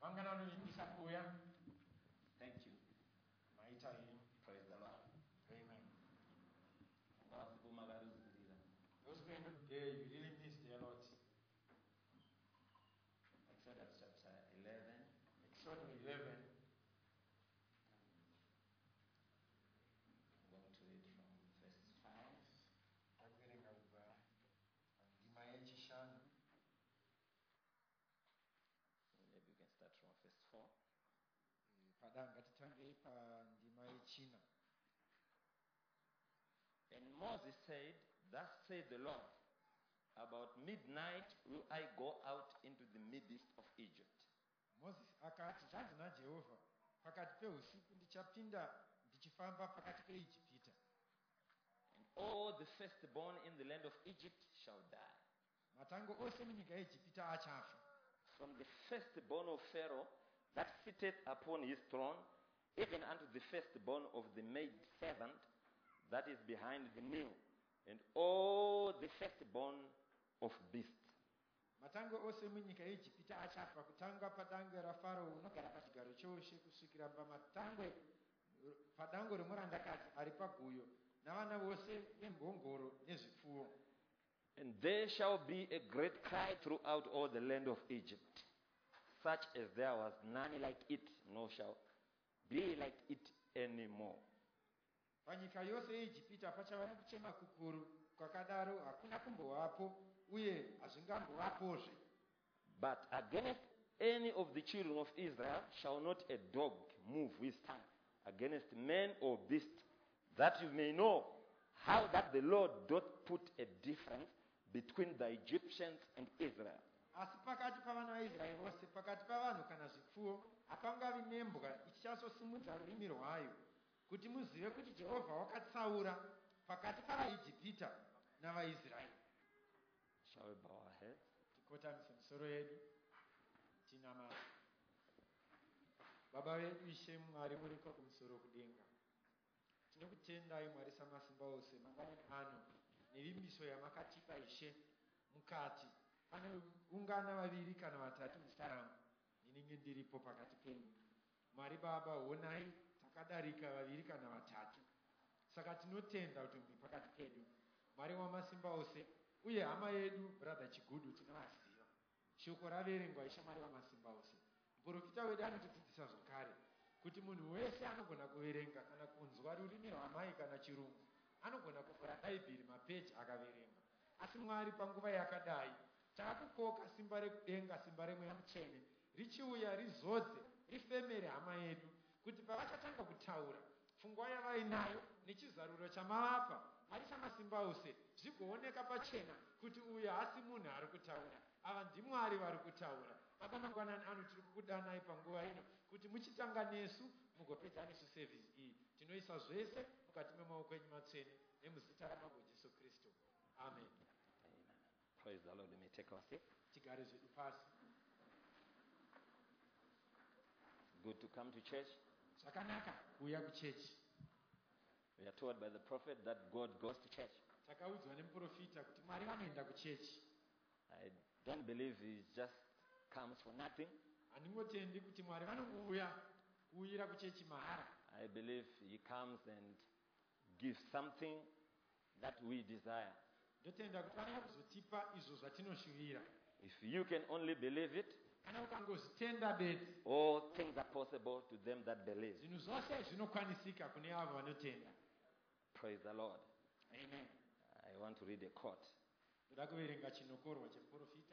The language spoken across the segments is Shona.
Thank you. Praise the Lord. Amen. Those who end of the day, you really missed a lot. Exodus chapter 11. Exodus 11. I'm going to read from verse 5. Maybe we can start from verse 4. And Moses said, "Thus said the Lord, about midnight will I go out into the midst of Egypt." Moses akati, "Zvanzi naJehovha, pakati peusiku ndichapinda ndichifamba pakati peIjipita. And all the firstborn in the land of Egypt shall die. Matango ose munyika yeIjipita achafa. From the firstborn of Pharaoh that sitteth upon his throne, even unto the firstborn of the maid servant that is behind the mill, and all the firstborn of beasts." Matango ose munyika yeIjipita achafa, kutanga padango raFarao unogara pachigaro choushe kusvikira pamatango padango remurandakadzi ari paguyo navana vose vembongoro nezvipfuwo. And there shall be a great cry throughout all the land of Egypt, such as there was none like it, nor shall be like it anymore. Panyika yose yeIjipita pachava kuchema kukuru kwakadaro hakuna kumbowapo uye hazvingambovapozve. But against any of the children of Israel shall not a dog move his tongue against man or beast, that you may know how that the Lord doth put a difference between the Egyptians and Israel. Asi pakati pavana vaIsraeri vose, pakati pavanhu kana zvipfuwo, hapangavi nembwa ichichasosimudza rurimi rwayo, kuti muzive kuti Jehovha wakatsaura pakati pavaIjipita navaIsraeri. Shall we bow our heads? Tikotamise misoro yedu tinamata. Baba vedu Ishe Mwari muriko kumusoro kudenga, tinokutendai Mwari Samasimba Ose mangwanani ano nevimbiso yamakatipa Ishe. Mukati pane ungana vaviri kana vatatu muzita rangu, ndinenge ndiripo pakati penyu. Mwari Baba, honai takadarika vaviri kana vatatu, saka tinotenda kuti muri pakati pedu. Mwari Wamasimba Ose, uye hama yedu brother Chigudu tinovaziva. Shoko raverengwa Ishe Mwari Wamasimba Ose. Muprofita wedu anotidzidzisa zvakare kuti munhu wese anogona kuverenga kana kunzwa rurimi rwamai kana chirungu, anogona kuvhura Bhaibheri mapeji akaverenga. Asi Mwari panguva yakadai taakukoka simba rekudenga, simba reMweya Mutsvene richiuya rizodze rifemere hama yedu, kuti pavachatanga kutaura pfungwa yavainayo nechizaruro chamavapa Mwari Samasimba Ose zvigooneka pachena kuti uyu haasi munhu ari kutaura, ava ndiMwari vari kutaura. Baba mangwanani ano tiri kukudanai panguva ino kuti muchitanga nesu mugopedza nesu sevhisi iyi. Tinoisa zvese mukati memaoko enyu matsvene nemuzita ramabwe Jesu Kristu. Amen. Praise the Lord. We may take our seat. Tigare zvedu pasi. Good to come to church. Zvakanaka kuuya kuchechi. We are told by the prophet that God goes to church. Takaudzwa nemuprofita kuti Mwari vanoenda kuchechi. I don't believe he just comes for nothing. Handingotendi kuti Mwari vanongouya kuuyira kuchechi mahara. I believe he comes and gives something that we desire. Ndotenda kuti vanouya kuzotipa izvo zvatinoshuvira. If you can only believe it, kana ukangozvitenda bedzi, all things are possible to them that believe. Zvinhu zvose zvinokwanisika kune avo vanotenda. Praise the Lord. Amen. I want to read a quote. Ndoda kuverenga chinokorwa chemuprofita.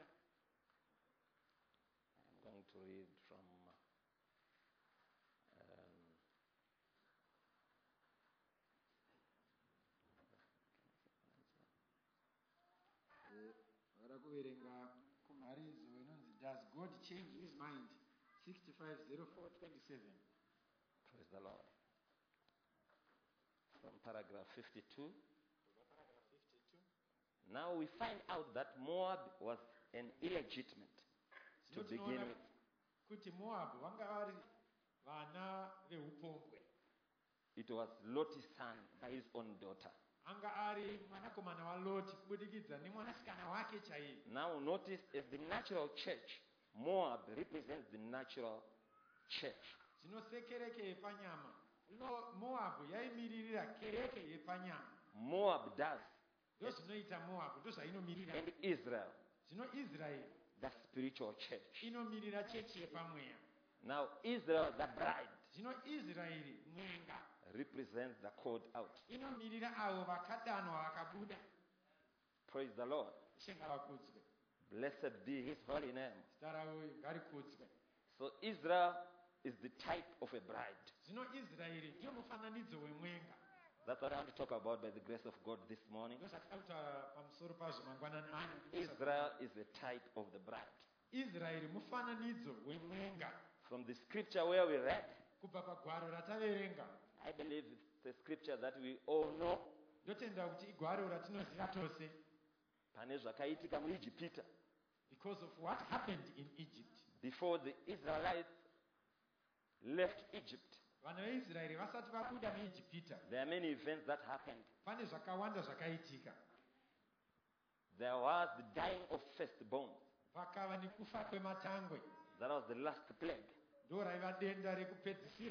I'm going to read from Ndoda kuverenga kumharidzo inonzi Does God Change His Mind? 650427. Praise the Lord. From paragraph 52. Now we find out that Moab was an illegitimate to begin with. Kuti Moab vanga vari vana veupombwe. It was Lot's son by his own daughter. Anga ari mwanakomana waLoti kubudikidza nemwanasikana wake chaiye. Now notice, as the natural church, Moab represents the natural church. Zvinose kereke yepanyama. Moabhu yaimiririra kereke yepanyama. Moab does. Ndozvinoita Moabhu, ndozvainomirira. And Israel, Zvino Israeri the spiritual church. inomirira chechi yepamweya. Now Israel, the bride, Zvino Israeri mwenga represents the called out. inomirira avo vakadanwa vakabuda. Praise the Lord. Ishe ngavakudzwe. Blessed be his holy name. Zita ravo ngarikudzwe. So Israel is the type of a bride. Zvino Israeri ndiyo mufananidzo wemwenga. That's what I want to talk about by the grace of God this morning. Ndozvatakutaura pamusoro pazvo mangwanani ano. Israel is a type of the bride. Israeri mufananidzo wemwenga. From the scripture where we read, Kubva pagwaro rataverenga. I believe it's a scripture that we all know. Ndotenda kuti igwaro ratinoziva tose. Pane zvakaitika muIjipita. Because of what happened in Egypt. Before the Israelites left Egypt, Vanhu veIsraeri vasati vabuda muIjipita. there are many events that happened. Pane zvakawanda zvakaitika. There was the dying of firstborn. Pakava nekufa kwematangwe. That was the last plague. Ndo raiva denda rekupedzisira.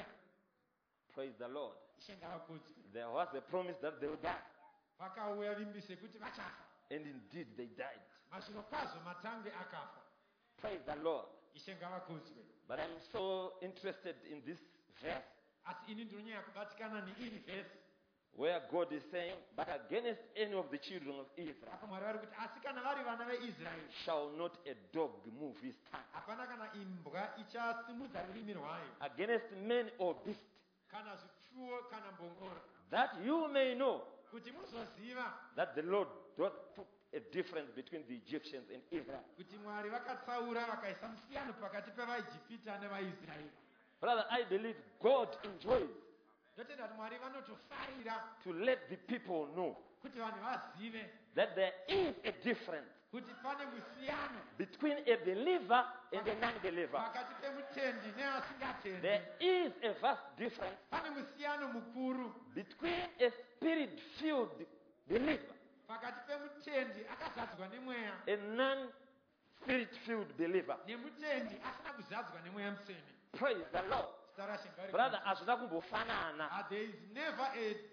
Praise the Lord. Ishe ngavakudzwe. There was a promise that they would die. Pakauya vimbiso yekuti vachafa. And indeed they died. Mazvirokwazvo matangwe akafa. Praise the Lord. Ishe ngavakudzwe. But I'm so interested in this verse Asi ini ndinonyanya kubatikana neiri vhesi. where God is saying, but against any of the children of Israel Apa Mwari vari kuti asi kana vari vana veIsraeri shall not a dog move his tongue. hapana kana imbwa ichasimudza rurimi rwayo, Against men or beast, kana zvipfuwo kana mbongoro, that you may know kuti muzoziva that the Lord doth put a difference between the Egyptians and Israel. kuti Mwari vakatsaura vakaisa musiyano pakati pevaIjipita nevaIsraeri. Brother, I believe God enjoys Ndotenda kuti Mwari vanotofarira to let the people know kuti vanhu vazive that there is a difference kuti pane musiyano between a believer and a non-believer. pakati pemutendi neasingatendi. There is a vast difference Pane musiyano mukuru between a spirit-filled believer pakati pemutendi akazadzwa nemweya and non-spirit-filled believer. nemutendi asina kuzadzwa nemweya mutsvene. Praise the Lord. Zita raShe ngarikudzwe. Brother, hazvina kumbofanana. There is never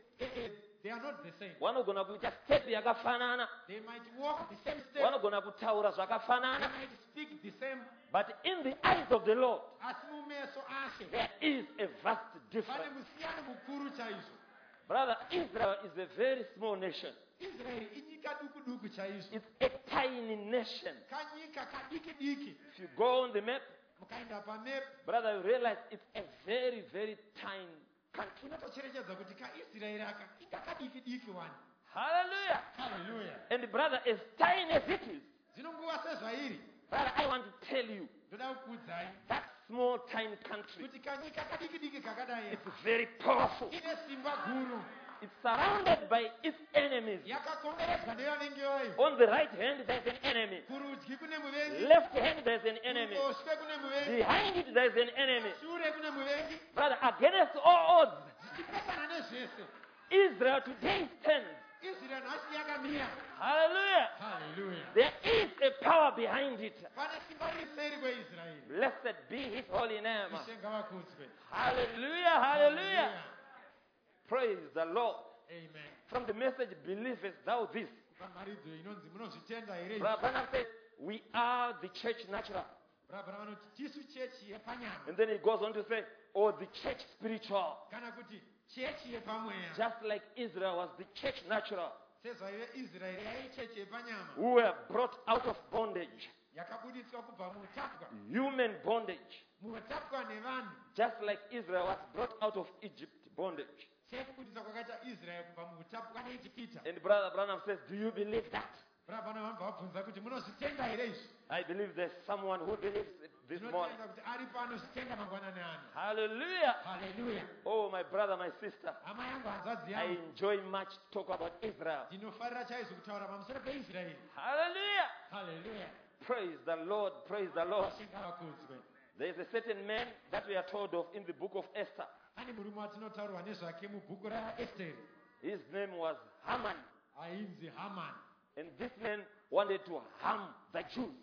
they are not the same. Vanogona kuita step yakafanana, They might walk the same step. vanogona kutaura They zvakafanana, might speak the same. but in the eyes of the Lord, Asi mumeso ashe there is a vast pane difference. musiyano mukuru chaizvo. Brother, Israel is a very small nation. Israeri inyika duku duku chaizvo. It's a tiny nation. Kanyika kadiki diki. If you go on the map, Mukaenda pamap brother, you realize it's a very, very tiny country. unotocherechedza kuti kaIsraeri aka ikakadiki diki wani. Hallelujah. Hallelujah. And brother, as tiny as it is, Zvinonguva sezvairi. brother, I want to tell you, Ndoda kukuudzai that small, tiny country, kuti kanyika kadiki diki kakadai it's very powerful. ine simba guru. It's surrounded by its enemies. Yakakomberedzwa nevavengi vayo. On the right hand, there's an enemy. Kurudyi kune muvengi. Left hand, there's an enemy. Kuruboshwe kune muvengi. Behind it, there's an enemy. Shure kune muvengi. Brother, against all odds, Zvichipesana nezvese. Israel today stands. Israeri nhasi yakamira. Hallelujah. Hallelujah. There is a power behind it. Pane simba riri seri kweIsraeri. Blessed be his holy name. Ishe ngavakudzwe. Hallelujah. Hallelujah. Praise the Lord. Amen. From the message, believest thou this? Pamharidzo inonzi munozvitenda here. Brother Branham says, we are the church natural. Brabhara vanoti tisu chechi yepanyama. And then he goes on to say, or the church spiritual. Kana kuti chechi yepamweya. Just like Israel was the church natural, Sezvaive Israeri yai chechi yepanyama. who were brought out of bondage, Yakabudiswa kubva muutapwa. human bondage. Muutapwa nevanhu. Just like Israel was brought out of Egypt bondage. Sekubudisa kwakaita Israeri kubva muutapwa neIjipita. And Brother Branham says, do you believe that? Brabhara vabva vabvunza kuti munozvitenda here izvi. I believe there's someone who believes it this morning. Tinotenda kuti ari pano zvitenda mangwanani ano. Hallelujah. Hallelujah. Oh, my brother, my sister. Hama yangu hanzvadzi I yangu. enjoy much to talk about Israel. Ndinofarira chaizvo kutaura pamusoro peIsraeri. Hallelujah. Hallelujah. Praise the Lord. Praise the Lord. Ishe ngavakudzwe. There is a certain man that we are told of in the book of Esther. Pane murume watinotaurwa nezvake mubhuku raEsteri. His name was Haman. Ainzi Haman. And this man wanted to harm the Jews.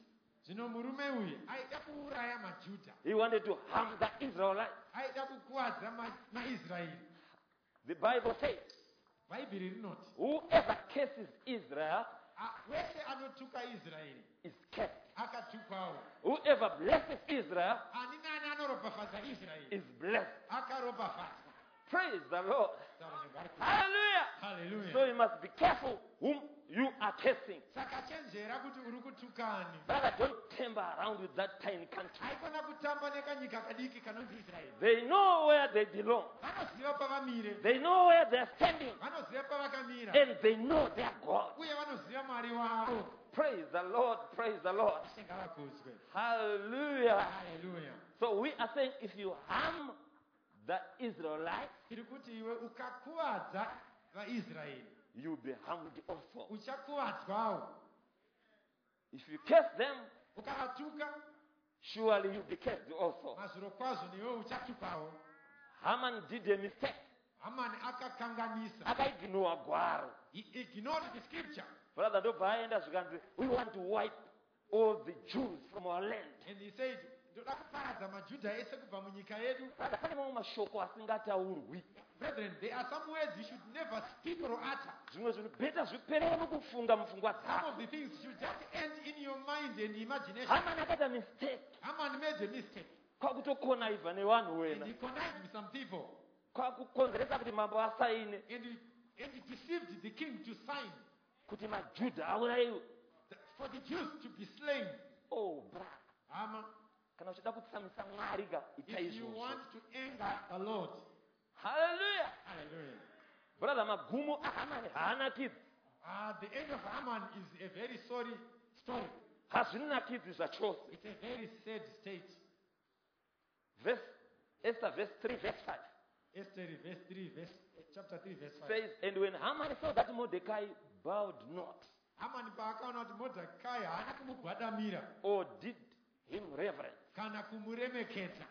zvino murume uyu aida kuuraya majudha, He wanted to harm the Israelites. aida kukuwadza maIsraeri. The Bible says, Bhaibheri rinoti whoever curses Israel wese anotuka Israeri is cursed. akatukwawo, Whoever blesses Israel ani nani anoropafadza Israeri is blessed. akaropafadzwa. Praise the Lord. Taura nezvarikuita. Hallelujah. Hallelujah. So you must be careful whom you are cursing. Saka chenjera kuti uri kutukani. Brother, don't tamper around with that tiny country. Haikona kutamba nekanyika kadiki kanonzi Israeri. They know where they belong. Vanoziva pavamire, They know where they are standing. vanoziva pavakamira, And they know their God. uye vanoziva Mwari wavo. Praise the Lord. Praise the Lord. Ishe ngavakudzwe. Hallelujah. Hallelujah. So we are saying if you harm the Israelites, Tiri kuti iwe ukakuwadza vaIsraeri, you'll be harmed also. uchakuwadzwawo. If you curse them, Ukavatuka, surely you'll be cursed also. mazuro kwazvo newe uchatukwawo. Haman did a mistake. Hamani akakanganisa. Akaignore gwaro. He ignored the scripture. Brother, ndobva aenda zvikanzi, we want to wipe all the Jews from our land. And he said, ndoda kuparadza majudha ese kubva munyika yedu. Brother, pane mamwe mashoko asingataurwi. Brethren, there are some words you should never speak or utter. Zvimwe zvinhu bheta zviperere mukufunga mupfungwa Some dzako. of the things should just end in your mind and imagination. Haman akaita mistake. Haman made a mistake. Kwakutokonaiva nevanhu And wena. he connived with some people. Kwakukonzeresa kuti mambo asaine. And he deceived the king to sign Kuti majudha aurayiwe. for the Jews to be slain. Oh, brother. Hama, Kana uchida kutsamisa Mwari ka ita if you izvozvo. want to anger the Lord. Hallelujah. Hallelujah. Brother, magumo ahamani haanakidzi. The end of Haman is a very sorry story. Hazvinakidzi zvachose. It's a very sad state. Esther verse 3 verse 5 Esther chapter 3 verse 5. says, and when Haman saw that Mordecai bowed not Haman paakaona kuti Mordecai haana kumugwadamira or did him reverence, kana kumuremekedza,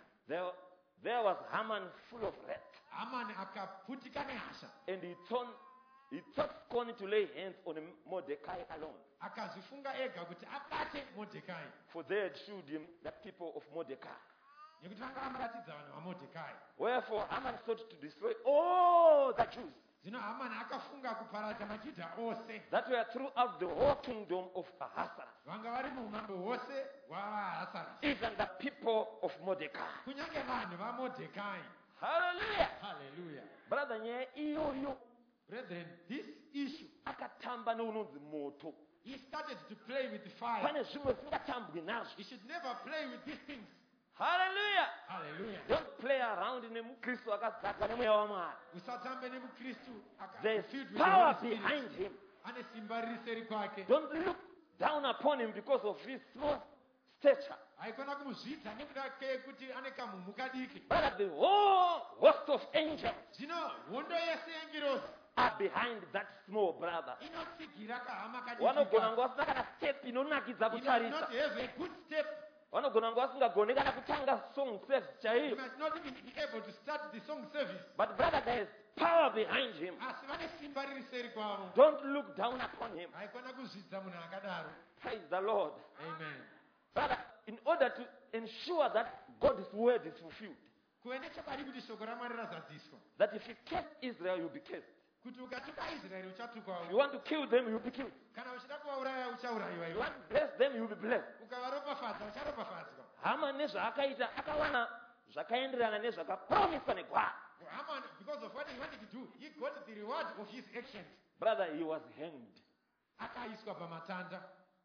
there was Haman full of wrath, Haman akaputika nehasha, and he thought scorn to lay hands on Mordecai alone, akazvifunga ega kuti abate Mordecai, for they had shewed him the people of Mordecai. nekuti vanga vamuratidza vanhu vaMordecai. Wherefore Haman sought to destroy all the Jews Zvino Haman akafunga kuparadza majudha ose that were throughout the whole kingdom of Ahasuerus, vanga vari muumambo hwose hwavaAhasuerus, even the people of Mordecai. kunyange vanhu vaMordecai. Hallelujah. Hallelujah. Brother, nyaya iyoyo Brethren, this issue, akatamba neunonzi moto. he started to play with the fire. Pane zvimwe zvingatambwi nazvo. He should never play with these things. Hallelujah. Hallelujah. Don't play around nemukristu akazadzwa nemweya waMwari. Usatambe nemukristu There's filled with the power Holy Spirit. behind him. Ane simba riri seri kwake. Don't look down upon him because of his small stature. Haikona kumuzvidza nekuda kekuti ane kamhumu kadiki. But the whole host of angels Zvino hondo yese yengirozi are behind that small brother. inotsigira kahama Vanogona kadiki. nguva vasina kana step inonakidza He must kutarisa. not have a good step. Vanogona nguva vasingagoni kana kutanga song service He chaiyo. must not even be able to start the song service. But brother, there is power behind him. Asi vane simba riri seri kwavo. Don't look down upon him. Haikona kuzvidza munhu akadaro. Praise the Lord. Amen. Brother, in order to ensure that God's word is fulfilled, Kuve nechepari kuti shoko raMwari razadziswa. that if you curse Israel, you'll be cursed. Kuti ukatuka Israeri If you uchatukwawo. want to kill them, you'll be killed. Kana uchida kuvauraya uchaurayiwa If you iwe. want to bless them, you'll be blessed. Ukavaropafadza ucharopafadzwa. Haman nezvaakaita akawana zvakaenderana nezvakapromiswa negwara. Haman, because of what he wanted to do, he got the reward of his actions. Brother, he was hanged. Akaiswa pamatanda.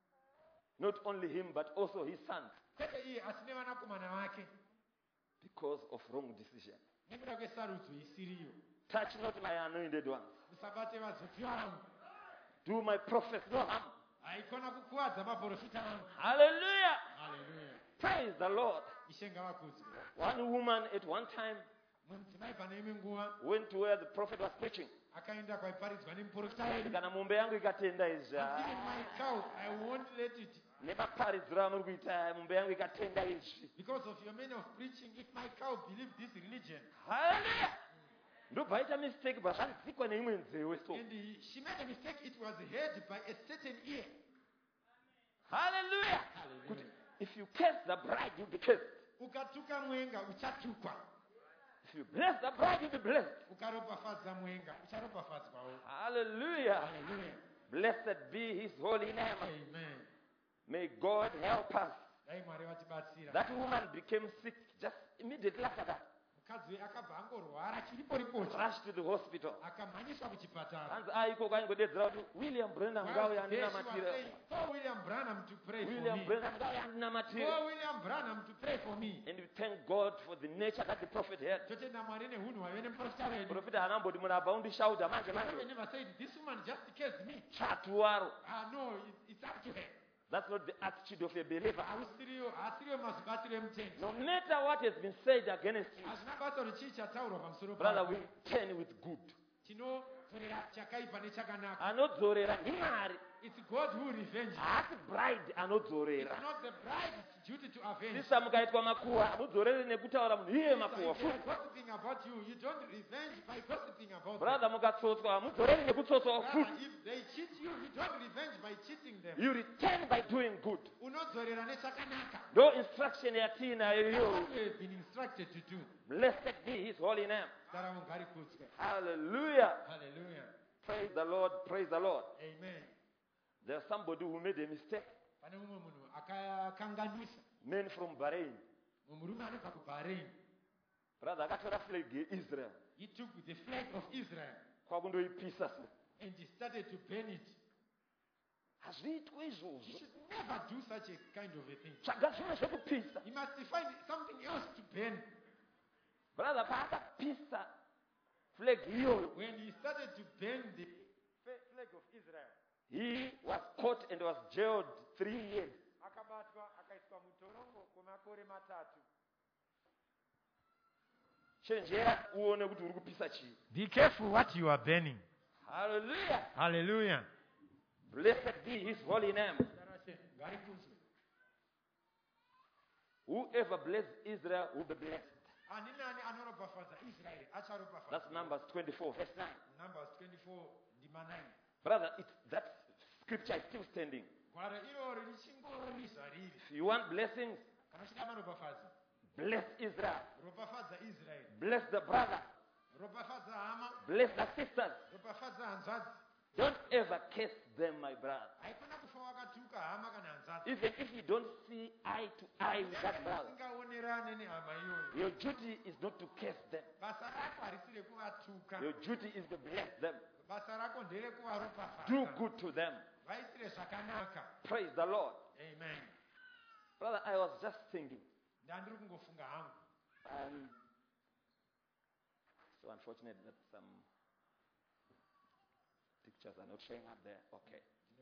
Not only him, but also his sons, Kwete iye asi nevanakomana vake. because of wrong decision. Nekuda kwesarudzo isiriyo. Touch not my anointed ones. Musabate vazodziwa vangu. Do my prophets no harm. Haikona kukuwadza vaprofita vangu. Hallelujah. Hallelujah. Praise the Lord. Ishe ngavakudzwe. One woman at one time Mudzimai pane imwe nguva went to where the prophet was preaching. akaenda kwaiparidzwa nemuprofita wedu. Kana mombe yangu ikatenda izvi, I'm giving my cow, I won't let it. nepaparidziro amuri kuita mombe yangu ikatenda izvi. Because of your manner of preaching, if my cow believes this religion, Hallelujah. Ndobva aita mistake zvazadzikwa neimwe nzewe so. and she made a mistake, it was heard by a certain ear. Hallelujah. Hallelujah. Kuti If you curse the bride, you'll be cursed. ukatuka mwenga uchatukwa. If you bless the bride, you'll be blessed. Ukaropafadza mwenga ucharopafadzwawo. Hallelujah. Hallelujah. Blessed be his holy name. Amen. May God help us. Dai Mwari vatibatsira. That woman became sick just immediately after that. Mukadzi akabva angorwara chiripo ripocho. Rushed to the hospital. Akamhanyiswa kuchipatara. Hanzi aiko kwaingodedzera kuti William Branham ngauye andinamatire. Oh, William Branham to pray for William me. Branham ngauye andinamatire. Oh, William Branham to pray for me. And we thank God for the nature that the prophet had. Totenda Mwari nehunhu hwaive nemuprofita wedu. Prophet anamboti munhu abva undishauta manje They manje. never said this woman just cursed me. Chatu waro. No, it's up to her. That's not the attitude of a believer. Hasiriyo mazubatiro emutendi. No matter what has been said against you, Hazvina basa kuti chii chataurwa pamusoro brother, pako. we turn with good. Tinodzorera chakaipa nechakanaka. Anodzorera imari. It's God who revenges. Haasi bride anodzorera. It's not the bride's duty to avenge. Sisa mukaitwa makuhwa hamudzoreri nekutaura munhu iye makuhwa If they're futi. gossiping about you, you don't revenge by gossiping about them. Brother, mukatsotswa hamudzoreri nekutsotswa Brother, futi. if they cheat you, you don't revenge by cheating them. You return by doing good. Unodzorera nechakanaka. No instruction yatiinayo That's iyoyo. what we've been instructed to do. Blessed be his holy name. Daramo ngarikudzwe. Hallelujah. Hallelujah. Praise the Lord. Praise the Lord. Amen. There's somebody who made a mistake. Pane mumwe munhu akakanganisa. Men from Bahrain. Murume anobva kuBahrain. Brother, akatora flag yeIsrael. He took the flag of Israel Kwakundoipisa so. and he started to burn it. Hazviitwi You izvozvo. should never do such a kind of a thing. Tsvaga zvimwe zvekupisa. You must find something else to burn. Brother, paakapisa flag iyoyo, When he started to burn the flag of Israel, he was caught and was jailed 3 years. akabatwa akaiswa mutorongo kwemakore 3. Chenjera uone kuti uri kupisa chii. Be careful what you are burning. Hallelujah. Hallelujah. Blessed be his holy name. Whoever blesses Israel will be blessed. That's Numbers 24, verse 9. Numbers 24, ndima 9. Brother, that scripture is still standing. Gwara iroro richingorisa riri. If you want blessings, Kana uchida maropafadza. bless Israel. Ropafadza Israel. Bless the brother. Ropafadza hama. Bless the sisters. Ropafadza hanzvadzi. Don't ever curse them, my brother. Haikona kufa wakatuka hama kana hanzvadzi. Even if you don't see eye to eye with that brother, Usingaonerane nehama iyoyo. your duty is not to curse them. Basa rako harisi rekuvatuka. Your duty is to bless them. Basa rako nderekuvaropafadza. Do good to them. Vaitire zvakanaka. Praise the Lord. Amen. Brother, I was just thinking. Ndandiri kungofunga hangu. So unfortunate that some pictures are not showing up there. Okay.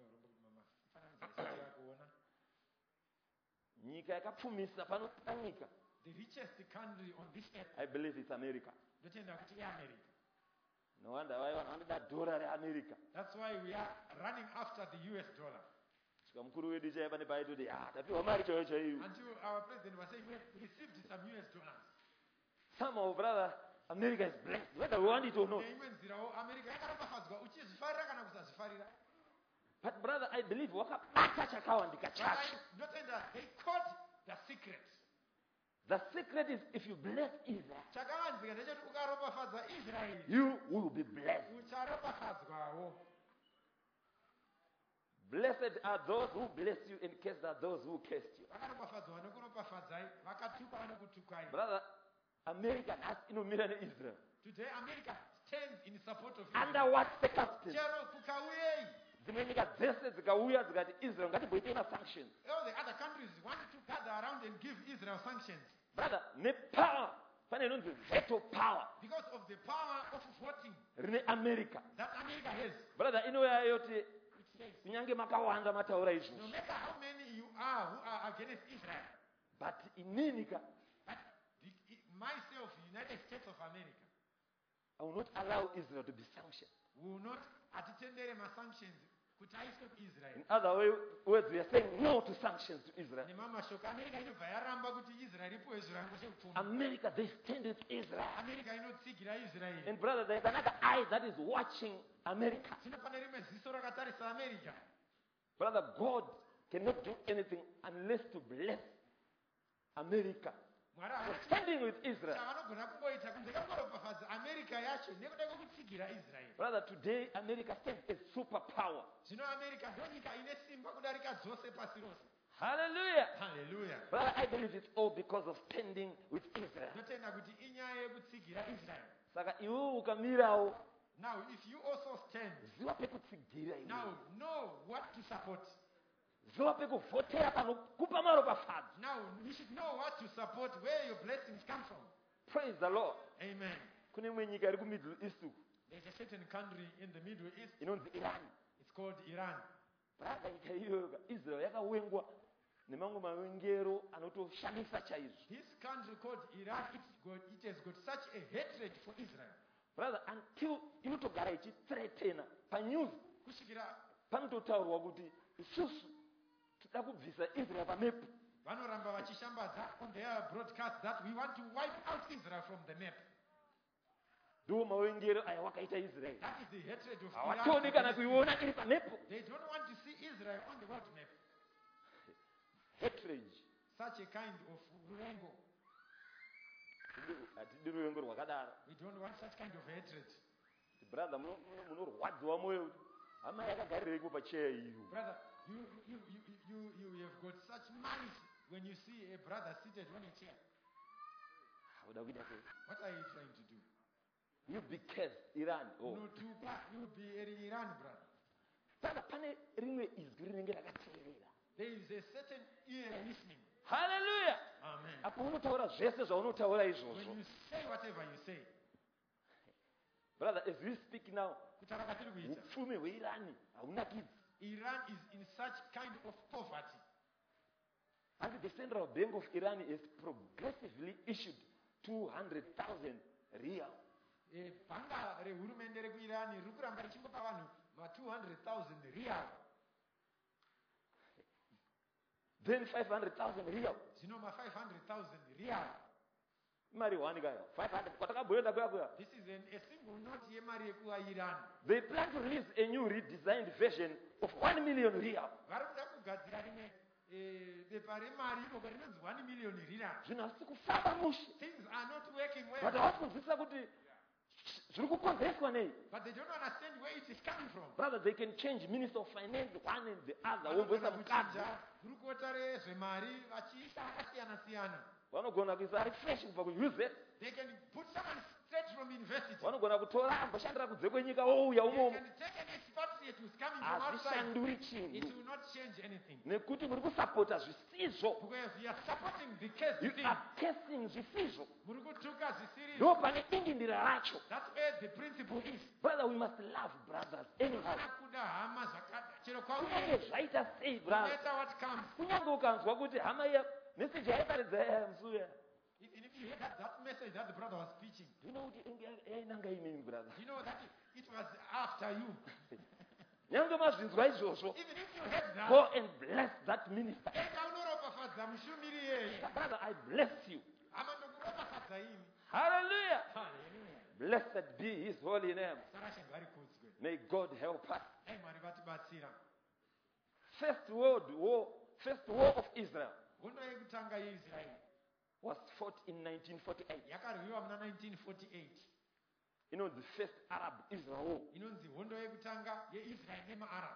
Nyika yakapfumisa pano panyika. The richest country on this earth. I believe it's America. Ndotenda kuti iAmerica. No wonder why wanoda dollar reAmerica. That's why we are running after the US dollar. Saka mukuru wedu chaiva nepaitoti tapiwa mari chaiyo chaiyo. Until our president was saying we have received some US dollars. Somehow, brother, America is blessed, whether we want it or not. America yakaropafadzwa uchizvifarira kana kusazvifarira. But brother, I believe wakabata chakawandika chacho. Ndotenda they caught the secret. The secret is if you bless Israel, Chakawanzika ndechoti ukaropafadza Israel, you will be blessed. ucharopafadzwawo. Blessed are those who bless you, in case there are those who cursed you. Vakaropafadzwa vanokuropafadzai, vakatuka vanokutukai. Brother, America has inomira neIsrael. Today America stands in support of Under Israel. what circumstances? Chero kukauyei. Dzimwe nyika dzese dzikauya dzikati Israel ngatimboite masanctions. All the other countries want to gather around and give Israel sanctions. Brother, nepower pane inonzi veto power Because of the power of voting rine America. that America has. Brother, inouya yoti It says, kunyange makawanda mataura no izvozvo, matter how many you are who are against Israel, but ininika but myself, United States of America, I will not allow Israel to be sanctioned. will not atitendere sanctions kuti aiswe kuIsrael. In other words, we are saying no to sanctions to Israel. Nemamashoko America inobva yaramba kuti Israel ipuwe zvirango zvekupfuma. America, they stand with Israel. America inotsigira Israel. And brother, there's another eye that is watching America. Zvino pane rimwe ziso rakatarisa America. Brother, God cannot do anything unless to bless America Mwari for havati standing with Israel. chavanogona kungoita kunze kangoropafadza America yacho nekuda kwekutsigira Israel. Brother, today America stands as superpower. Zvino America ndo nyika ine simba kudarika dzose pasi rose. Hallelujah. Hallelujah. Brother, I believe it's all because of standing with Israel. Ndotenda kuti inyaya yekutsigira Israel. Saka iwe ukamirawo Now if you also stand, ziva pekutsigira now iwe. know what to support. Ziva pekuvhotera panokupa maropafadzo. Now you should know what to support, where your blessings come from. Praise the Lord. Amen. Kune imwe nyika iri kumiddle east uku There's a certain country in the Middle East, inonzi Iran. it's called Iran. Brother, nyika iyoyo Israel yakawengwa nemamwe mavengero anotoshamisa chaizvo. This country called Iran, it has got such a hatred for Israel. Brother, until inotogara ichitretena panews Kusvikira panototaurwa kuti isusu tida kubvisa Israel pamepu. vanoramba vachishambadza on their broadcast that we want to wipe out Israel from the map. Ndiwo mavengero aya wakaita Israel. That is the hatred of Hawatoni kana Iran. kuiona iri pamepu. They don't want to see Israel on the world map. Hatred. Such a kind of ruvengo. Hatidi ruvengo rwakadaro. We don't want such kind of hatred. Brother, munorwadziwa mwoyo kuti hama yakagarireko pacheya iyo. Brother, you have got such malice when you see a brother seated on a chair. Hauda kuita sei? What are you trying to do? You be cursed, Iran. Oh. No, you be in Iran, brother. Brother, pane rimwe izwi rinenge rakateerera. There is a certain ear listening. Hallelujah. Amen. Apo unotaura zvese zvaunotaura When izvozvo. you say whatever you say, Brother, as we speak now, kutaura katiri kuita, upfumi hweirani haunakidzi. Iran is in such kind of poverty. And the Central Bank of Iran has progressively issued 200,000 riyal. Bhanga rehurumende rekuirani riri kuramba richingopa vanhu ma200,000 riyal. Then 500,000 riyal. Zvino ma500,000 riyal. Mari wani kayo. 500. Kwatakabhoenda kuya. This is a single note yemari yekuvairani. They plan to release a new redesigned version of 1 million riyal. Vari kuda kugadzira rimwe bepa remari imoka rinonzi 1 million riyal. Zvinhu hazisi kufamba mushe. Things are not working well. But havasi kunzwisisa kuti zviri kukonzereswa nei. But they don't understand where it is coming from. Brother, they can change minister of finance one and the other. Womboisa mukadzi. Gurukota rezvemari vachiisa akasiyana siyana. Vanogona kuisa refresh kubva kuUZ. They can put someone straight from university. Vanogona kutora amboshandira kunze kwenyika ouya They umomo. can take an expatriate who's coming from outside. Hazvishanduri It chinhu. will not change anything. Nekuti muri kusapota zvisizvo. Because you are supporting the case You thing. are cursing zvisizvo. Muri kutuka zvisiri. Ndo pane dingindira racho. That's where the principle is. Brother, we must love brothers anyhow. Kuda hama zvakada. Chero Kunyange kwaunenge. zvaita sei No brother. matter what comes. Kunyange ukanzwa kuti hama iya message yaitaridza musuya. Even if you hear that message that the brother was preaching, Do you know kuti yainanga imini brother. you know that it was after you. Nyange mazvinzwa izvozvo. Even if you heard that, Go and bless that minister. enda unoropafadza mushumiri iyeye. Brother, I bless you. Hama ndokuropafadza imi. Hallelujah. Hallelujah. Blessed be his holy name. Sarashe ngarikudzwe. May God help us. Dai Mwari vatibatsira. First war of Israel Hondo yekutanga yeIsrael was fought in 1948. yakarwiwa muna 1948. The first Arab-Israel war. Inonzi hondo yekutanga yeIsrael nemaArab.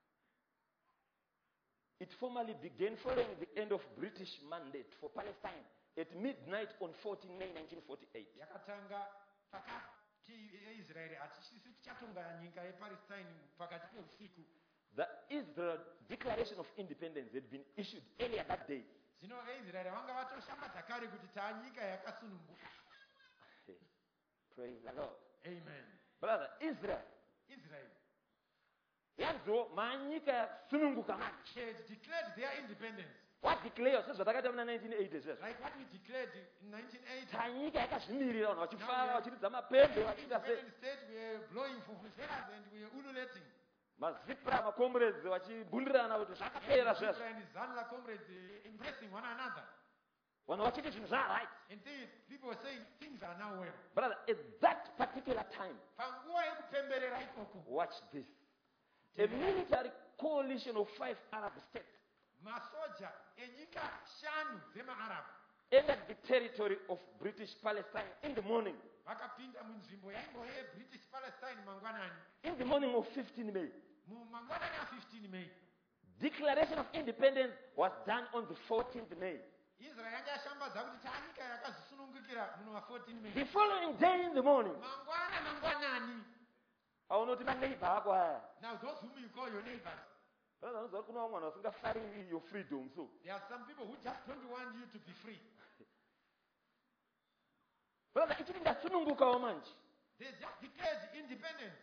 It formally began following the end of British mandate for Palestine at midnight on 14 May 1948. Yakatanga pakati yeIsrael hachisi tichatonga nyika yePalestine pakati peusiku. The Israel Declaration of Independence had been issued earlier that day. Zvino veIsrael vanga vatoshambadza kare kuti taanyika yakasununguka. Praise the Lord. Amen. Brother, Israel. Israel. Yanzo manyika yasununguka manje. They had declared their independence. What declares sezvatakaita muna 1980s. Like what we declared in 1980. Tanyika yakazvimirira vanhu vachifara vachiridza mapembe vachiita sei. Independent state, we are blowing vuvuzelas and we are ululating. Mazipra macomrades vachibhundirana kuti zvakapera zvazvo. And Zanla comrades impressing one another. Vanhu vachiti zvinhu zvaright. Indeed, people were saying things are now well. Brother, at that particular time, Panguva yekupemberera ikoko. watch this. A military coalition of 5 Arab states Masoja enyika shanu dzemaArab entered the territory of British Palestine in the morning. vakapinda munzvimbo yaingova yebritish palestine mangwanani. In the morning of 15 May. Mangwanani a 15 May. Declaration of independence was done on the 14th May. Israel yanga yashambadza kuti taanyika yakazosunungukira muno wa 14 May. The following day in the morning. Mangwanani. Aunoti maneighbor ako aya. Now those whom you call your neighbors. Brother, unozwa kuna mwana usingafariri your freedom so. There are some people who just don't want you to be free. Brother, ichini ndasununguka manje. They just declared independence.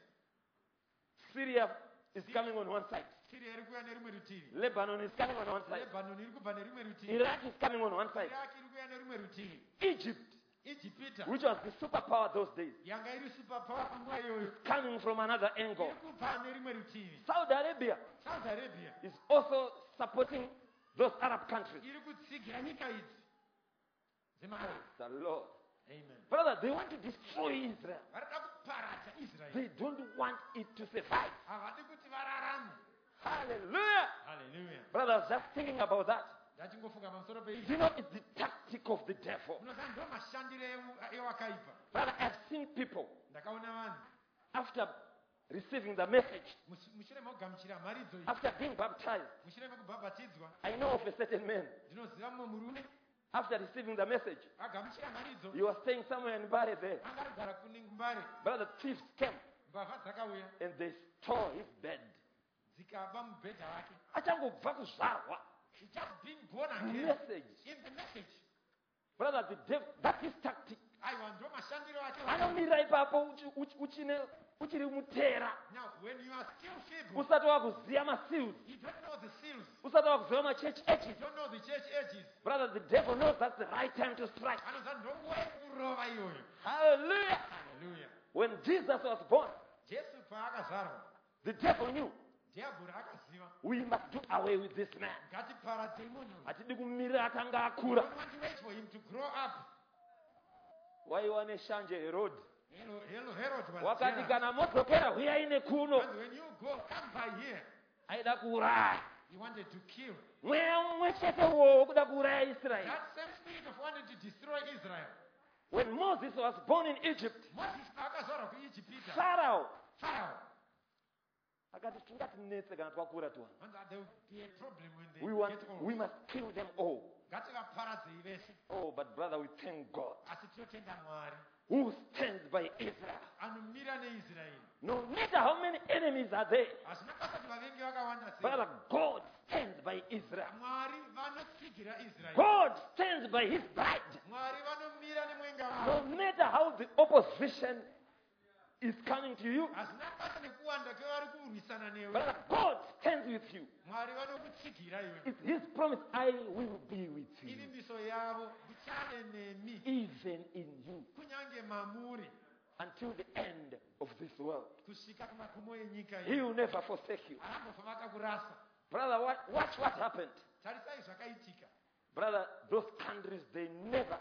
Syria is coming on one side. Syria irikuya nerimwe rutivi. Lebanon is coming on one side. Lebanon irikubva nerimwe rutivi. Iraq is coming on one side. Iraq irikuya nerimwe rutivi. Egypt, which was the superpower those days, yanga iri superpower panguva iyoyo, coming from another angle. irikubva nerimwe rutivi. Saudi Arabia is also supporting those Arab countries. iri kutsigira nyika idzi dzemari. The Lord. Amen. Brother, they want to destroy Israel. varida kuparadza Israel. They don't want it to survive. havadi kuti vararame. Hallelujah. Hallelujah. Brother, I was just thinking about that. ndachingofunga pamusoro You know, it's the tactic of the devil. munoziva ndo mashandiro ewakaipa. Brother, I've seen people, ndakaona vanhu after receiving the message, mushure mogamuchira mharidzo iyi, after being baptized, mushure mekubhabhatidzwa, I know of a certain man, ndinoziva mumwe murume after receiving the message, agamuchira mharidzo, he was staying somewhere in Bari there. anga arigara kumbare. Brother, thieves came mbavha dzakauya and they stole his bed. dzikaba mubhedha wake. Achangobva kuzvarwa. He just been born again. Message. In the message. Brother, the devil, that's his tactic. aiwa ndo mashandiro ake. Anomira ipapo uchiri mutera. Now when you are still feeble, Usati wakuziya ma-seals. you don't know the seals, Usati wakuziya ma-church you edges. don't know the church ages. Brother, the devil knows that's the right time to strike. anoziva ndonguva yekurova iyoyo. Hallelujah. Hallelujah. When Jesus was born, Jesu paakazvarwa, the devil knew dhiabhori akaziva we must do away with this man. ngatiparadzei munhu. Hatidi kumirira akanga We akura. don't want to wait for him to grow up. Waiwa neshanje Herod. Hello, Herod was Wakati jealous. kana modzokera huyai nekuno. And when you go, come by here. Aida kuuraya. He wanted to kill. Mweya mumwe chete uwowo kuda kuuraya Israel. That same spirit of wanting to destroy Israel. When Moses was born in Egypt, Moses akazvarwa kuIjipita. Pharaoh Pharaoh. akati tingatinetse kana twakura tuwa. And that there will be a problem when they get We old. must kill them all. Ngativaparadzei vese. Oh, but brother, we thank God Asi tinotenda Mwari who stands by Israel. anomira neIsraeri. No matter how many enemies are there, Hazvina basa kuti vavengi vakawanda sei. brother, God stands by Israel. Mwari vanotsigira Israeri. God stands by his bride. Mwari vanomira nemwenga No wavo. matter how the opposition is coming to you, Hazvina basa nekuwanda kwevari kurwisana newe. brother, God stands with you. Mwari vanokutsigira iwe. It's his promise, I will be with you, Ivimbiso yavo ndichave nemi even in you, kunyange mamuri until the end of this world. kusvika kumagumo enyika He iyi. will never forsake you. Harambofa vakakurasa. Brother, watch what happened. Tarisai zvakaitika. Brother, those countries, they never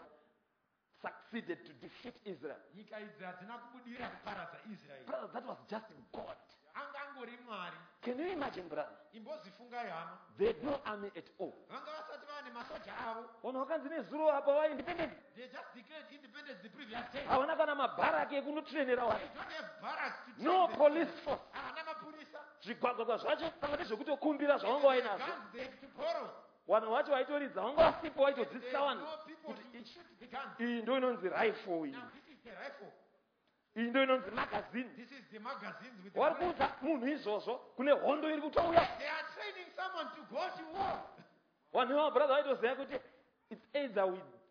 succeeded to defeat Israel. Nyika idzi hadzina kubudira kuparadza Israeri. Brother, that was just God. Anga angori Mwari. Can you imagine, brother? Imbozvifungai hama. They had no army at all. Vanga vasati vane masoja avo. Ono wakanzi nezuro apa wa independent. They just declared independence the previous day. Havana kana mabharaki ekunotrenera They vanhu. don't have barracks to No train them. police force. Havana mapurisa. Zvigwagwagwa zvacho pamwe nezvekutokumbira zvavanga vainazvo. Guns they have to borrow. Vanhu vacho vaitoridza vanga vasipo There vaitodzidzisa are vanhu no people kuti to shoot the guns. iyi ndo inonzi rifle iyi. Now this is the rifle. Iyi ndo inonzi magazine. This is the magazines with the Vari bullets. kuudza munhu izvozvo kune hondo iri kutouya. They are training someone to go to war. Vanhu vavo brother vaitoziva kuti it's either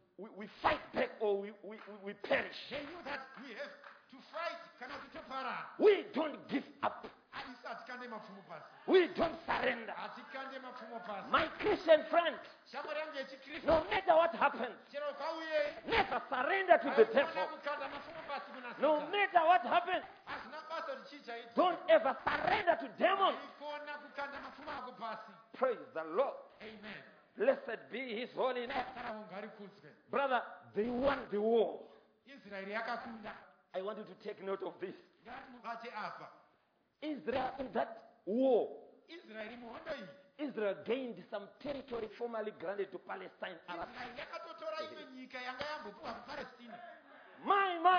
we fight back or we perish. They knew that we have to fight. Kana kutopara. We don't give up. Alisa hatikande mapfumo pasi. We don't surrender. Hatikande mapfumo pasi. My Christian friend, Shamwari yangu yechikristu. no matter what happens, Chero kauye. never surrender to the Haikona devil. kukanda mapfumo pasi kuna No Satan. matter what happens, Hazvina basa richicha iti. don't ever surrender to demons. Haikona kukanda mapfumo ako pasi. Praise the Lord. Amen. Blessed be his holy name. Sara ngarikudzwe. Brother, they won the war. Israeri yakakunda. I want you to take note of this. Ngatimubate apa. Israel in that war, Israeri muhondo iyi. Israel gained some territory formerly granted to Palestine Arabs. Israeri yakatotora imwe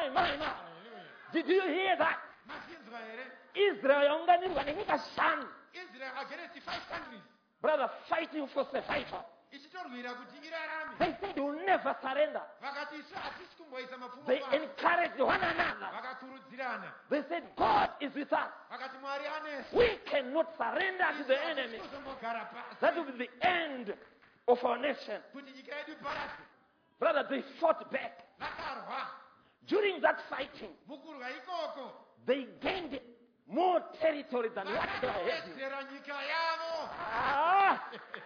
Hallelujah. Did you hear that? Masinzwa here? Israel yaunganirwa nenyika 5. Israel against 5 countries. Brother, fighting for survival. Ichitorwira kuti irarame. They said they will never surrender. Vakati isu hatisi kumboisa mapfumo They pasi. encouraged one another. Vakakurudzirana. They said, God is with us. Vakati Mwari anesu. We cannot surrender to the enemy. Kuzombogara pasi. That will be the end of our nation. Kuti nyika yedu iparadzwe. Brother, they fought back. Vakarwa. During that fighting, Mukurwa ikoko. they gained more territory than what they had. Vakawedzera nyika yavo. Ah!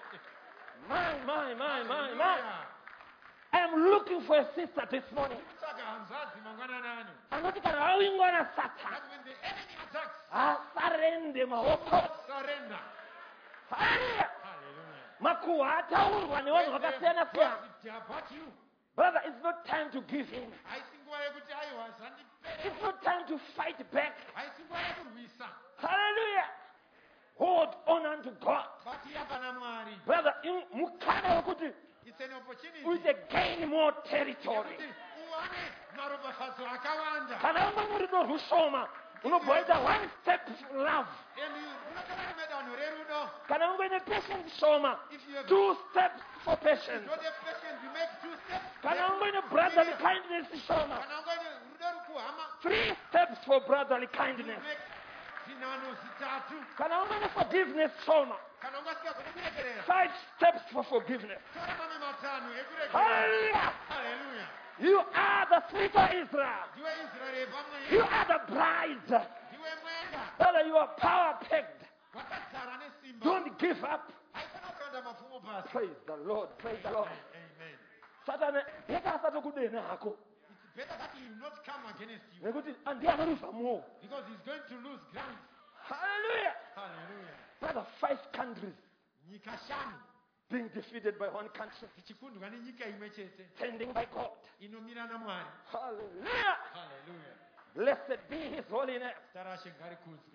My. Hallelujah. I am looking for a sister this morning. Saka hanzvadzi mangwanani ano. Anoti kana awingwa na Satan, That when the enemy attacks, asarende maoko. surrender. Hallelujah. Hallelujah. Makuwa ataurwa nevanhu vakasiyana siyana. They about you. Brother, it's not time to give in. Haisi nguva yekuti aiwa zvandipere. It's not time to fight back. Haisi nguva yekurwisa. Hallelujah. Hold on unto God. Batira pana Mwari. Brother, mukana wekuti It's an opportunity. uite gain more territory. Yekuti uwane maropafadzo akawanda. Kana umwe rudo rwushoma, unobhoita 1 step love. And unotova nemedanho rerudo. Kana umwe nepatience shoma, If you have 2 steps for patience. don't have patience, you make 2 steps. Kana umwe brotherly kindness shoma, Kana ungane rudo rukuhama, 3 steps for brotherly you kindness. make zvinhanho zvitatu. Kana umwe forgiveness shoma, Kana ungasingagoni kuregerera. 5 steps for forgiveness. Tora mamwe matano ekuregerera. Hallelujah. Hallelujah. You are the spirit of Israel. Ndiwe Israeri pamwe. You are the bride. Ndiwe mwenga. Brother, you are power packed. Wakadzara nesimba. Don't give up. Haifana kuenda mapfumo pasi. Praise the Lord. Praise the Lord. Amen. Satan yekasatokudena hako It's better that he will not come against you nekuti andiyanoruza more. because he's going to lose ground. Hallelujah. Hallelujah. Brother, 5 countries Nyika shanu being defeated by 1 country, dzichikundwa nenyika imwe chete standing by God. inomira naMwari. Hallelujah. Hallelujah. Blessed be his holy name. Tarashe ngarikudzwe.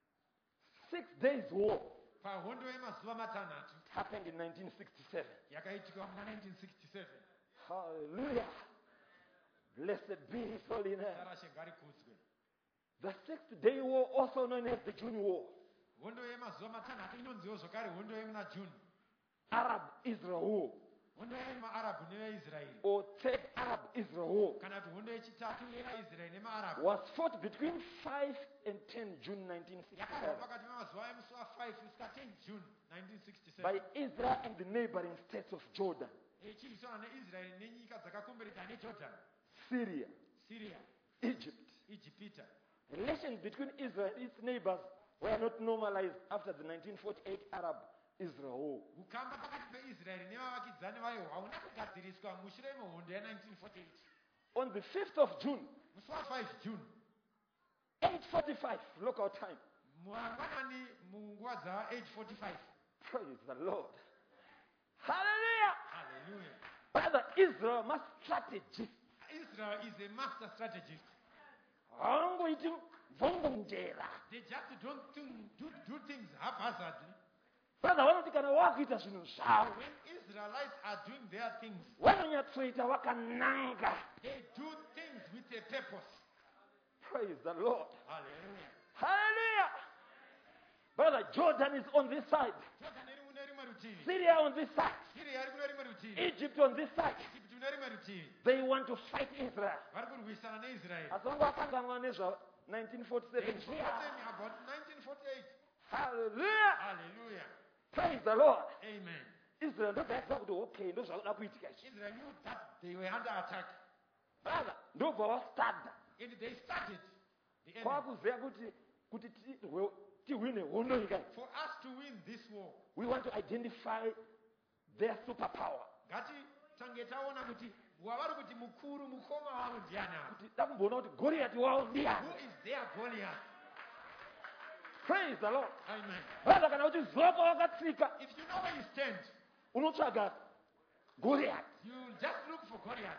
6 days war Pahondo yemazuva matanhatu happened in 1967. yakaitika muna 1967. Hallelujah. Blessed be his holy name. Tarashe ngarikudzwe. The 6th day war, also known as the June War, Hondo yemazuva matanhatu inonziwo zvakare hondo yemuna June. Arab-Israel War, Hondo yemaArabhu neveIsraeri. or Third Arab-Israel War, Kana kuti hondo yechitatu yevaIsraeri nemaArabhu. was fought between 5 and 10 June Yakaitwa 1967 pakati pemazuva emusi wa5 kusvika 10 June 1967. by Israel and the neighboring states of Jordan, Ichirwisana neIsraeri nenyika dzakakomberedza neJordan, Syria, Syria, Egypt. Ijipita. Relations between Israel and its neighbors were not normalized after the 1948 Arab-Israel War. Ukamba pakati peIsraeri nevavakidzani vayo hauna kugadziriswa mushure mehondo ya1948. On the 5th of June, Musi wa5 June, 8:45 local time, mangwanani munguva dza8:45. praise the Lord. Hallelujah. Hallelujah. Brother, Israel must strategy. Israel is a master strategist. Havangoiti mvongonjera. They just don't do things haphazardly. Brother, vanoti kana wakuita zvinhu zvavo, When Israelites are doing their things, vanonyatsoita vakananga. they do things with a purpose. Praise the Lord. Hallelujah. Hallelujah. Brother, Jordan is on this side, Jordan iri kune rimwe rutivi. Syria on this side, Syria iri kune rimwe rutivi. Egypt on this side. Egypt kune rimwe rutivi. They want to fight Israel. Vari kurwisana neIsraeri. Asi vangovakanganwa nezva 1947 They forgotten about 1948. Hallelujah. Hallelujah. Praise the Lord. Amen. Israel ndobvaziva kuti okay ndozvakuda kuitika izvi. Israel knew that they were under attack. Brother, ndobva vastada And they started the enemy. kwakuziva kuti tihwine hondo nyika iyi. For us to win this war, We want to identify their superpower. ngatitange taona kuti wavari kuti mukuru mukoma wavo ndiani apa. Kuti takumboona kuti Goliath wavo ndiani. Who is their Goliath? Praise the Lord. Amen. Brother, kana kuti zuva kwawakatsika If you know where you stand, unotsvaga Goliath. you just look for Goliath.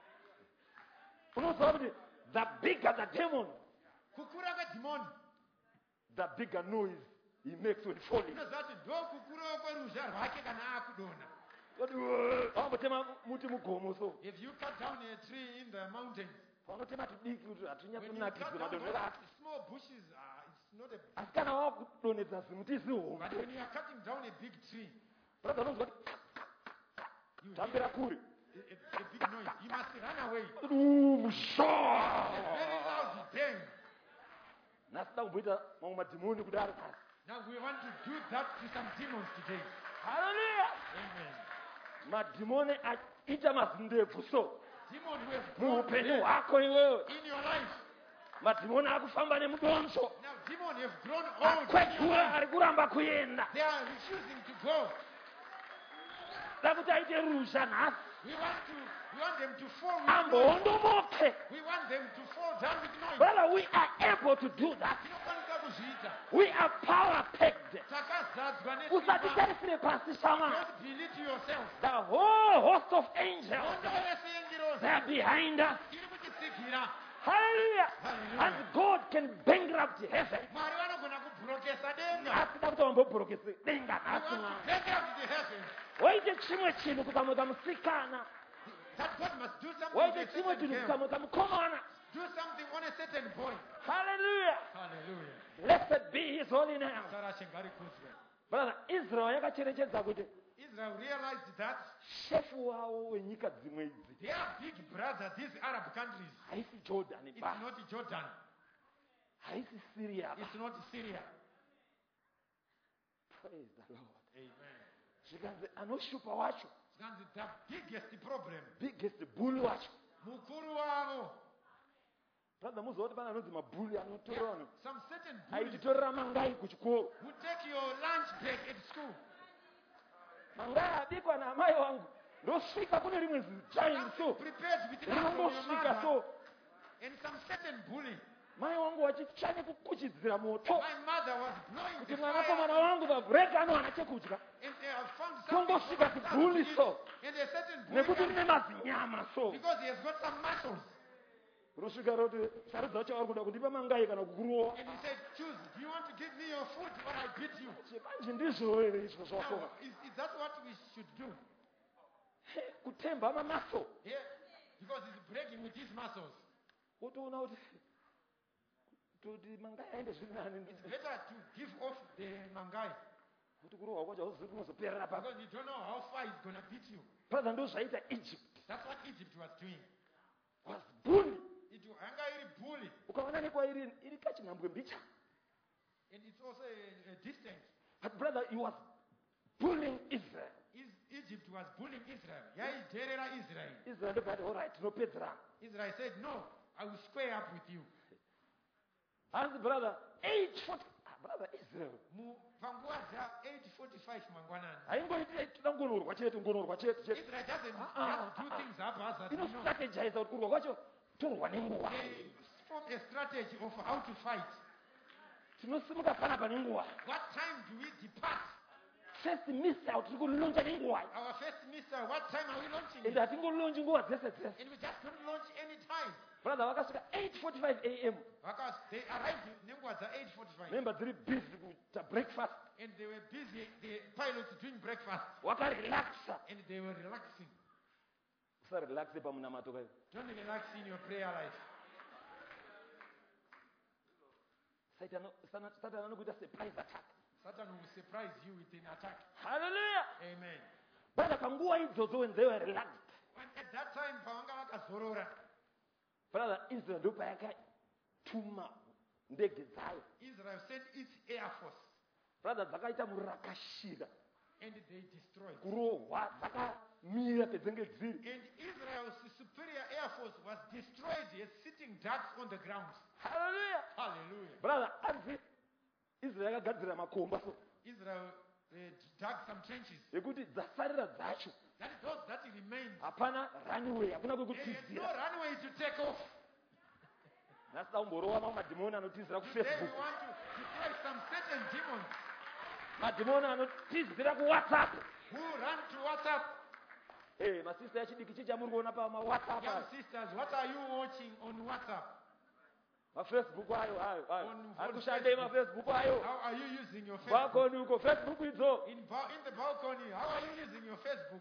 Unoziva kuti the bigger the demon, Kukura kwedhimoni, the bigger noise he makes when falling. unoziva kuti ndokukurawo kweruzha rwake kana akudonha. Wambotema muti mugomo so. If you cut down a tree in the mountains, vanotema tudiki kuti When you hatinyakunakidze cut down madonhero those ake small bushes, it's not a. asi kana wakudonhedza zimuti But zihombe when you are cutting down a big tree, brother unonzwa kuti you hear tambira kure a big noise. You must run away. A musha very loud bang. nasida kumboita mamwe madhimoni kudaro pasi Now we want to do that to some demons today. haleluya Amen. madhimoni aita mazindebvu so Demon who have grown muupenyu hwako iwewe in your life. madhimoni akufamba nemudonzvo Now demon have grown old in your akwegura life. ari kuramba kuenda They are refusing to go. da kuti aite ruzha nhasi We want them to fall with noise. amboondomoke We want them to fall down with noise. brother we are able to do that Tinokwanisa kuzviita. we are power packed Takazadzwa usati nesimba. tarisire pasi shama Don't belittle yourself. the whole host of angels Hondo yese yengirozi they are behind us iri kuchitsigira. hallelujah Hallelujah. and God can bankrupt heaven Mwari vanogona kubhurokesa denga. asida kuti wambobhurokese denga We nhasi want mwana to bankrupt the heavens. waite chimwe chinhu kukamweka musikana That God must do something waite with a chimwe certain chinhu girl. kukamweka mukomana Do something on a certain boy. hallelujah Hallelujah. blessed be his holy name Sarashe ngarikudzwe. brother israel yakacherechedza kuti Israel realized that shefu wavo wenyika dzimwe idzi their big brother, these Arab countries, haisi jordan it's ba not Jordan, haisi syria ba it's not Syria. praise the lord Amen. zvikanzi anoshupa wacho Zvikanzi the biggest problem, biggest bully wacho mukuru wavo, brother muziva kuti pana anonzi mabhuli anotorera vanhu some certain bullies aititorera mangai kuchikoro who take your lunch break at school. mangai abikwa naamai wangu ndosvika kune rimwe zijaini so Prepared with lunch from your rinongosvika mother, so and some certain bully. mai wangu wachichanye kukuchidzira moto My mother was blowing kuti the mwanakomana fire, wangu pabhureki anowana chekudya and they have found tongosvika something for kubhuli himself to so eat, and a certain bully nekuti comes rine mazinyama so because he has got some muscles. rosvika roti sarudza chavari kuda kundipa mangai kana kukurowa And he said, choose, do you want to give me your food or I beat you? chepanje ndizvo here izvo zvako Now, is that what we should do? kutemba mamaso Yeah, because he's breaking with his muscles. wotoona kuti mangai aende zviri nani It's better to give off the mangai kuti kurohwa kwacho hauzivi kunozoperera pa because you don't know how far he's going to beat you. brother ndo zvaita egypt That's what Egypt was doing. was bully It hanga iri bully, ukaona nekwairi iri kachinhambwe mbicha and it's also a distance. but brother he was bullying israel Egypt was bullying Israel. Yaiderera Israel. israel ndobati alright tinopedzerana Israel said, no, I will square up with you. hanzi brother 840 brother israel Panguva dza8:45 mangwanani. haingoiti toda ngonorwa chete Israel doesn't just do things haphazardly. No. inostrategiza kuti kurwa kwacho torwa nenguva They form a strategy of how to fight. tinosimuka panapa nenguva What time do we depart? first missile tiri kulonja nenguva Our first missile, what time are we launching ende it? hatingolonji nguva dzese dzese And we just don't launch any time. brother vakasvika 8:45 am Because they arrived nenguva dza8:45. memba dziri busy kuita breakfast And they were busy, the pilots doing breakfast. wakarelaxa And they were relaxing. usarelaxe pamunamato kayo Don't relax in your prayer life. satani anokuita surprise attack Satan will surprise you with an attack. hallelujah Amen. brother panguva idzodzo when they were relaxed And at that time, pavanga vakazorora, brother israel ndo payakatuma ndege dzayo Israel sent its air force brother dzakaita murakashira and they destroyed. kurohwa dzakamira pedzenge dziri And Israel's superior air force was destroyed as sitting ducks on the ground. hallelujah Hallelujah. brother anzi israel yakagadzira makomba so Israel dug some trenches. ekuti dzasarira dzacho That is those that remained. hapana runway hakuna There is no kwekutidzira runway to take off. nasida kumborowa mamwe madhimoni anotizira Today we kufacebook want to destroy some certain demons madhimoni anotizira kuwhatsapp who run to WhatsApp. masista yachidiki chichamuri kuona pamawhatsapp Young ayo sisters, what are you watching on WhatsApp? mafacebook ayo On ari kushandei mafacebook ayo How are you using your Facebook? balkoni uko facebook idzo In the balcony, how are you using your Facebook?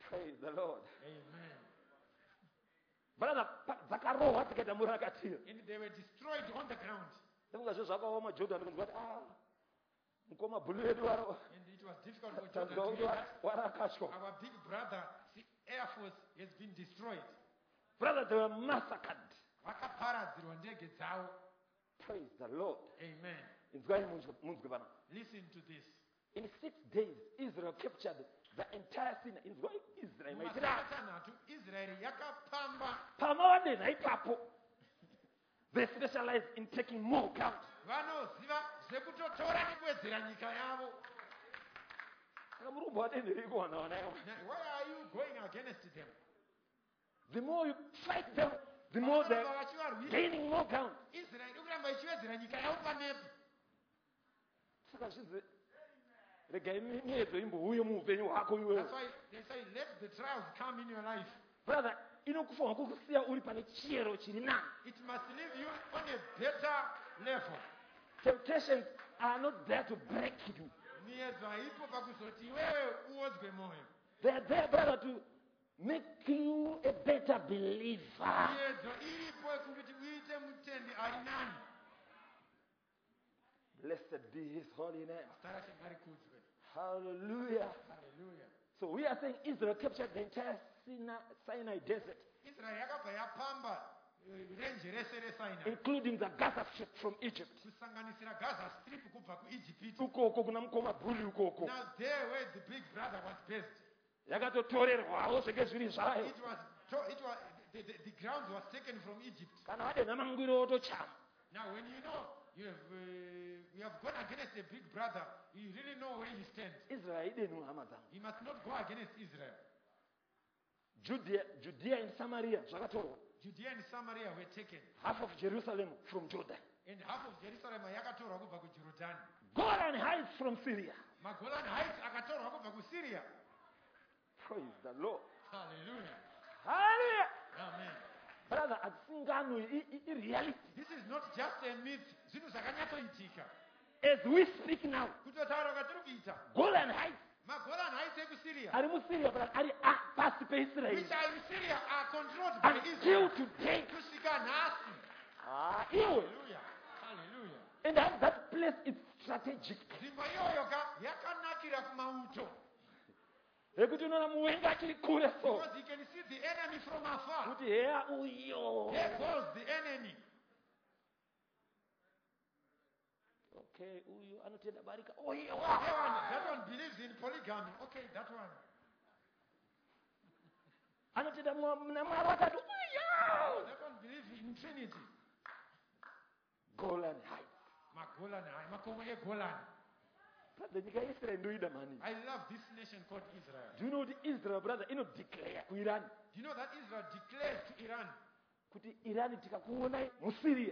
Praise the Lord. Amen. Brother, dzakarohwa dzikaita murakatira. And they were destroyed on the ground. Ndingazvo zvakaoma Jordan kunzwa kuti mukoma bhulu wedu waro. And it was difficult for Tanzwa Jordan kuti to hear that warakashwa. our big brother, the Air Force, has been destroyed. Brother, they were massacred. Vakaparadzirwa ndege dzavo. Praise the Lord. Amen. Inzwai munzwe bana. Listen to this. In 6 days, Israel captured the entire Sinai. Inzwai Israel. Matanhatu Israel yakapamba. Pamavanena ipapo. They specialize in taking more ground. Vanoziva zvekutotora nekuwedzera nyika yavo. Murumba wadenheriko wana wanayo. Why are you going against them? The more you fight them, the more they're gaining more ground. Israel ikuramba ichiwedzera nyika yavo panepo. Saka zvizi regai miedzo imbouye muupenyu hwako iwewe. That's why they say let the trials come in your life. Brother, inokufa kukusiya uri pane chiyero chiri nani. It must leave you on a better level. Temptations are not there to break you. Miedzo haipo pakuzoti iwewe uodzwe moyo. They are there, brother, to make you a better believer. Miedzo iripo kuti uite mutendi ari nani. Blessed be his holy name. Starate ngarikudzwe. Hallelujah. Hallelujah. So we are saying Israel captured the entire Sinai desert, Israel yakabva yapamba renje rese reSinai, including the Gaza Strip from Egypt. kusanganisira Gaza Strip kubva kuIjipiti. Ukoko kuna mukoma bhuli ukoko. Now there where the big brother was based, Yakatotorerwawo zvenge zviri zvayo. the ground was taken from Egypt. Kana wadenha mangwiro otochama. Now when you know you have gone against a big brother, you really know where he stands. Israel idenhu hama dzangu. You must not go against Israel. Judea and Samaria zvakatorwa. Judea and Samaria were taken, Half of Jerusalem from Jordan. and half of Jerusalem yakatorwa kubva kuJorodhani. Golan Heights from Syria. Magolan Heights akatorwa kubva kuSyria. Praise the Lord. Hallelujah. Hallelujah. Amen. Brother, atsinganwe reality. This is not just a myth. Zvinhu zvakanyatsoitika. As we speak now, Kutotaura kwatiri kuita. Golan Heights Magolan Heights ekuSyria, ari muSyria, but ari pasi peIsrael. which are in Syria, are controlled by Until Israel. today. Kusvika nhasi. Iwe. Hallelujah. Hallelujah. And that place is strategic. Nzvimbo iyoyo yakanakira kumauto. Ekuti unoona muwengi achiri kure so. Because you can see the enemy from afar. Kuti heya uyo. There goes the enemy. Okay, uyu anotenda barika. Uyo. That one believes in polygamy. Okay, that one. Anotenda namwari watatu. Uyo. That one believes in Trinity. Golan Heights. Magolan, makomo eGolan. Brother, nyika yeIsrael ndoida mani. I love this nation called Israel. Do you know the Israel, brother, declare kuIran Do you know that Israel declares to Iran, kuti Iran tikakuonai muSyria.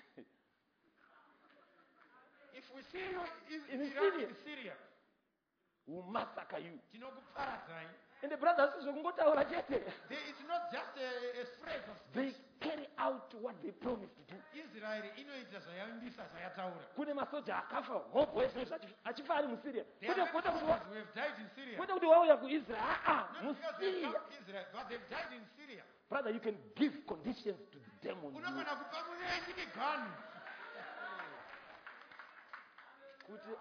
if we see you in In Iran, Syria. in Syria, Will massacre you. tinokuparadzai. And the brothers kungotaura chete. It's not just a phrase of They carry out what they promised to do. Israel inoita zvayambisa zvayataura. Kune masoja akafa hobo yese achifa ari muSyria. There Kwete are kwete many soldiers who have died in Syria. kuti wauya kuIsrael. Not because they've muSyria. come to Israel, but they've died in Syria. Brother, you can give conditions to the demon. Unogona kupa muvengi miganhu. Kuti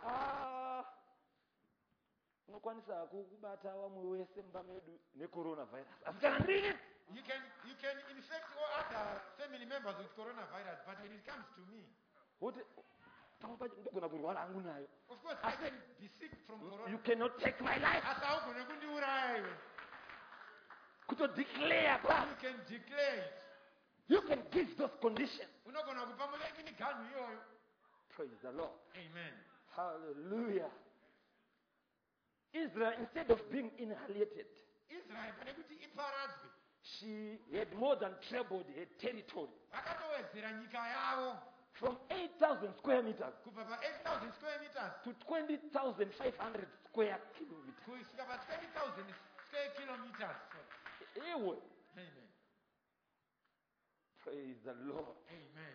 unokwanisa kubata wamwe wese mumba medu necoronavirus. Asikana ndini? You can infect all other family members with coronavirus, but when it comes to me, Kuti ndogona kurwara hangu nayo. of course I can be sick from corona. You cannot take my life. Asi haugone kundiuraya iwe. Declare, brother. You can declare it. You can give those conditions. Unogona kupa muvengi miganhu iyoyo. Praise the Lord. Amen. Hallelujah. Israel, instead of being annihilated, Israel pane kuti iparadzwe, she had more than trebled her territory vakatowedzera nyika yavo from 8,000 square meters kubva pa8,000 square meters to 20,500 square kilometers. kusvika pa20,000 square kilometers. Ewe. Amen. Praise the Lord. Amen.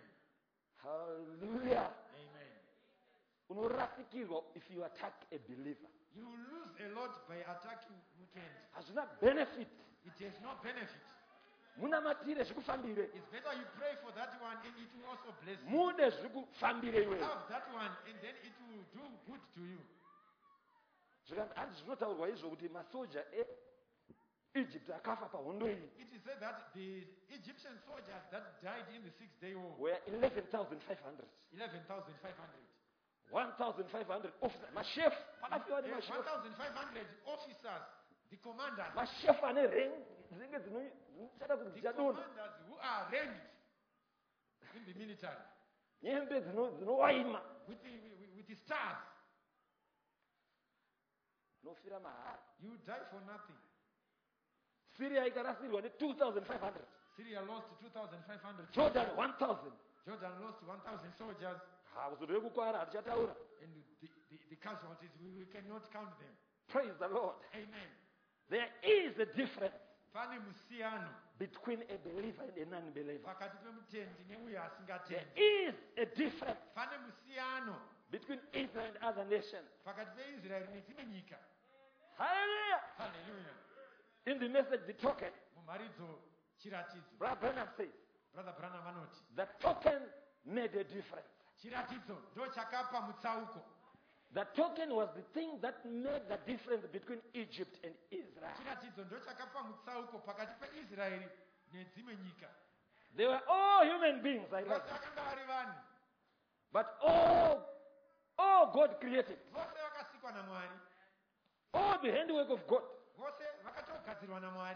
Hallelujah. Amen. Unorasikirwa if you attack a believer. You lose a lot lot by attacking Mutend. hazvina benefit. It has no benefit. Munamatire zvikufambire. It's better you pray for that one and it will also bless you. Mude zvikufambire iwe. Have that one and then it will do good to you. Hanzi zvinotaurwa izvo kuti masoja eEgypt akafa pahondo iyi. It is said that the Egyptian soldiers that died in the 6-day war Were 11,500. 11,500. 1,500 officers. Mashefu. Pakafiwa ni mashefu. 1,500 officers, the commanders. Mashefu ane rank dzinenge dzinochada kuti The dzichadonha. commanders who are ranked in the military Nyembe dzinowaima. with the stars. Nofira mahara. You die for nothing. Syria ikarasirwa ne 2,500. Syria lost 2,500. Jordan 1,000. Jordan lost 1,000 soldiers. Hakuzodwe kukwara hatichataura. And the casualties, we cannot count them. Praise the Lord. Amen. There is a difference Pane musiyano between a believer and a non-believer. pakati pemutendi neuyo There asingatendi. is a difference Pane musiyano between Israel and other nations. pakati peIsraeri nedzimwe nyika. Hallelujah. Hallelujah. In the message, the token, Mumharidzo chiratidzo. Brother Branham says, Brother Branham anoti the token made a difference. chiratidzo ndo chakapa mutsauko. The token was the thing that made the difference between Egypt and Israel. Chiratidzo ndo chakapa mutsauko pakati peIsraeri nedzimwe nyika. They were all human beings, I like. Vose vakanga vari vanhu. But all God created, Vose vakasikwa naMwari. all the handiwork of God. Vose vakatogadzirwa naMwari.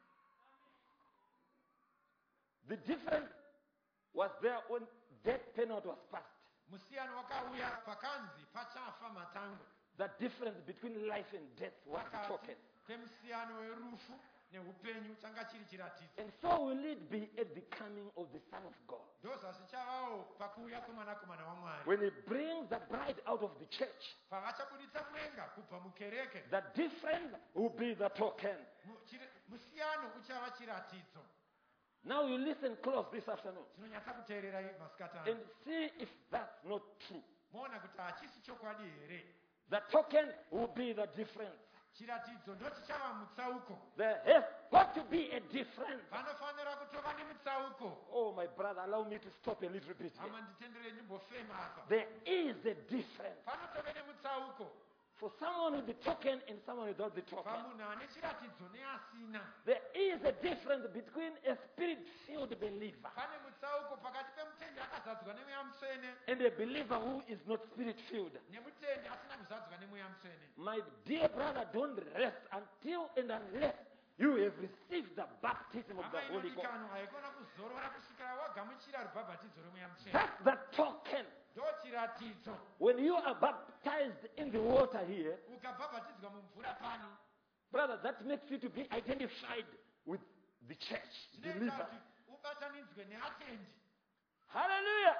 The difference was there when death penalty was passed. Musiyano wakauya pakanzi pachafa matango. The difference between life and death was the Pakati token. pemusiyano werufu neupenyu changa chiri chiratidzo. And so will it be at the coming of the Son of God. Ndozvazvichavawo pakuuya kwemwanakomana waMwari. When he brings the bride out of the church, Pavachabuditsa mwenga kubva mukereke. the difference will be the token. Musiyano uchava chiratidzo. Now you listen close this afternoon Tinonyatsa kuteererai masikati and ano. see if that's not true. Moona kuti hachisi chokwadi here. The token will be the difference. Chiratidzo ndo chichava mutsauko. There has got to be a difference. Panofanira kutova nemutsauko. Oh, my brother, allow me to stop a little bit here. Hama nditendere ndimbofema apa. There is a difference Panotove nemutsauko. for someone with the token and someone without the token. Pamunhu ane chiratidzo neasina. There is a difference between a spirit-filled believer Pane mutsauko pakati pemutendi akazadzwa nemweya mutsvene and a believer who is not spirit-filled. nemutendi asina kuzadzwa nemweya mutsvene. My dear brother, don't rest until and unless you have received the baptism of the Hama Holy Ghost. inodikanwa haikona kuzorora kusvikira wagamuchira rubhabhatidzo remweya mutsvene. That's the token. Ndo chiratidzo. When you are baptized in the water here, Ukabhabhatidzwa mumvura pano. brother, that makes you to be identified with the church, Zvinoita believer. kuti ubatanidzwe neatendi. Hallelujah.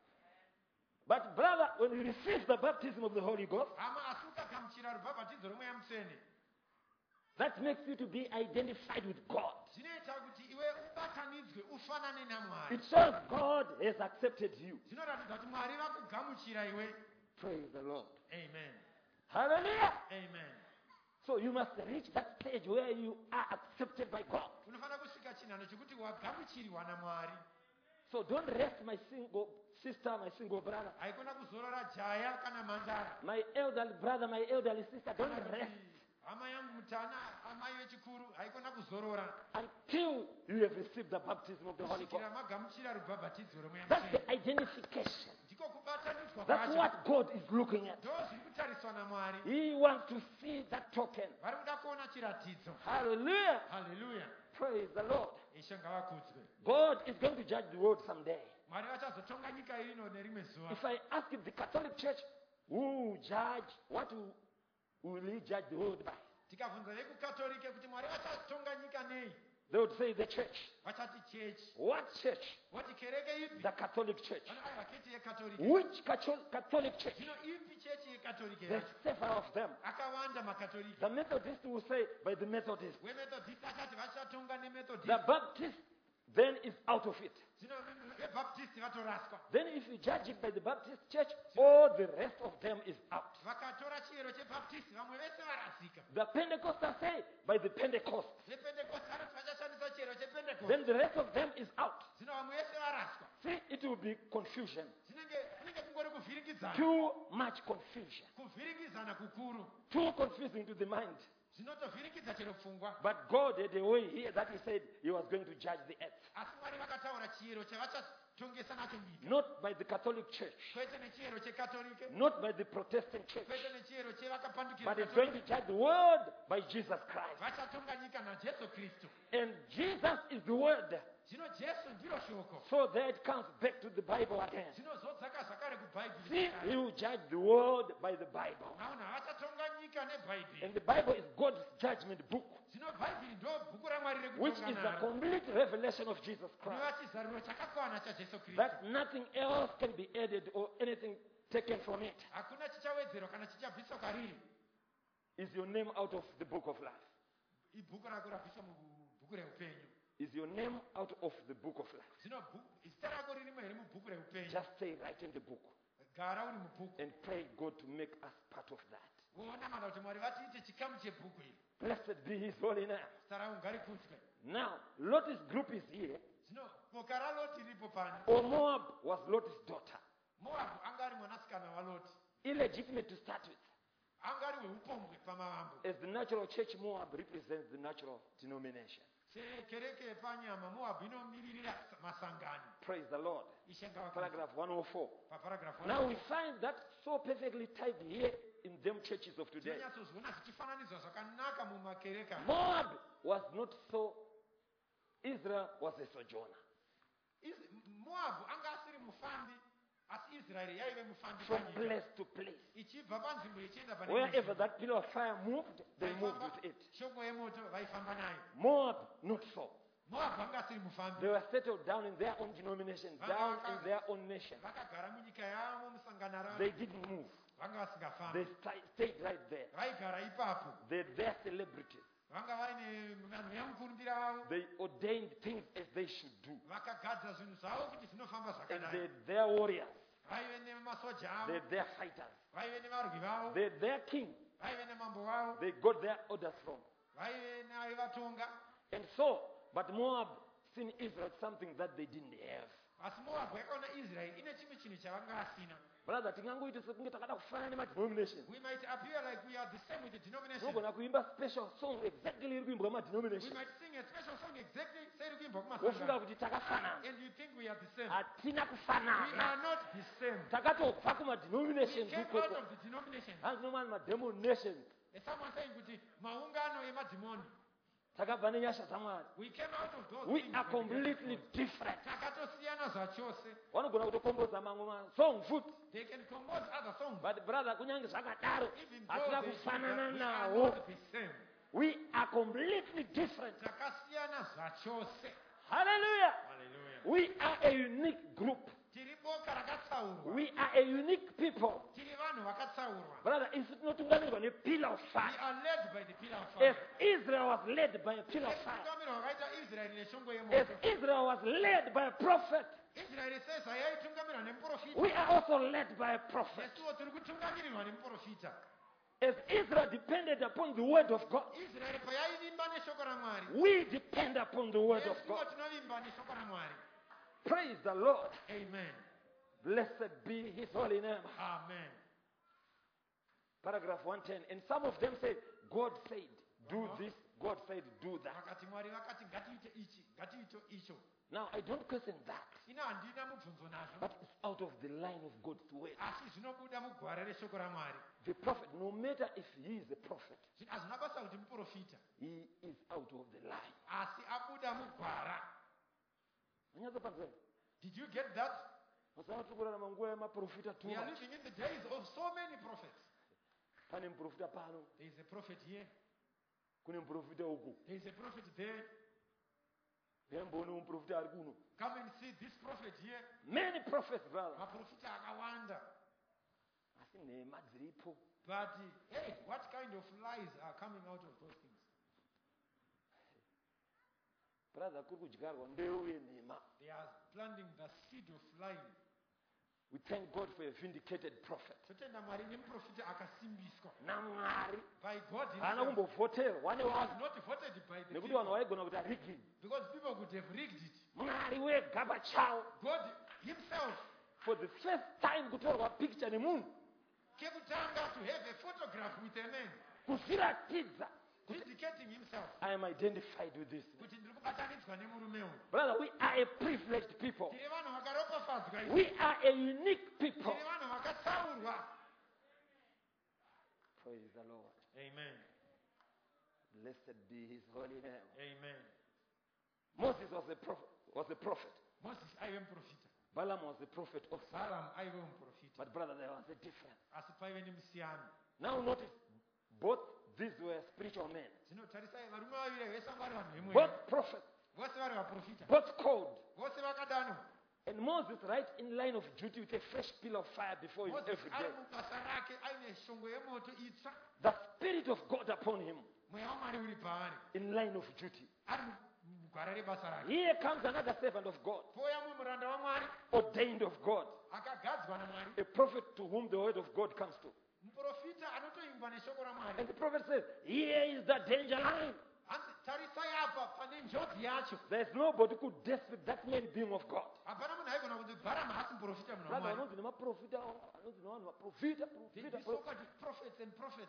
But brother, when you receive the baptism of the Holy Ghost, Hama asi ukagamuchira rubhabhatidzo remweya mutsvene. that makes you to be identified with God. Zvinoita kuti iwe ubatanidzwe ufanane naMwari. It shows God has accepted you. Zvinoratidza kuti Mwari vakugamuchira iwe. Praise the Lord. Amen. Hallelujah. Amen. So you must reach that stage where you are accepted by God. Unofanira kusvika chinhano chekuti wagamuchirirwa naMwari. So don't rest, my single sister, my single brother, Haikona kuzorora jaya kana mhandara. my elderly brother, my elderly sister. Don't Kana rest kuti hama yangu mutana, amai vechikuru, haikona kuzorora. until you have received the baptism of the Holy Ghost. Kusvikira magamuchira rubhabhatidzo remweya That's mutsvene. the identification. Ndiko kubatanidzwa That's kwacho. what God is looking at. Ndo zviri kutariswa naMwari. He wants to see that token. Vari kuda kuona chiratidzo. Hallelujah. Hallelujah. Praise the Lord. Ishe ngavakudzwe. God is going to judge the world someday. Mwari vachazotonga nyika ino nerimwe zuva. If I ask if the Catholic Church who judge, what will he judge the world by? Tikabvunza vekukatolike kuti Mwari vachatonga nyika nei, They would say the church. vachati chechi. What church? Voti kereke ipi? The Catholic Church. Vaketi yekatolike. Which Catholic church? Zvino ipi chechi yekatolike There's yacho? several of them. Akawanda makatolike. The Methodist will say by the Methodist. Wemethodist achati vachatonga The nemethodist. Baptist then is out of it. zvino vebhaptisti vatoraswa. Then if you judge it by the Baptist church, all the rest of them is out. Vakatora chiyero chebhaptisti vamwe vese varasika. The Pentecostals say by the Pentecost. Vepentekosti vanoti vachashandisa chiyero chepentekosti. Then the rest of them is out. zvino vamwe vese varaswa. See, it will be confusion. kunenge kungori kuvhiringidzana. Too much confusion. Kuvhiringidzana kukuru. Too confusing to the mind. zvinotovhiringidza chero pfungwa. But God had a way here that He said He was going to judge the earth. asi mwari vakataura chiyero chavachatongesa nacho nyika. Not by the Catholic Church. kwete nechiyero chekatolike. Not by the Protestant Church. kwete nechiyero chevakapandukira. But He's going to judge the world by Jesus Christ. vachatonga nyika najesu kristu. And Jesus is the Word. zvino jesu ndiro shoko. So that comes back to the Bible again. zvinozodzaka zvakare kubhaibheri. See, He will judge the world by the Bible. naona vachatonga nyika nebhaibheri. And the Bible is God's judgment book, zvino bhaibheri ndo bhuku ramwari which is the rekutonga naro. complete revelation of Jesus Christ. rinova chizaruro chakakwana chajesu kristu. That nothing else can be added or anything taken from it. hakuna chichawedzerwa kana chichabviswa kariri. Is your name out of the book of life? ibhuku rako rabviswa mubhuku reupenyu. Is your name out of the book of life? zvino zita rako ririmo here mubhuku reupenyu. Just stay right in the book gara uri mubhuku. and pray God to make us part of that. wonamata kuti mwari vatiite chikamu chebhuku iri. Blessed be His holy name. zita ravo ngarikudzwe. Now, Lot's group is here. zvino boka raloti riripo pano. Or Moab was Lot's daughter. moabhu anga ari mwanasikana waloti. Illegitimate to start with. anga ari weupombwe pamavambo. As the natural church, Moab represents the natural denomination. sekereke yepanyama moabhu inomiririra masangano. Praise the Lord. ishenga Paragraph 104. paparagrafu. Now we find that so perfectly tied here in them churches of today. tinonyatsozviona zvichifananidzwa zvakanaka mumakereka. Moab was not so, Israel was a sojourner. moabhu anga asiri mufambi asi israeri yaive mufambi From panyika. place to place. ichibva panzvimbo ichienda pane Wherever nzvimbo. that pillar of fire moved, they moved Vaifamba- with it. shoko yemoto vaifamba nayo. Moab, not so. moabhu anga asiri mufambi. They were settled down in their own denomination, down in their own nation. vakagara munyika yavo musangana ravo. They didn't move. vanga vasingafambi. They stayed right there. vaigara ipapo. They're their celebrities. vanga vaine vanhu vemukurumbira vavo. They ordained things as they should do. vakagadza zvinhu zvavo kuti zvinofamba And zvakanaka. they're their warriors. vaive nemasoja avo. They're their fighters. vaive nevarwi vavo. They're their king. vaive nemambo vavo. They got their orders from. vaive naivatonga. And so, but Moab seen Israel something that they didn't have. asi moabhu yakaona israeri ine chimwe chinhu chavanga vasina. Brother, tingangoita sekunge takada kufanana nemadenomination. we might appear like we are the same with the denomination. Unogona kuimba special song exactly iri kuimbwa we madenomination. might sing a special song exactly seiri kuimbwa Wofunga kumasangano. kuti takafanana. and you think we are the same. Hatina we kufanana. are not the same. Takatobva we kumadenomination came out of the denomination. hanzi nomani madenomination. As someone saying kuti maungano emadhimoni. Takabva nenyasha dzamwari. we came out of those We things are when we completely came different. out. takatosiyana zvachose. Vanogona kutokombodza mamwe masong futi. they can compose other songs. But brother, kunyange zvakadaro even though hatina they should kufanana have- we are nawo. not the same. We are completely different. takasiyana zvachose. Hallelujah. haleluya. We are a unique group. tiri boka rakatsaurwa. We are a unique people. tiri vanhu vakatsaurwa. Brother, isi tinotungamirwa nepillar of we fire. are led by the pillar of As fire. Israel was led by a pillar of fire. tungamirwa wakaita israeri neshongo As yemoto. Israel was led by a prophet, israeri seza yaitungamirwa nemuprofita. we are also led by a prophet. nesuwo tiri kutungamirirwa nemuprofita. As Israel depended upon the word of God, israeri payaivimba neshoko ramwari. we depend upon the word of nesuwo God. tinovimba neshoko ramwari. Praise the Lord. amen. Blessed be His holy name. amen. Paragraph 110. And some of them said, God said, do this. God said, do that. vakati mwari vakati ngatiite ichi ngatiite icho. Now, I don't question that. ina handina mubvunzo nazvo. But it's out of the line of God's word. asi zvinobuda mugwara reshoko ramwari. The prophet, no matter if he is a prophet, hazvina basa kuti muprofita. he is out of the line. asi abuda mugwara. did you get that? Masanatukurarama nguva yemaprofita too we are much. living in the days of so many prophets. Pane muprofita pano, there is a prophet here. kune muprofita uku. there is a prophet there. Yemboone muprofita ari kuno. come and see this prophet here. Many prophets, brother. maprofita akawanda. Asi nhema dziripo. but hey, what kind of lies are coming out of those things? brother kuri kudyarwa mbeu yenhema. They are planting the seed of lying. We thank God for a vindicated prophet. Totenda Mwari nemuprofita akasimbiswa naMwari by God haana himself. kumbovhoterwa He was nevanhu not voted by the nekuti people vanhu vaigona kuti arigi. because people could have rigged it. Mwari wega pachawo God himself for the first time kutorwa picture nemunhu kekutanga to have a photograph with a man kuzviratidza vindicating himself I am identified with this. kuti ndiri kubatanidzwa nemurume uyu. Brother, we are a privileged people. Tiri vanhu vakaropafadzwa isi. We are a unique people. Tiri vanhu vakatsaurwa. Praise the Lord. Amen. Blessed be his holy name. Amen. Moses was a prophet. Moses aive muprofita. Balaam was a prophet also. Balaam aive muprofita. But brother, there was a difference. Asi paive nemusiyano. Now notice, both these were spiritual men. Zvino tarisai varume vaviri vese vari vanhu vemweya. Both prophets, Vose vari vaprofita. both called. Vose vakadanwa. And Moses right in line of duty with a fresh pillar of fire before him Moses every ari day. mubasa rake aine shongwe yemoto itsva. The Spirit of God upon him Mweya waMwari uri paari. in line of duty. Ari mugwara rebasa rake. Here comes another servant of God, Pouya mumwe muranda waMwari ordained of God, akagadzwa naMwari. a prophet to whom the word of God comes to. Muprofita anotoimbwa neshoko raMwari. And the prophet says, here is the danger line. Hanzi tarisai apa pane njodzi yacho. There's nobody who could dispute that man being of God. Hapana munhu aigona kuti Balaam haasi muprofita munhu Brother, waMwari. vanonzi nemaprofita, vanonzi nevanhu vaprofita, They profita, spoke of prophets and prophets.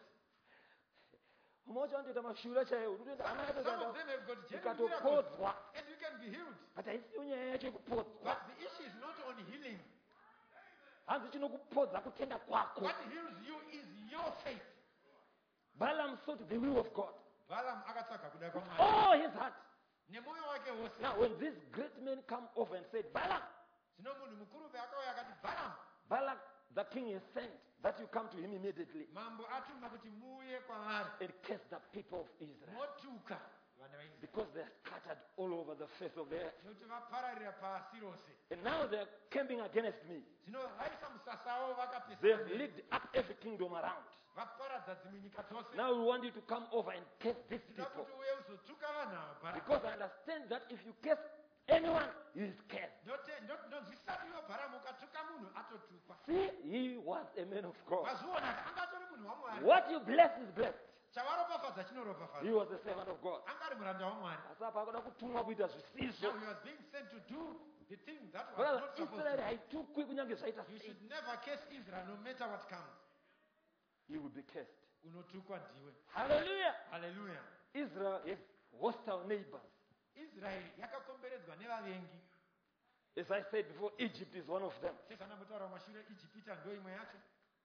umoja vanotoita mashura chaiwo, unotoita Some of them have got genuine miracles ikatopodzwa. and you can be healed. But haisiyo nyaya yacho yekupodzwa. But the issue is not on healing. Hanzi chinokupodza kutenda kwako. What heals you is your faith. Balaam sought the will of God. Balaam akatsvaga kuda kwaMwari All his heart. nemwoyo wake wose. Now when these great men come over and said, Balak, Zvino munhu mukuru akauya akati Balaam, Balak, the king is sent that you come to him immediately mambo atuma kuti muuye kwavari and curse the people of Israel motuka vana vaIsraeri because they are scattered all over the face of the earth. nokuti vapararira pasi rose. And now they are camping against me. Zvino vaisa musasa wavo They've vakapesana licked up every kingdom around. vaparadza dzimwe nyika dzose. Now we want you to come over and curse these Tinoda people. kuti uye uzotuka vanhu ava. Because I understand that if you curse anyone, he is cursed. Ndonzwisisa kuti iwe Bharamu ukatuka munhu atotukwa. See, he was a man of God. Mazviona kuti anga atori munhu waMwari. What you bless is blessed. Chavaropafadza He chinoropafadza. was a servant of God. Anga ari muranda waMwari. Asi apa akuda kutumwa kuita Now zvisizvo. he was being sent to do the thing that was Brother, not supposed Israel to. haitukwi kunyange zvaita You sei. should never curse Israel no matter what comes. He will be cursed. Unotukwa ndiwe. Hallelujah. Hallelujah. Israel has hostile neighbors. Israeli yakakomberedzwa nevavengi. As I said before, Egypt is one of them. Sezvanambotaura mashure Ijipita ndo imwe yacho.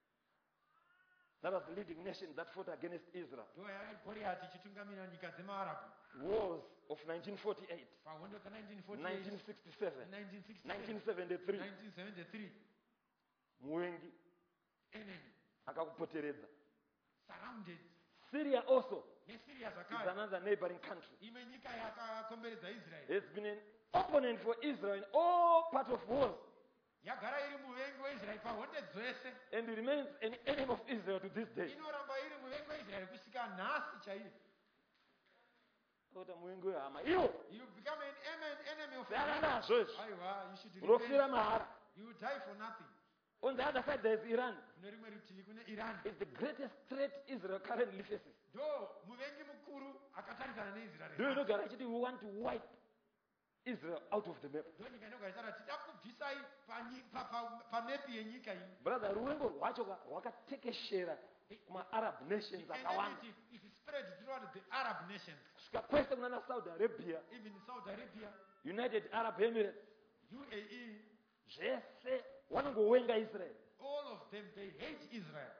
That was the leading nation that fought against Israel. Ndo yari Goliath ichitungamira nyika dzemaArabhu. Wars of 1948, Pahondo dza1948, 1967, 1967, 1973. 1973. Muvengi Enemy akakupoteredza. surrounded. Syria also NeSyria is zvakare. another neighboring country. Imwe nyika yakakomberedza Israeli. It's been an opponent for Israel in all parts of wars. Yagara iri muvengi weIsraeri pahonde dzose. And it remains an enemy of Israel to this day. Inoramba iri muvengi weIsraeri kusvika nhasi chaiyo. Ota muvengi wehama iwo You become an enemy of siyana God. nazvo izvi Aiwa, you should unofira repent. mahara. You die for nothing. On the other side there is Iran. Kune rimwe rutivi kune Iran. It's the greatest threat Israel currently faces. Ndo muvengi mukuru akatarisana neIsraeri. Ndio inogara ichiti we want to wipe Israel out of the map. Ndo nyika inogara ichitaura tida kubvisai pamepi yenyika iyi. Brother, ruvengo rwacho rwakatekeshera kuma-Arab nations The akawanda. enemy is spread throughout the Arab nations. Kusvika kwese kunana Saudi Arabia, Even Saudi Arabia, United Arab Emirates, UAE, zvese vanongowenga Israel. all of them, they hate Israel.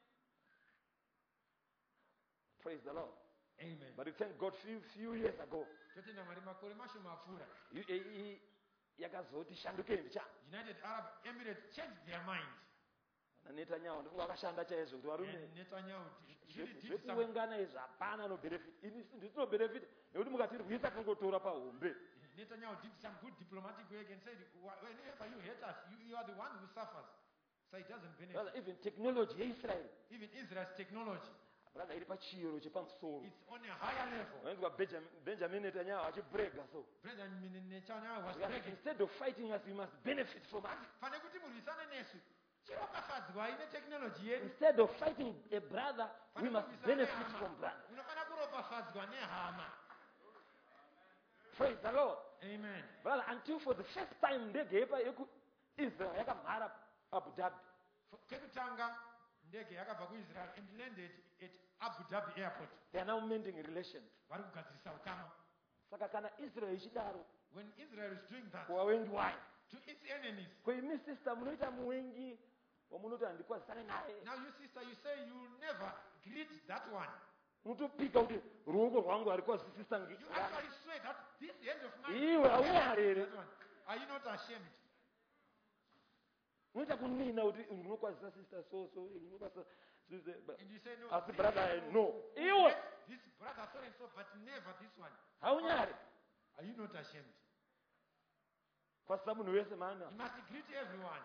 Praise the Lord. Amen. But we thank God few years ago, Totenda Mwari makore mashoma apfuura. UAE yakazoti shandukei cha. United Arab Emirates changed their mind. Netanyahu ndifunga akashanda chaizvo kuti varume And Netanyahu really did some. zvekuwengana izvi hapana anobenefit. Ini ndinobenefit nekuti mukatirwisa tingotora pahombe. Netanyahu did some good diplomatic work and said, whenever you hate us, you are the one who suffers. So it doesn't benefit. Brother, even technology yeIsrael Even Israel's technology. brother iri pachiyero chepamusoro. It's on a higher level. Wanzwa Benjamin Netanyahu achibrega so. Benjamin Netanyahu was Yeah, bragging. instead of fighting us, you must benefit from us. Pane kuti murwisane nesu. Chirokafadzwa ine technology yedu. Instead of fighting a brother, we must benefit from brother. Unofana kuropafadzwa nehama. Praise the Lord. Amen. Brother, until for the first time ndege Israel yakamhara Abu Dhabi. Kekutanga ndege yakabva kuIsrael and landed at Abu Dhabi airport. They are now mending relations. Vari kugadzirisa ukama. Saka kana Israel ichidaro When Israel is doing that kuwawengi wayo. to its enemies. Kweimi sister munoita muwengi wamunoti handikwazisane naye. Now you sister, you say you will never greet that one. Munotopika kuti ruoko rwangu harikwazi sister You actually swear that this end of mine. Iwe haunari here. That one. Are you not ashamed? Munoita kunina kuti unokwazisa sister so unokwazisa And you say no. asi brother no. This Iwe this brother so and so, but never this one. haunyari. Are you not ashamed? Kwazisa munhu wese mana. You must greet everyone.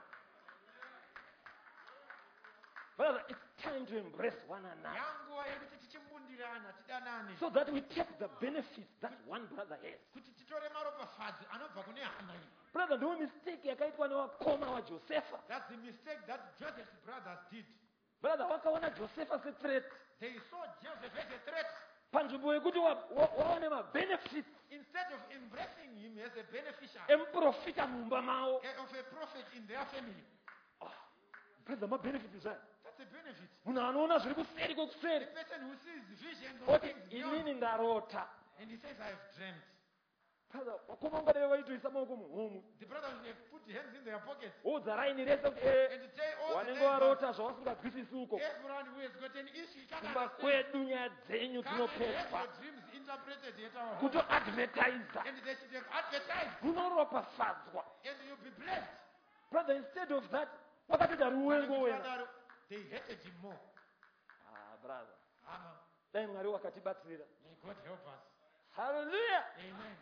Brother, it's time to embrace one another. Yanguva yekuti tichimbundirana tidanane. So that we take the benefits that one brother has. Kuti titore maropafadzo anobva kune hama iyi. Brother, no mistake yakaitwa nevakoma vaJosefa. That's the mistake that Joseph's brothers did. Brother, wakaona Josefa se-threat. They saw Joseph as a threat. Panzvimbo yekuti waone ma-benefits Instead of embracing him as a beneficiary emuprofita mumba mavo. of a prophet in their family. Brother, ma-benefits aya. That's a benefit. Munhu anoona zviri kuseri The kwekuseri. person who sees visions of Oti things beyond, inini ndarota. and he says, I have dreamt. Brother, vakoma ungadai vaitoisa maoko muhomwe. The brothers will have put hands in their pockets Oudza raini rese kuti and say, all the wanenge neighbors, warota zvavasingabvisisi uko. everyone who has got an issue, can Kumba understand. kwedu nyaya dzenyu Come and have dzinopedzwa. your dreams interpreted at our home. Kutoadvertisa. And they should have advertised. Munoropafadzwa. And you'll be blessed. Brother, instead of that, wakatoita ruwengo wena. They hated him more. Brother, Amen. dai Mwari wakatibatsira. May God help us. Hallelujah. Amen.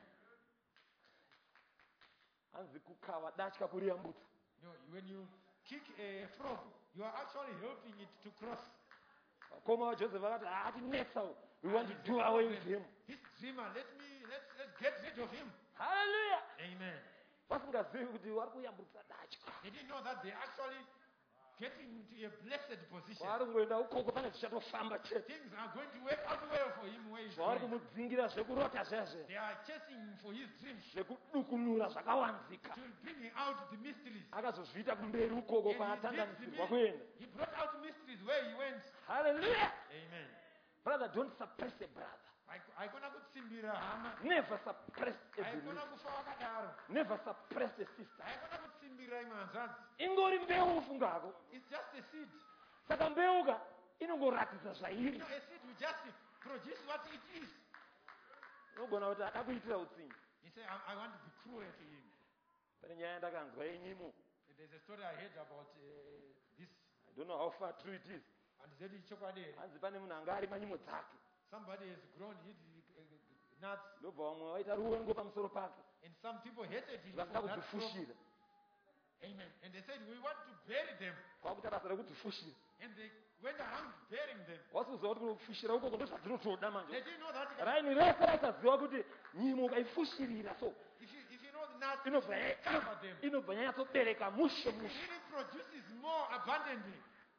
Hanzi kukawa datya kuriyambutsa. No, when you kick a frog, you are actually helping it to cross. Vakoma vaJoseph vakati hatinetsa. We want to do away with him. This dreamer, let's get rid of him. Hallelujah. Amen. Vasingazivi kuti vari kuyambutsa datya. They didn't know that they're actually getting into a blessed position. Vari kungoenda ukoko pane zvichatofamba chete. Things are going to work out well for him where he's Zvavari going. kumudzingira zvekurota zvezve. They are chasing him for his dreams Zvekudukunura zvakawanzika. to bring out the mysteries. Akazozviita kumberi ukoko And kwaatandamisirwa kuenda. he brought out mysteries where he went. Hallelujah. Amen. Brother, don't suppress a brother. Haikona kutsimbira hama. Never suppress a Haikona believer. kufa wakadaro. Never suppress a sister. Haikona kutsimbira imwe hanzvadzi. Ingori mbeu ufungako. It's just a seed. Saka mbeuka inongoratidza You zvairi. know, a seed will just produce what it is. Unogona kuti akakuitira utsinye. He said, I want to be cruel to him. Pane nyaya ndakanzwa yenyimo. And there's a story I heard about this. I don't know how far true it is. And he said, chokwadi. Hanzi pane munhu anga ari manyimo dzake. Somebody has grown his nuts. Ndobva vamwe vaita ruwengo pamusoro pake. And some people hated him for Vasina that crop. kudzifushira. Amen. And they said, we want to bury them. Kwakuita basa rekudzifushira. And they went around burying them. Wasiuziva kuti kufushira ukoko ndozvadzinotoda They manje. didn't know that Raini rese raitaziva kuti nyimo ukaifushirira so if you know the nuts, inobva you cover them. inobva yanyatsobereka mushe It mushe. really produces more abundantly.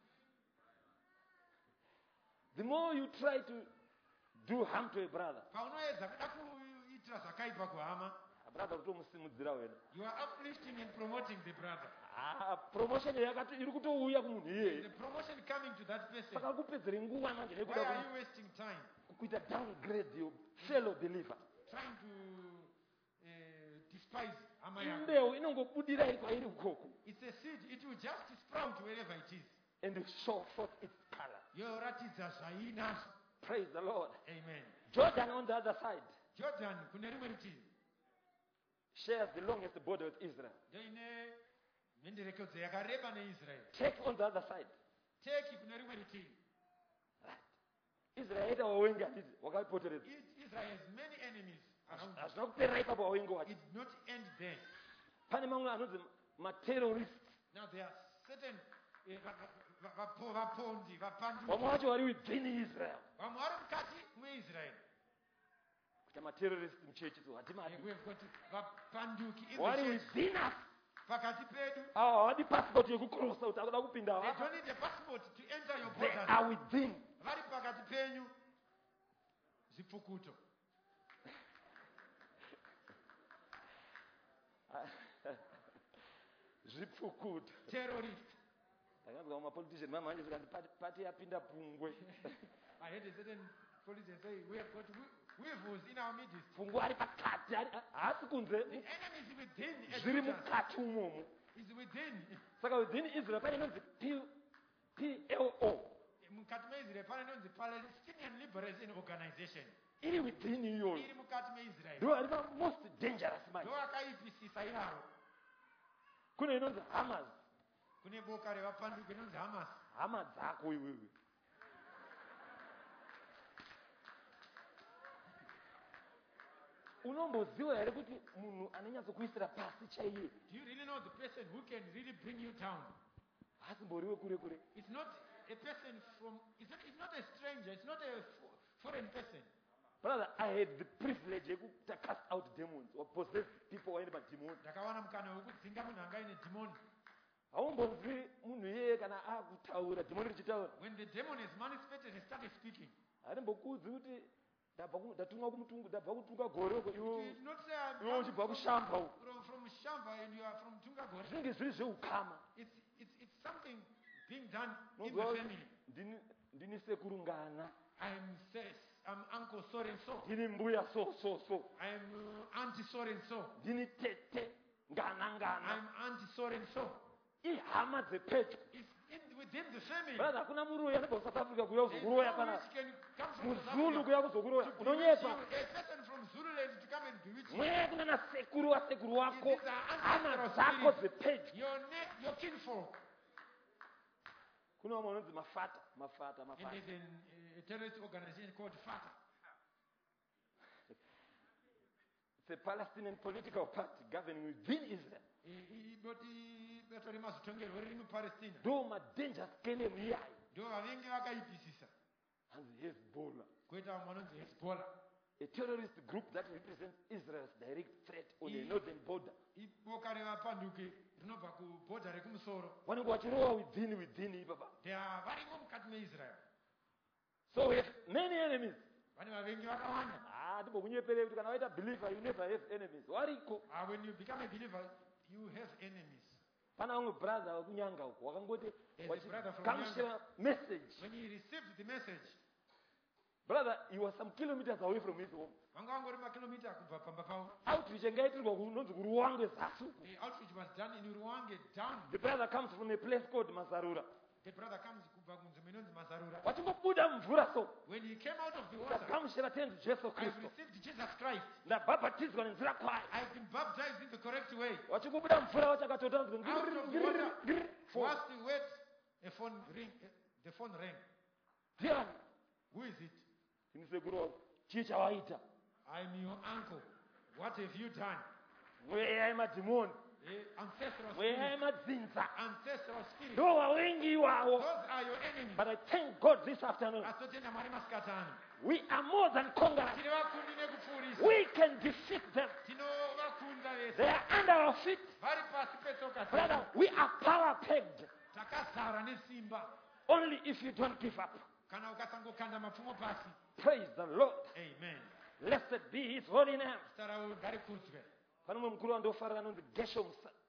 The more you try to do harm to a brother, Paunoedza kuda kuitira zvakaipa kuhama, brother utomusimudzira wena. you are uplifting and promoting the brother. Promotion iri kutouya kumunhu The iyeye. promotion coming to that person. Saka kupedzere nguva manje Why nekuda are you wasting time kuita downgrade your fellow believer. trying to despise hama yako? Imbeu inongobudira iri kwairi ukoko It's a seed. It will just sprout wherever it is. and show forth its color. Yoratidza zvainazvo. Praise the Lord. Amen. Jordan on the other side Jordan kune rimwe rutivi shares the longest border with Israel. ndoine mhenderekedzo yakareba neIsrael. Take on the other side. Teki kune rimwe rutivi. Right. Israel ita wawengi handiti wakaipoteredza. Israel has many enemies around it. Hazvina kuperera ipapo wawengi wacho. It did not end there. Pane mamwe anonzi materrorists. Now there are certain vapondi vapanduki vamwe vacho vari within Israel. vamwe vari mukati muisraeri. Kuti materrorist muchechi so hatimadi. We have got vapanduki in Vari the church within us. pakati pedu. Ava havadi passport yekukrosa kuti akuda kupinda. They don't need a passport to enter your They borders. are within. Vari pakati penyu zvipfukuto. Zvipfukuto. Terrorist. Ndakanzwa mapolitician mamanje zvikati pati yapinda pungwe. I heard a certain politician say we have got weevils in our midst. Pungwe ari pakati haasi kunze. The enemy is within. Zviri mukati umomo. Is within. Saka within Israel pane inonzi PLO. Mukati meIsrael pane inonzi Palestinian Liberation Organization. Iri within iyoyo. Iri mukati meIsrael. Ndo ari most dangerous man. Ndo akaipisisa iraro. Kune inonzi Hamas. Kune boka revapanduki inonzi Hamas. Hama dzako iwewe. Unomboziva here kuti munhu anonyatsokuisira pasi chaiye. Do you really know the person who can really bring you down? Hasimboriwe kure kure. It's not a person from. It's not a stranger. It's not a foreign person. Brother, I had the privilege to cast out demons or possess people who are demons. Ndakawana mukana wekudzinga munhu anga ine demon. Haumbonzwi munhu iyeye kana akutaura demoni richitaura. When the demon is manifested and started speaking. Harimbokudzi kuti ndatumwa kumutungu ndabva kutunga goroko iwe. It's not say Iwe uchibva kushamba uko. from Shamba and you are from Tunga Gore. Zvinenge zviri zveukama. It's something being done in the family. Ndini sekuru ngana. I'm uncle so and so. Ndini mbuya so. I'm auntie so and so. Ndini tete ngana. I'm auntie so and so. Ihama dzepedyo. It's within the family. Brother, hakuna muruya anobva South Africa kuuya kuzokuroya kana muzulu Africa. kuuya kuzokuroya. Unonyepa. A person from Zululand to come and bewitch you. Mweya kuna na sekuru wa sekuru wako. It is our Hama ancestral dzako dzepedyo. your kinfolk. Kuna wamwe wanonzi mafata. And there's a terrorist organization called Fatah. It's a Palestinian political party governing within Israel. Batori mazotongerwa riri muPalestina. Do madenja skele miyai. Ndo vavengi vakaipisisa. Hanzi Hezbollah. Koita vamwe vanonzi Hezbollah. A terrorist group that represents Israel's direct threat on the northern border. Iboka revapanduki rinobva kubhodha rekumusoro. Vanenge vachirowa within ipapa. Varimo mukati meIsrael. So we have many enemies. Vane vavengi vakawanda. Ndimbokunyeperera kuti kana waita believer you never have enemies. Wariko. When you become a believer you have enemies. Pana umwe brother wakunyanga uko wakangoti wachigamuchira message. When he received the message, brother, he was some kilometers away from his home. Vanga vangori makilomita kubva pamba pavo. Outreach ingaitirwa kunonzi kuRuwange Zasu. The outreach was done in Ruwange down. The brother comes from a place called Mazarura. The brother comes kubva kunzvimbo inonzi Mazarura. Wachingobuda mvura so. When he came out of the water, ndagamuchira tenzi Jesu I Kristu. received Jesus Christ. Ndabhabhatidzwa nenzira kwayo. I've been baptized in the correct way. Wachingobuda mvura wachakatotanzwa Out of the water, whilst he wait, the phone rang. Ndiani? Who is it? Ini sekuru wako. Chii chawaita? I'm your uncle. What have you done? Mweya yemadhimoni. Ancestral Mweya spirit. yemadzinza. Ancestral spirit. Ndo wawengi iwawo. Those are your enemies. But I thank God this afternoon. Asotenda mari masikatani. We are more than conquerors. Tine vakundi nekupfuurisa. We can defeat them. Tinovakunda vese. They are under our feet. Vari pasi petsoka. Brother, we are power pegged. Takazara nesimba. Only if you don't give up. Kana ukasangokanda mapfumo pasi. Praise the Lord. Amen. Blessed be his holy name. Zita ngarikudzwe. Pane umwe mukuru wandofarira anonzi Gershom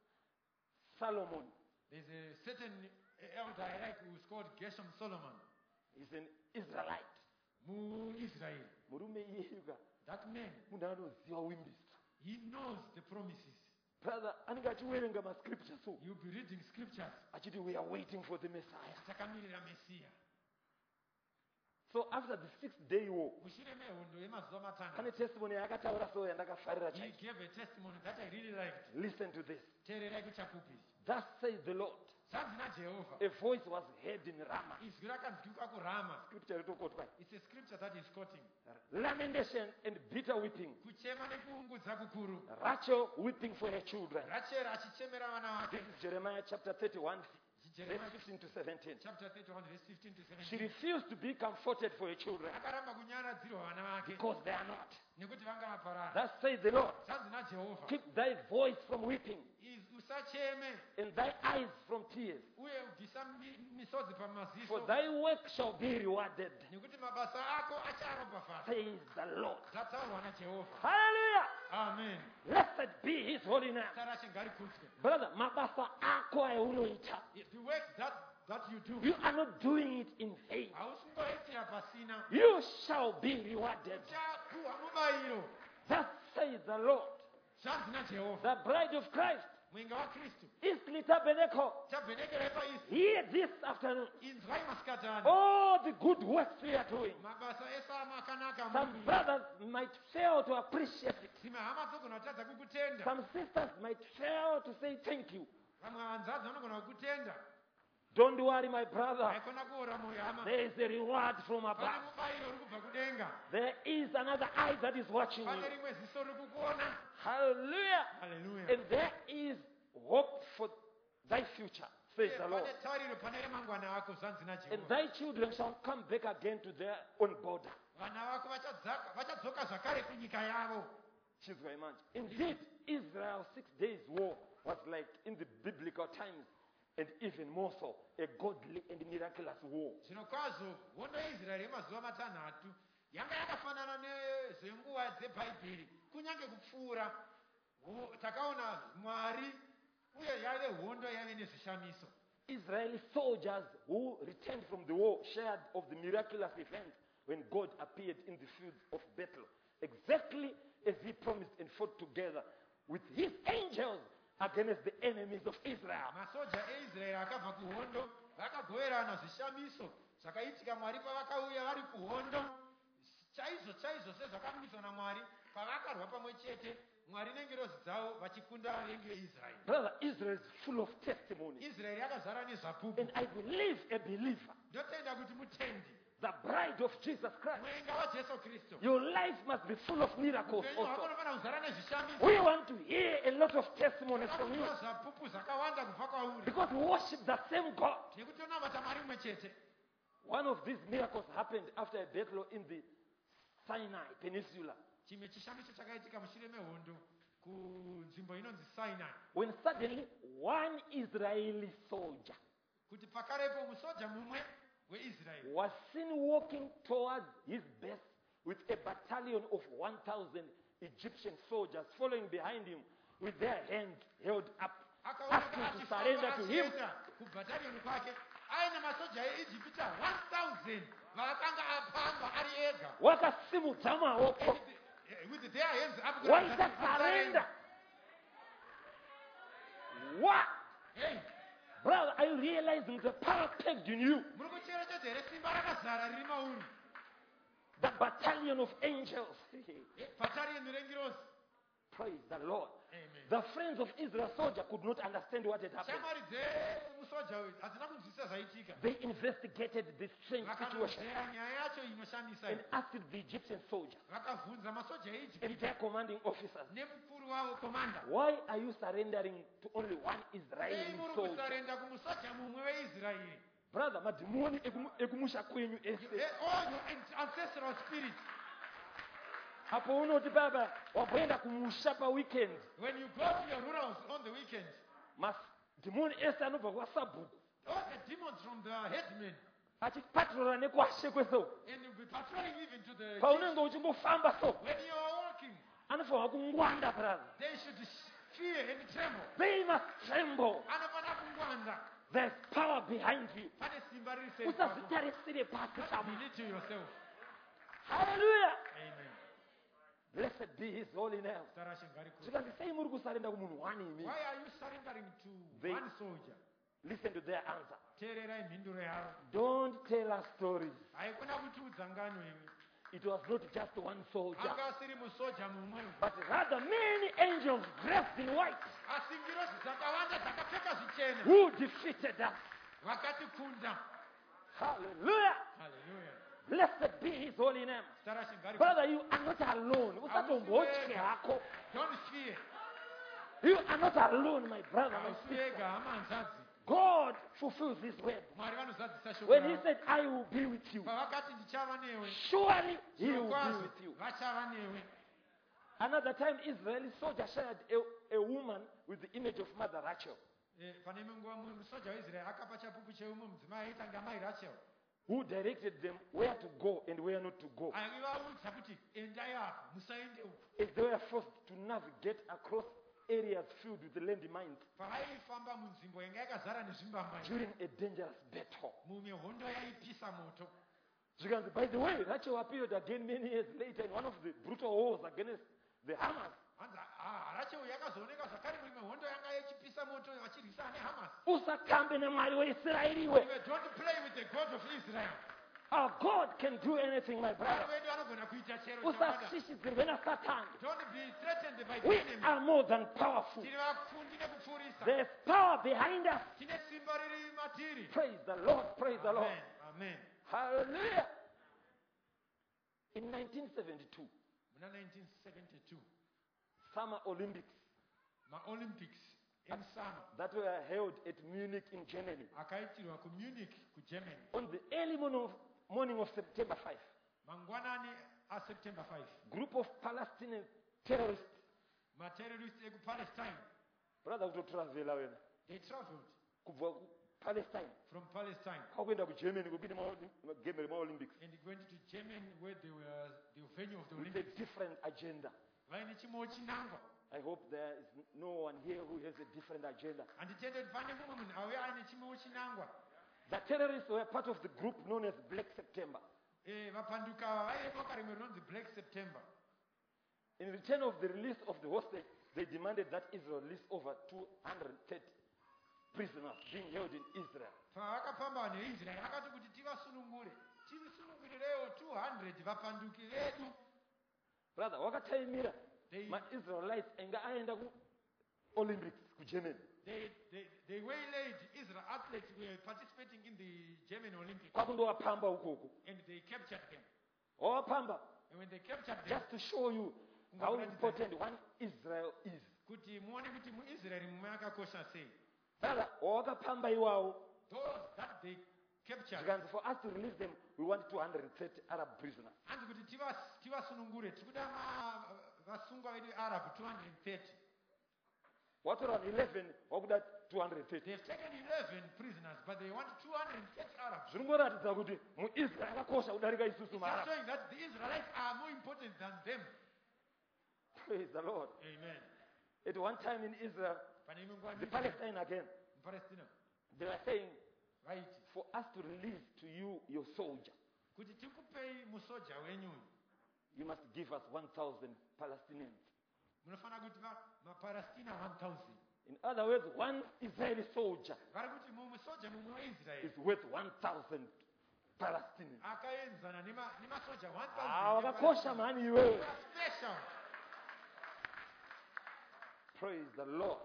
Solomon. There's a certain elder I like who's called Gershom Solomon. He's an Israelite. Mu-Israel. Murume iyeyuka. That man, Munhu anoziva wimbiso. he knows the promises. Brother, anenge achiwerenga mascripture so. You'll be reading scriptures. Achiti we are waiting for the Messiah. Takamirira Messiah. So after the 6th-day war, Mushure mehondo yemazuva matanda. pane testimony yakataura so yandakafarira He chaizvo. gave a testimony that I really liked. Listen to this. Teererai kuchapupi. Thus says the Lord. Zvanzi naJehovha. A voice was heard in Ramah. Izwi rakanzwikwa kuRama. Scripture ritokotwa. It's a scripture that is quoting. Lamentation and bitter weeping. Kuchema nekuungudza kukuru. Rachel weeping for her children. Rachel achichemera vana This vake. is Jeremiah chapter 31. verse Jeremiah 15 to 17. chapter 31 verse 15 to She 17. refused to be comforted for her children Akaramba kunyaradzirwa vana vake because they are not. nekuti vanga vaparara. Thus says the Lord, Zvanzi naJehovha, keep thy voice from weeping usacheme and thy eyes from tears, uye ubvisa misodzi for pamaziso thy work shall be rewarded, nekuti mabasa ako acharopafadzwa. says the Lord. Zvataurwa naJehovha. Hallelujah. Amen. Blessed be his holy name. Tarashe ngarikudzwe. Brother, mabasa ako aunoita. The work that you do, You are not doing it in vain. hausingoitira pasina. You shall be rewarded. Uchapuwa mubayiro. Thus says the Lord. Zvanzi naJehovha. The bride of Christ, Mwenga waKristu. Eastleigh Tabernacle, Tabhenekera paisi. here this afternoon, Inzwai masikatani. all the good works we are doing. Mabasa esama akanaka Some mumuviri. brothers might fail to appreciate it. Dzimwe hama dzogona kutadza kukutenda. Some sisters might fail to say thank you. Vamwe vanzadzi vanogona kukutenda. Don't worry, my brother. Haikona kuora moyo hama. There is a reward from Pane above. mubayiro uri kubva kudenga. There is another eye that is watching Pane you. rimwe ziso riri kukuona. Hallelujah. Hallelujah. And there is hope for thy future, says the Lord. Pane tariro pane remangwana ako, zvanzi And naJehovha. thy children shall come back again to their own border. Vana vako vachadzoka zvakare kunyika yavo. Indeed, Israel's 6 days war was like in the biblical times, and even more so, a godly and miraculous war. Zvirokwazvo hondo yeIsraeri yemazuva matanhatu yanga yakafanana nezvenguva dzebhaibheri, kunyange kupfuura. Takaona Mwari uye yave hondo yave nezvishamiso. Israeli soldiers who returned from the war shared of the miraculous event when God appeared in the fields of battle, exactly as he promised, and fought together with his angels against the enemies of Israel. Masoja eIsraeri akabva kuhondo vakagoverana zvishamiso zvakaitika Mwari pavakauya vari kuhondo chaizvo chaizvo sezvakamiswa naMwari pavakarwa pamwe chete, Mwari nengerozi dzavo vachikunda vavengi veIsraeri. Brother, Israel is full of testimony. Israeri yakazara nezvapupu. And I believe a believer, Ndotenda kuti mutendi, the bride of Jesus Christ, mwenga waJesu Kristu, your life must be full of miracles upenyu hwako also. unofanira kuzara nezvishamiso. We want to hear a lot of testimonies from you Zvapupu zvakawanda kubva kwauri, because we worship the same God. nekuti tonamata Mwari mumwe chete. One of these miracles happened after a battle in the Sinai Peninsula, Chimwe chishamiso chakaitika mushure mehondo kunzvimbo inonzi Sinai, when suddenly one Israeli soldier kuti pakarepo musoja mumwe weIsraeri was seen walking towards his base with a battalion of 1,000 Egyptian soldiers following behind him with their hands held up, asking to surrender to him. kubhatarioni kwake aina masoja eIjipita 1,000 vakanga apamba ari ega Wakasimudza maoko. with their hands up. Waita surrender. What? Hey, Brother, are you realizing the power packed in you? muri kucherechedza here simba rakazara riri mauri? The battalion of angels. Bhatarioni rengirosi. Praise the Lord. Amen. The friends of Israel soldier could not understand what had happened. Shamwari dzemusoja uyu hadzina kunzwisisa zvaitika. They investigated the strange situation Vakanozera nyaya yacho inoshamisa and iyi. asked the Egyptian soldier Vakabvunza masoja and eIjipita their commanding officers, nemukuru wavo komanda, why are you surrendering to only one Israeli ei muri soldier? kusarenda kumusoja mumwe weIsraeri. Brother, madimoni ekumusha kwenyu ese. All your ancestral spirits, Apo unoti baba wakwenda kumusha pa weekend. when you go to your rurals on the weekends, Mas dimoni ese anobva kwaSabhuku all the demons from the headmen, achipatrola nekwashe kweso. and you'll be patrolling even to the Paunenge uchimbofamba so. when you are walking, Anofanwa kungwanda brother. they should fear and tremble. They must tremble. Anofana kungwanda. There's power behind you. Pane simba riri seri kwako. Usazvitarisire pasi chamo. Believe to yourself. Hallelujah. Amen. Blessed be his holy name. Tarashe ngarikudzwe. Zvikanzi sei muri kusarenda kumunhu one imi? Why are you surrendering to They- one soldier? Listen to their answer. Teererai mhinduro yavo. Don't tell us stories. Haikuna kutiudza ngano imwe. It was not just one soldier, Anga asiri musoja mumwe, but rather many angels dressed in white asi ngirozi dzakawanda dzakapfeka zvichena who defeated us. vakatikunda. Hallelujah. Hallelujah. Blessed be his holy name. Tarashe ngarikudzwe. Brother, you are not alone. Usatombotye hako. Don't fear. You are not alone, my brother, my Hausi sister. wega hama hanzvadzi. God fulfills His word. Mwari vanozadzisa shoko When He ravo. said, I will be with you, Pavakati ndichava newe, surely He will be zvirokwazvo with you. vachava newe. Another time, Israeli soldier shared a woman with the image of Mother Rachel, Pane imwe nguva musoja weIsraeri akapa chapupu cheumwe mudzimai aita kunge mai Rachel, who directed them where to go and where not to go, aivaudza kuti endai apa musaende uku. as they were forced to navigate across areas filled with landmines Pavaifamba munzvimbo yanga yakazara nezvimbambanyi during a dangerous battle. mumwe hondo yaipisa moto. Because, by the way, Rachel appeared again many years later in one of the brutal wars against the Hamas. Hanzi Rachel yakazooneka zvakare muimwe hondo yanga yachipisa moto vachirwisana neHamas. Usakambe naMwari weIsraeri we. Iwe, don't play with the God of Israel. Our God can do anything, my Mwari brother. wedu anogona kuita chero chavada. Usashishizirwe naSatani. Don't be threatened by the We enemy. are more than powerful. Tiri vafundi nekupfurisa. There's power behind us. Tine simba riri matiri. Praise the Lord. Praise the Lord. Amen. Amen. Hallelujah. In 1972, Muna 1972, Summer Olympics maOlympics emusama that were held at Munich in Germany akaitirwa kuMunich kuGermany on the early morning of September 5. mangwanani aSeptember 5. Group of Palestinian terrorists, Materrorists ekuPalestine, brother, kutotravela wena they traveled kubva Palestine from Palestine kwakuenda kuGermany kupinda maGermany maOlympics and went to Germany where they were the venue of the with a Olympics. different agenda. Vaine chimwe chinangwa. I hope there is no one here who has a different agenda. Handitende kuti pane mumwe munhu auya ane chimwe chinangwa. The terrorists were part of the group known as Black September. Vapanduka ava vaive boka rimwe rinonzi Black September. In return of the release of the hostage, they demanded that Israel release over 230 prisoners being held in Israel. Pavakapamba neIsrael vakati kuti tivasunungurewo 200 vapanduki vedu. Brother, wakataimira They- ma-Israelites enga aenda ku-Olympics kuGermany. They waylaid Israel athletes who were participating in the German Olympics Kwakundowapamba ukoko. and they captured them. Wawapamba And when they captured them, just to show you how important one Israel is. kuti muone kuti muIsraeri mumwe akakosha sei. Brother, wawakapamba iwawo. Those that they captured, Because for us to release them, we want 230 Arab prisoners. hanzi kuti tivasunungure tiri kuda vasungwa vedu Arab 230. What around 11 wakuda 230. They've taken 11 prisoners, but they want 230 Arabs. Zviringoratidza kuti muIsrael akakosha kudarika isusu It's maArab. showing that the Israelites are more important than them. Praise the Lord. Amen. At one time in Israel, Pane imwe nguva the Palestine again, muPalestina they were saying, vaiti for us to release to you your soldier, kuti tikupei musoja wenyu you must give us 1,000 Palestinians. munofanira kuti maPalestina 1,000. In other words, one Israeli soldier Vari kuti mumwe soja mumwe weIsraeri is worth 1,000 Palestinians. akaenzana nemasoja 1,000. Wakakosha mani iwewe. You are special. Praise the Lord.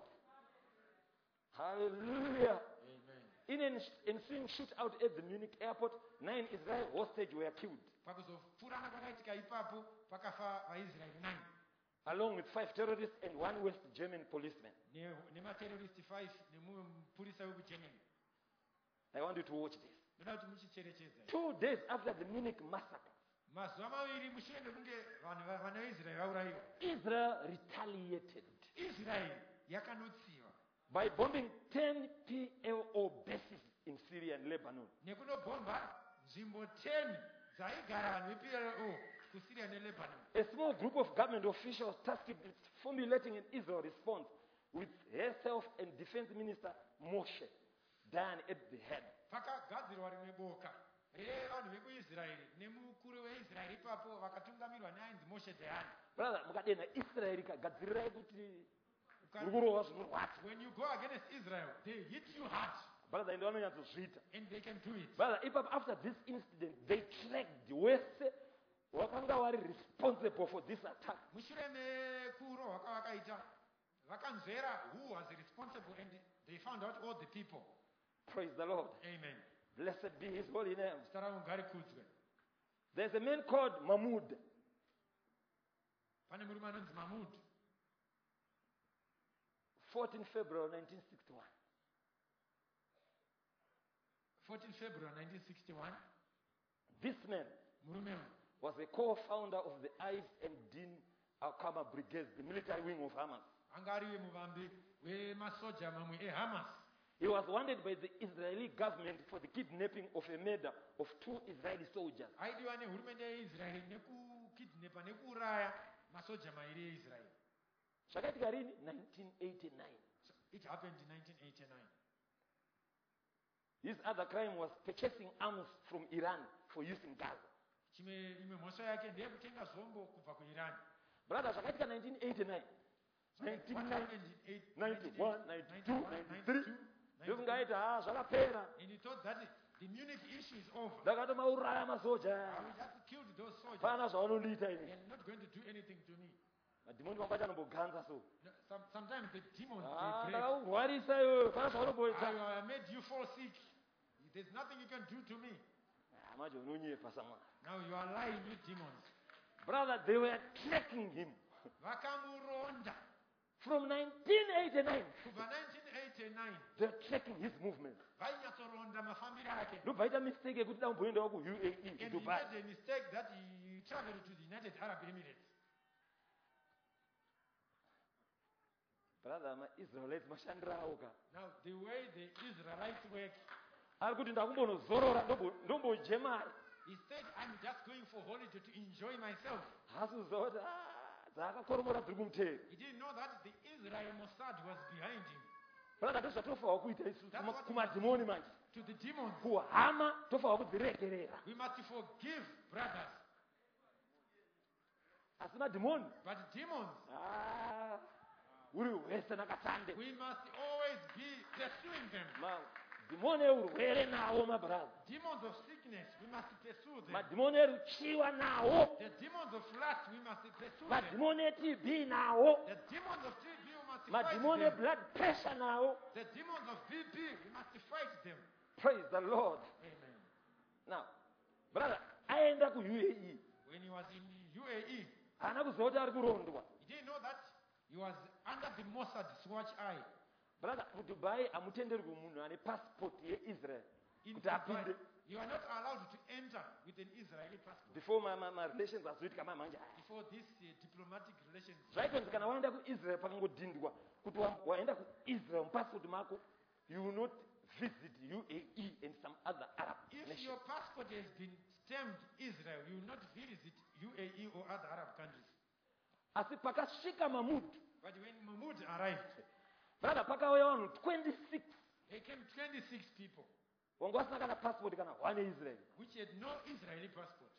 Hallelujah. Amen. In an ensuing shootout at the Munich airport, 9 Israeli hostages were killed, Pakuzopfurana kwakaitika ipapo pakafa vaIsraeri 9 along with 5 terrorists and 1 West German policeman. nematerroristi 5 nemumwe mupurisa wekuGermany. I want you to watch this. Ndoda kuti muchicherechedza. 2 days after the Munich massacre, Mazuva maviri mushure mekunge vana veIsraeri vaurayiwa, Israel retaliated Israeri yakanotsiva by bombing 10 PLO bases in Syria and Lebanon. nekunobhomba nzvimbo 10 dzaigara vanhu vePLO kuSyria neLebanon. A small group of government officials tasked with formulating an Israel response, with herself and Defense Minister Moshe Dayan at the head. Pakagadzirwa rimwe boka revanhu vekuIsraeri nemukuru weIsraeri ipapo vakatungamirwa neainzi Moshe Dayan. Brother, mukadena Israel ikagadzirirai kuti rukurova zvinorwadza. When you go against Israel, they hit you hard Brother, ende vanonyatsozviita. and they can do it. Brother, ipapo after this incident, they tracked wese wakanga vari responsible for this attack. Mushure mekurohwa kwavakaita vakanzvera who was responsible and they found out all the people. Praise the Lord. Amen. Blessed be his holy name. Zita rangu ngarikudzwe. There's a man called Mahmoud. Pane murume anonzi Mahmoud. 14 February 1961. 14 February 1961, This man murume uyu was a co-founder of the Ives and Dean Al-Qama Brigades, the military wing of Hamas. anga ariwe muvambi wemasoja mamwe ehamas. He was wanted by the Israeli government for the kidnapping of a murder of 2 Israeli soldiers. aidiwa nehurumende yeisraeri nekukidnepa nekuuraya masoja mairi eisraeri. Zvakaitika rini? 1989. It happened in 1989. His other crime was purchasing arms from Iran for use in Gaza. Imwe mhosva yake ndeyekutenga zvombo kubva kuiran. Brother, zvakaitika 1989. 1990, 91, 92, 93. Ndofungaita zvakapera. And he thought that the Munich issue is over. Ndakatomauraya masoja. I will just kill those soldiers. Pana zvavanondiita ini. They are not going to do anything to me. Madhimoni vangu achanomboganza so. No, sometimes the demons they break. Ndakakurwarisa iwewe. Pana zvavanomboita. I made you fall sick. There's nothing you can do to me. Manje unonyepa samwana. Now you are lying with demons. Brother, they were tracking him. Vakamuronda. From 1989, Kubva 1989. they're tracking his movements. Vainyatsoronda mafambiro ake. Ndobvaita mistake yekuti damboendawo kuUAE, And he Dubai. made a mistake that he traveled to the United Arab Emirates. Brother, ma-Israelites mashandirawo ka. Now the way the Israelites work, Ari kuti ndakumbonozorora ndombodye mari. he said, I'm just going for holiday to enjoy myself. Haasi kuziva kuti dzakakoromora dziri kumutera. He didn't know that the Israel Mossad was behind him. Brother, ndozvatofanirwa kuita isu That's what kumadhimoni manje. To the demons, Kuhama tofanirwa kudziregerera. we must forgive brothers. Asi madhimoni But demons, uri hwese nakasande. we must always be pursuing them. Madhimoni eurwere nawo mabrother. Demons of sickness, we must pursue them. Madhimoni eruchiwa nawo. The demons of lust, we must pursue them. Madhimoni eTB nawo. The demons of TB, we must fight Madhimoni them. eblood pressure nawo. The demons of BP, we must fight them. Praise the Lord. Amen. Now, brother, aenda kuUAE. When he was in UAE, Haana kuziva kuti ari kurondwa. he didn't know that he was under the Mossad's watch eye. Brother, kuDubai hamutenderwi munhu ane passport yeIsrael In kuti Dubai, apinde. you are not allowed to enter with an Israeli passport. Before ma-relations azoitika manje aya. Before this diplomatic relations. Zvaitonzi kana waenda kuIsrael pakangodhindwa kuti waenda kuIsrael mupassport mako, you will not visit UAE and some other Arab If nations. your passport has been stamped Israel, you will not visit UAE or other Arab countries. Asi pakasvika Mahmoud, But when Mahmoud arrived, brother, pakauya vanhu 26 they came 26 people wanga vasina kana passport kana one Israel. which had no Israeli passport.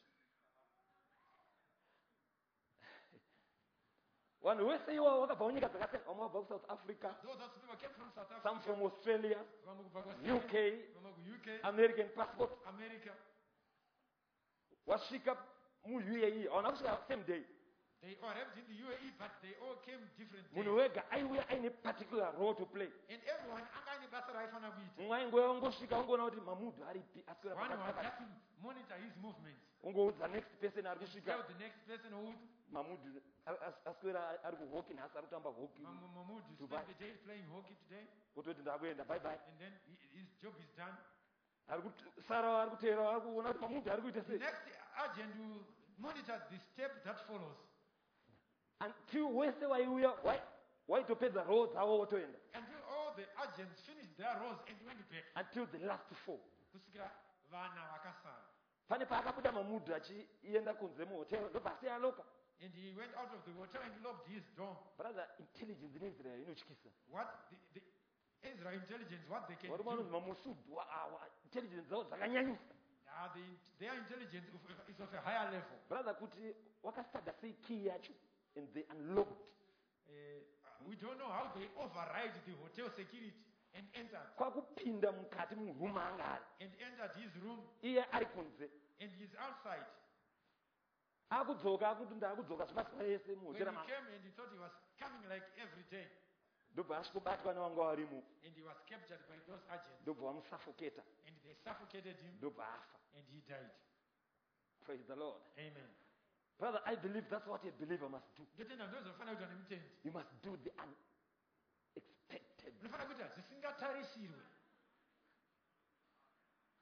Vanhu vese iwavo vakabva kunyika dzakasiyana. Vamwe vabva kuSouth Africa, Those people came from South Africa, some from Australia, vamwe kubva kuAustralia, UK, vamwe kuUK, American passport. America. Wasvika muUAE, havana kusvika same day. They all arrived in the UAE, but they all came different Munhu days. wega aiuya aine particular role to play. And everyone anga ane basa raifanira kuita. Mumwe aingoya ungosvika ungoona kuti Mahmoud aripi aswera One was pakati. just to monitor his movements. Ungoudza next person ari Tell kusvika. the next person who Mahmoud aswera ari kuhockey nhasi ari kutamba hockey. Mahmoud Dubai. spent the day playing hockey today, Ototi ndakuenda bye bye. and then his job is done. Ari kusara ari kuteera ari kuona kuti Mahmoud ari kuita The sei. next agent will monitor the step that follows Until wese waiuya waitopedza role dzavo wotoenda. until all the agents finished their roles and went back. Until the last four. Kusvikira vana vakasara. Pane paakabuda Mahmoud achienda kunze muhotel ndobva asiya aloka. And he went out of the hotel and locked his door. Brother, intelligence in Israel inotyisa. What the Israel intelligence, what they can Wari vanhu do. mamusudhu intelligence dzavo dzakanyanyisa. Their intelligence is of a higher level. Brother, kuti wakastaga sei key yacho and they unlocked. We don't know how they override the hotel security and entered Kwakupinda mukati muroom anga ari. and entered his room, Iye ari kunze. and he's outside. Akudzoka akuti ndakudzoka zvemasiva ese When muhotera he manga. came and he thought he was coming like every day, Ndobva asvikobatwa nevanga varimo. and he was captured by those agents, Ndobva vamusafoketa. and they suffocated him, Ndobva afa. and he died. Praise the Lord. Amen. Brother, I believe that's what a believer must do. Ndotenda ndozofana kuita nemutendi. You must do the unexpected. Unofana kuita zvisingatarisirwe.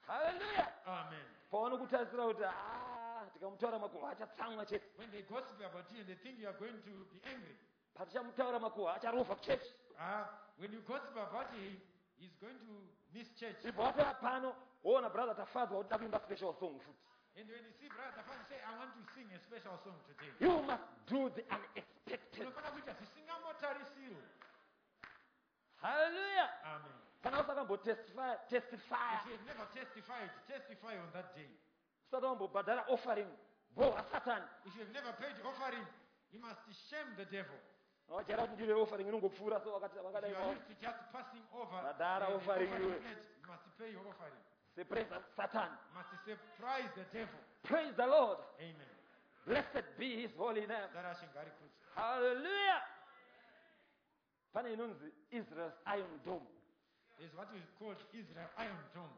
Hallelujah. Amen. Pavanokutarisira kuti tikamutaura makuhwa achatsamwa chete. When they gossip about you and they think you are going to be angry, Patichamutaura makuhwa acharovha kuchechi. when you gossip about him, he's going to miss church. Ibva wapera pano woona brother tafadzwa kuti takuimba special song futi. And when you see Brother Tafan say, I want to sing a special song today, You must do the unexpected. unofana kuita zvisingambotarisirwe. Hallelujah. Amen. Kana usakambotestify. If you have never testified, testify on that day. Usati wambobhadhara offering boha Satan. If you have never paid offering, you must shame the devil. Wachera kuti ndire offering inongopfuura so If wakadai. you are used to just passing over, Badara the offering offering you. plate, you must pay your offering. Say praise Satan. You must say, praise the devil. Praise the Lord. Amen. Blessed be his holy name. Darashe ngarikudzwe. Hallelujah. Pane inonzi Israel's Iron Dome. There's what is called Israel Iron Dome.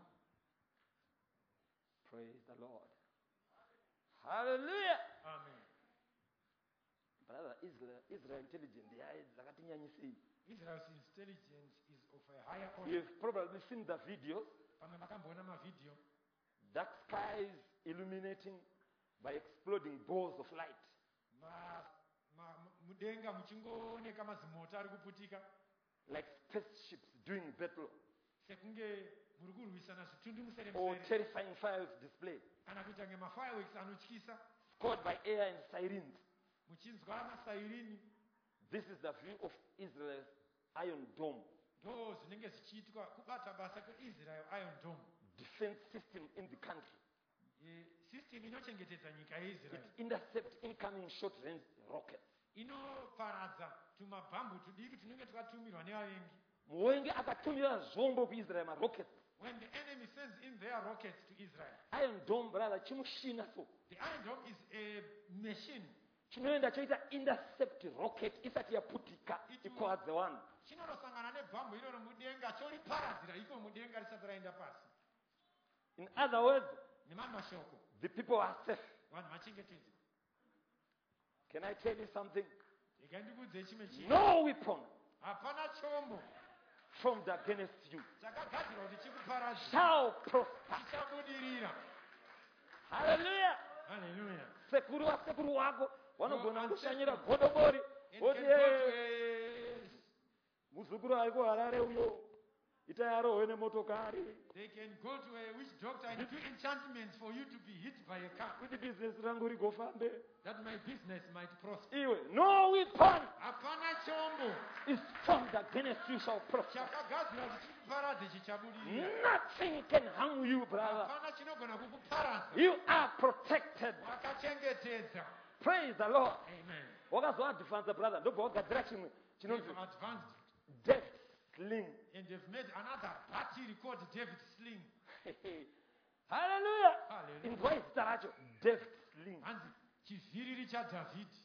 Praise the Lord. Hallelujah. Amen. Brother, Israel intelligence dzakatinyanyisei. Israel's intelligence is of a higher order. You've probably seen the videos. Pamwe makamboona mavideo, Dark skies illuminating by exploding balls of light. mudenga muchingooneka mazimota ari kuputika Like spaceships doing battle. sekunge muri kurwisana zvitundu musere Or musere terrifying fires displayed. kana kuita ngemafireworks anotyisa Scored by air and sirens. muchinzwa masairini. This is the view of Israel's Iron Dome. Ndo zvinenge zvichiitwa kubata basa kweIsrael Iron Dome, Defense system in the country. system inochengetedza nyika yeIsrael, It intercepts incoming short-range rockets. inoparadza tumabhambu tudiki tunenge twakatumirwa nevavengi. Muwengi akatumira zvombo kuIsrael marockets. When the enemy sends in their rockets to Israel, Iron Dome brother chimushina so. the Iron Dome is a machine. Chinoenda choita intercept rocket isati yaputika ikuadze one. Chinonosangana nebhambu iroro mudenga choriparadzira iko mudenga risati raenda pasi. In other words, Nemamwe mashoko, the people are safe. vanhu vachengetedzwa. Can I tell you something? Regai ndikuudzei chimwe chinhu. No weapon Hapana chombo formed against you chakagadzirwa kuti chikuparadza shall prosper. chichabudirira. Hallelujah. Hallelujah. Sekuru wasekuru wako vanogona No, kushanyira godobori And oti can go to muzukuru ari kuharare uyo itai arohwe nemotokari they can go to a witch doctor and do enchantments for you to be hit by a car, kuti bhizinesi rangu rigofambe. that my business might prosper. Iwe, no weapon Hapana chombo is formed against you shall prosper. chakagadzirwa kuti chikuparadze chichabudirira. Nothing can harm you, brother. Hapana chinogona kukuparadza. You are protected. Wakachengetedza. Praise the Lord. Amen. Wakazoadvance brother, ndobva wagadzira chimwe They've chinonzi advanced death sling. and they've made another battery called David Sling. Hallelujah. Hallelujah. Inzwai zita racho death sling. Hanzi chivhiriri chaDhavhidhi.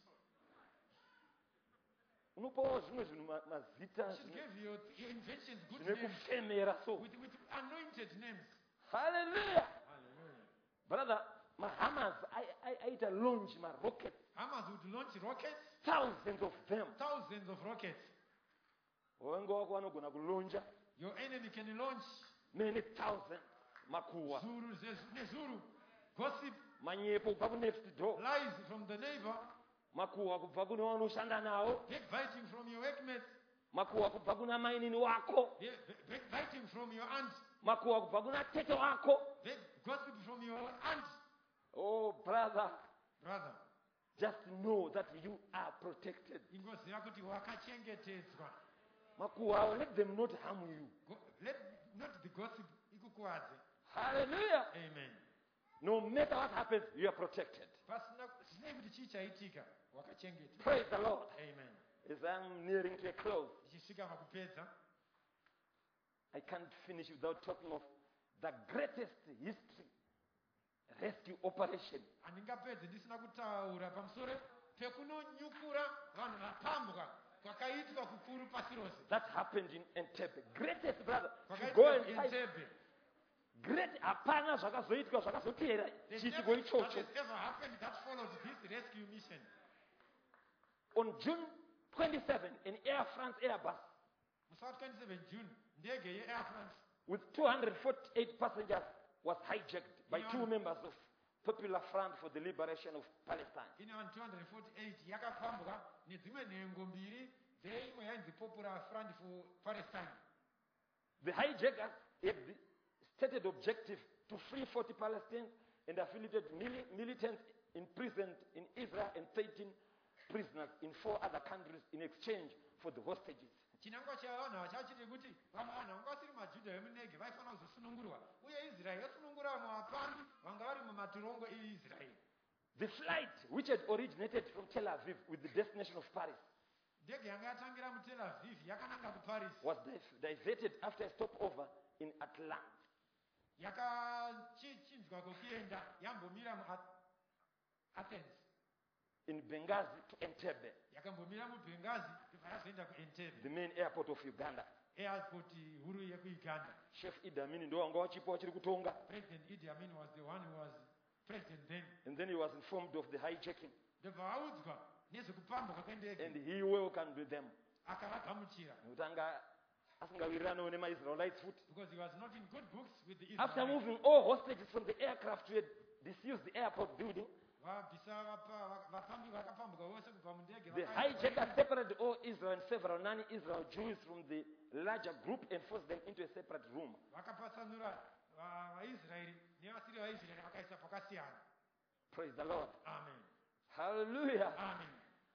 Unopawo zvimwe zvinhu mazita Should give your inventions good zvine names kufemera so. with anointed names. Hallelujah. Hallelujah. Brother, mahamas aita launch marockets, Hamas would launch rockets, thousands of them. thousands of rockets. Wawengi wako vanogona kulonja Your enemy can launch many thousands makuhwa zuru nezuru, gossip, manyepo kubva kunext door, lies from the neighbor, makuhwa kubva kune vanoshanda navo, backbiting from your workmates, makuhwa kubva kuna mainini wako, backbiting from your aunt, makuhwa kubva kuna tete wako. gossip from your aunt. Oh brother, Brother, just know that you are protected. ingoziva kuti wakachengetedzwa. Makuhwa, let them not harm you. Let not the gossip ikukuwadze. Hallelujah. Amen. No matter what happens, you are protected. Pasina zvinei kuti chii chaitika, wakachengetedzwa. Praise the Lord. Amen. As I'm nearing to a close, Tichisvika pakupedza, I can't finish without talking of the greatest history rescue operation handingapedzi ndisina kutaura pamusoro pekunonyukura vanhu vapambwa kwakaitwa kukuru pasi rose. that happened in Entebbe. Greatest brother. You go Kwakaitwa and type Entebbe. great. Hapana zvakazoitwa zvakazotera There's chiitiko never- that ichocho. has ever happened that followed this rescue mission. On June 27, an Air France Airbus Musi wa 27 June, ndege yeAir France with 248 passengers was hijacked by Yeah. 2 members of Popular Front for the Liberation of Palestine. ine vanhu 248 yakapambuka nedzimwe nhengo mbiri dzeimwe yainzi Popular Front for Palestine. The hijackers had the stated objective to free 40 Palestinians and affiliated militants imprisoned in Israel and 13 prisoners in 4 other countries in exchange for the hostages. chinangwa chavanhu vachachiti kuti vamwe vanhu vanga vasiri majudha vemunege vaifanira kuzosunungurwa uye israeri yasunungura vamwe vapambi vanga vari mumatorongo eisraeri. The flight, which had originated from Tel Aviv with the destination of Paris, ndege yanga yatangira mutel aviv yakananga kuparis was diverted after a stopover in Atlanta. yakachinjwa kokuenda yambomira muathens In Benghazi to Entebbe, yakambomira mubhengazi ibva yazoenda kuentebbe the main airport of Uganda. airport huru yekuuganda. Chef Idi Amin ndo wanga wachipo wachiri kutonga. President Idi Amin was the one who was president then. And then he was informed of the hijacking. ndobva vaudzwa nezvekupambuka kwendege And he welcomed them. akavagamuchira Nokutanga asingawiriranawo nemaIsraelites futi. because he was not in good books with the After Israelites. moving all hostages from the aircraft who had disused the airport building, vabvisa vapambi vakapambuka vose kubva mundege the hijackers separated all Israel and several non-Israel Jews from the larger group and forced them into a separate room. vakapatsanura vaisraeri nevasiri vaisraeri vakaisa pakasiyana. Praise the Lord. Amen. Hallelujah. Amen.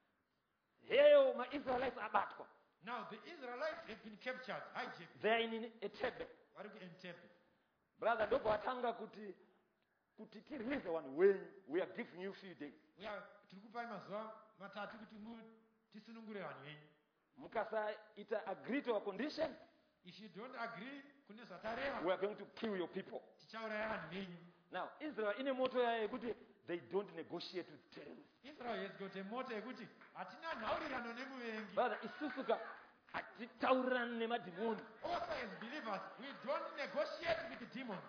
Here my Israelites abatwa. Now the Israelites have been captured, hijacked. They are in Entebbe. vari kuentebbe. Brother, ndobva watanga kuti tirelease one when we are giving you few days. tiri kupai mazuva matatu kuti tisunungure vanhu venyu. Mukasaita agree to our condition, If you don't agree kune zvatareva we are going to kill your people. tichauraya vanhu venyu. Now, Israel ine moto yayo yekuti they don't negotiate with terrorists. Israel has got a motto yekuti hatina nhaurirano nemuvengi. Brother, isusuka hatitaurirani nemadhimoni. Also as believers, we don't negotiate with the demons.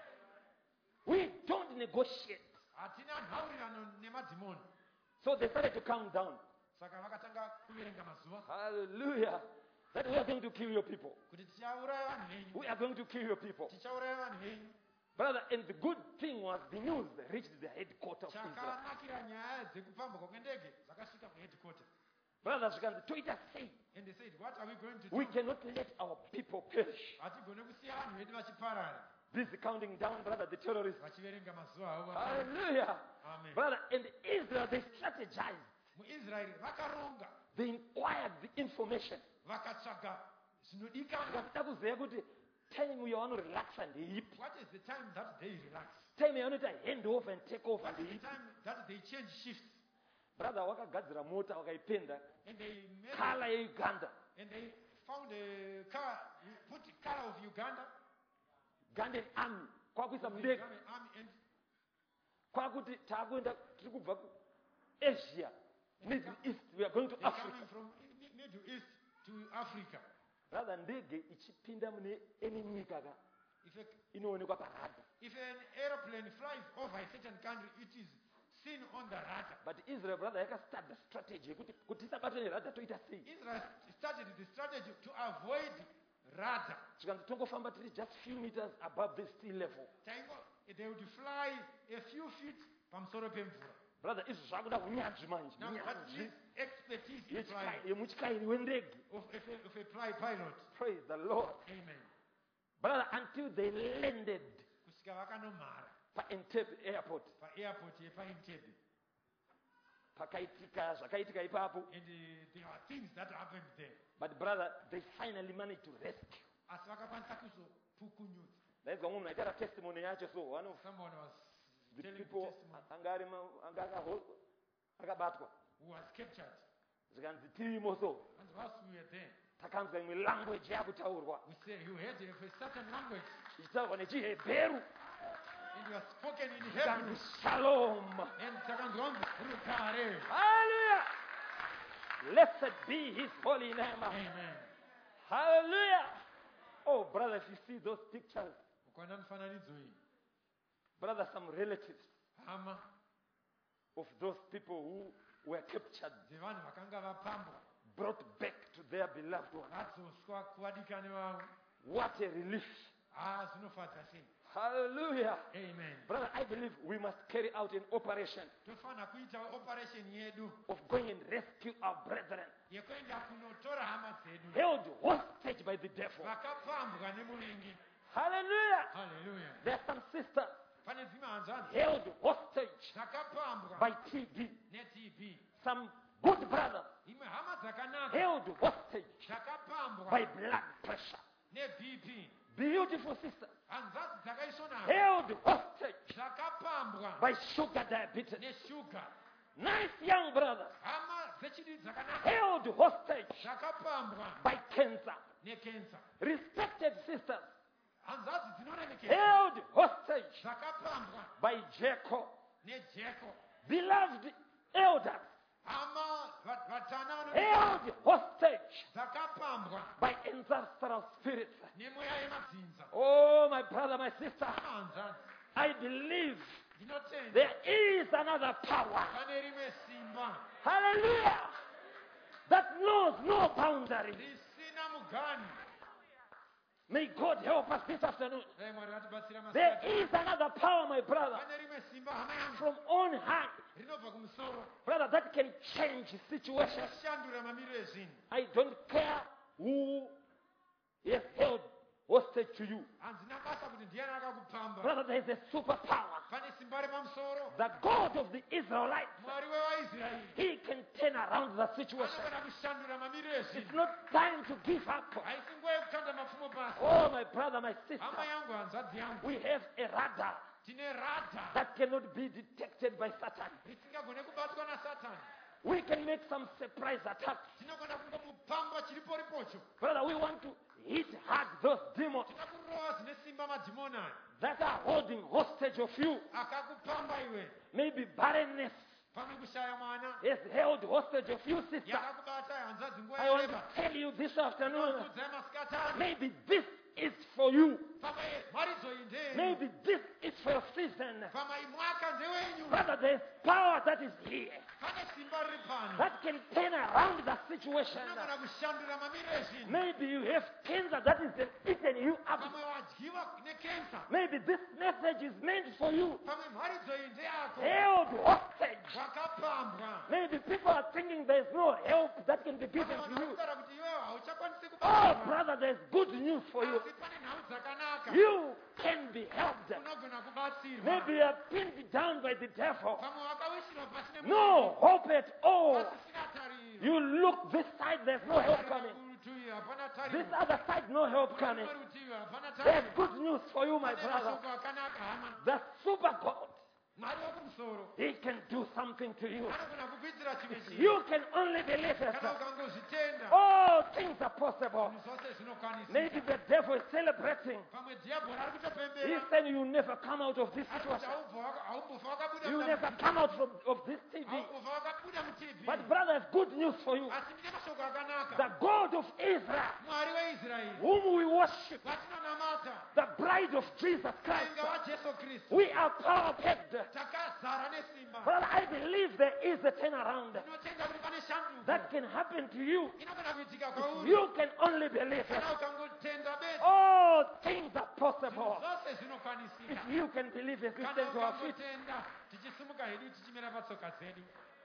We don't negotiate. hatina nhaurirano nemadhimoni. So they started to count down. Saka vakatanga kuverenga mazuva Hallelujah. That we are going to kill your people. kuti tichauraya vanhu venyu. We are going to kill your people. tichauraya vanhu venyu. Brother, and the good thing was the news reached the headquarters of Israel. chakanakira nyaya dzekupambuka kwendege dzakasvika kuheadquarter. Brothers, we can toita say And they said, what are we going to we do? cannot let our people perish. hatigone kusiya vanhu vedu vachiparara. Busy counting down, brother, the terrorists. vachiverenga mazuva avo. Hallelujah. Amen. Brother, and Israel, they strategized. muisraeri vakaronga They inquired the information. vakatsvaga zvinodikanwa. Vakada kuziva kuti time yavanorelaxa ndeipi. What is the time that they relax? Time yavanoita hand over and take over What is the ndeipi. time that they change shifts? Brother, wakagadzira mota wakaipenda And they made kala yeuganda. and they found a car, put the color of Uganda, Ugandan army. Kwakuisa the mundege. Ugandan army, and Kwakuti takuenda tiri kubva kuAsia, Middle East, we are going to they're Africa. coming from Middle East to Africa. Brother, ndege ichipinda mune eni nyika ka If, inoonekwa parada. if an aeroplane flies over a certain country, it is seen on the radar. But Israel, brother, yakastart the strategy kuti isabatwe neradar toita sei. Israel started the strategy to avoid radar. Tikanzi tongofamba tiri just few meters above the sea level. They would fly a few feet pamusoro pemvura. Brother, izvi zvakuda unyanzvi manje. Now, what Unyanzvi is expertise in flying yemutyairi wendege. of a pilot? Praise the Lord. Amen. Brother, until they landed Kusvika vakanomhara paEntebbe airport, paairport yepaentebbe. pakaitika zvakaitika ipapo. And there are things that happened there. But brother, they finally managed to rescue. Asi vakakwanisa kuzopukunyudza. Ndaizwa munhu aitaura testimony yacho, so one of Someone was the telling people testimony akabatwa. who was captured. Zvikanzi tirimo so And whilst we were there, takanzwa imwe language yakutaurwa we say you heard a certain language ichitaurwa nechihebheru. and you are spoken in Hebrew. Zikanzi shalom. And takanzwanzi rugare. Hallelujah. Blessed be his holy name. Amen. Hallelujah. Oh, brother, if you see those pictures, Ukaona mufananidzo iyi. brother, some relatives Hama of those people who were captured, dzevanhu vakanga vapambwa brought back to their beloved one. vadzoswa kuvadikani vavo. What a relief. Zvinofadza sei. Hallelujah. Amen. Brother, I believe we must carry out an operation Tofana kuita operation yedu of going and rescue our brethren yekuenda kunotora hama dzedu held hostage by the devil. vakapambwa nemuvingi. Hallelujah. Hallelujah. There are some sisters Pane dzimwe hanzvadzi held hostage dzakapambwa by TB. neTB. Some good brothers Imwe hama dzakanaka held hostage dzakapambwa by blood pressure. neBP. Beautiful sisters Hanzvadzi dzakaisvonaka held hostage dzakapambwa by sugar diabetes. neshuga. Nice young brothers Hama dzechidii dzakanaka held hostage dzakapambwa by cancer. nekensa. Respected sisters Hanzvadzi dzinoremekedzwa held hostage dzakapambwa by Jericho. nejeko. Beloved elders Hama vatana held hostage dzakapambwa by ancestral spirits. nemweya yemadzinza. Oh, my brother, my sister, Hanzvadzi I believe ndinotenda there is another power. pane rimwe simba Hallelujah. That knows no boundary. risina mugani. May God help us this afternoon. Dai Mwari vatibatsira There masikati. is another power, my brother, Pane rimwe simba hama yangu from on high, rinobva kumusoro brother, that can change situations. rishandura mamiriro ezvinhu. I don't care who has held hostage to you. Hanzina basa kuti ndiani akakupamba. Brother, there is a superpower. Pane simba repamusoro. The God of the Israelites, Mwari wevaIsraeri He can turn around the situation. anogona kushandura mamiriro It's ezvinhu. not time to give up. Haisi nguva yekutanda mapfumo pasi. Oh, my brother, my sister, Hama yangu, hanzvadzi yangu, we have a radar tine radha that cannot be detected by Satan. risingagone kubatwa naSatani. We can make some surprise attacks. Tinogona kungomupamba chiripo ripocho. Brother, we want to hit hard those demons Tinoda kurova zvine simba madhimoni aya that are holding hostage of you. akakupamba iwe. Maybe barrenness Pamwe kushaya mwana has held hostage of you, sister. yakakubata hanzvadzi nguva I want to yareba. tell you this afternoon, Kudzai masikati ano. maybe this is for you. Pamwe mharidzo iyi ndeyenyu. Maybe this is for your season. Pamwe mwaka ndewenyu. Brother, there's power that is here Pane simba riri pano. that can turn around the situation. Tinogona kushandura mamiriro ezvinhu. Maybe you have cancer that is eaten you up. Pamwe wadyiwa nekensa. Maybe this message is meant for you. Pamwe mharidzo iyi ndeyako. Held hostage. Wakapambwa. Maybe people are thinking there's no help that can be Pamwe given vanhu to you. vakutaura kuti iwewe hauchakwanisi Oh, kubatsirwa. brother, there's good news for you. Asi pane nhau dzakanaka. You can be helped. Unogona kubatsirwa. Maybe you are pinned down by the devil. Pamwe wakawisirwa pasi No hope at all. pasisina tariro. You look this side, there's no help coming. Kurutivi hapana This tariro. other side, no help coming. Kune rutivi hapana There's tariro. good news for you, my Pane brother. mashoko akanaka hama. The super God, Mwari wekumusoro He can do something to you. anogona kukuitira chimwe chinhu. You can only believe it. Kana ukangozvitenda All things are possible. zvinhu zvose zvinokwanisika. Maybe the devil is celebrating. Pamwe dhiabhori ari He's kutopembera. saying you never come out of this Ari kuti situation. haumbofa wakabuda You never come out of this TV. haumbofa wakabuda muTV. But brother, I have good news for you. Asi ndine mashoko akanaka. The God of Israel, Mwari weIsraeri whom we worship, vatinonamata the bride of Jesus Christ, mwenga waJesu Kristu we are power-packed. takazara nesimba. Brother, I believe there is a turnaround Tinotenda kuti pane shanduko that can happen to you. inogona kuitika kwauri You can only believe it. kana ukangotenda besa. All things are Zvinhu possible. zvose zvinokwanisika If you can believe it, we kana stand to our feet. ukangotenda tichisimuka hedu tichimira patsoka dzedu.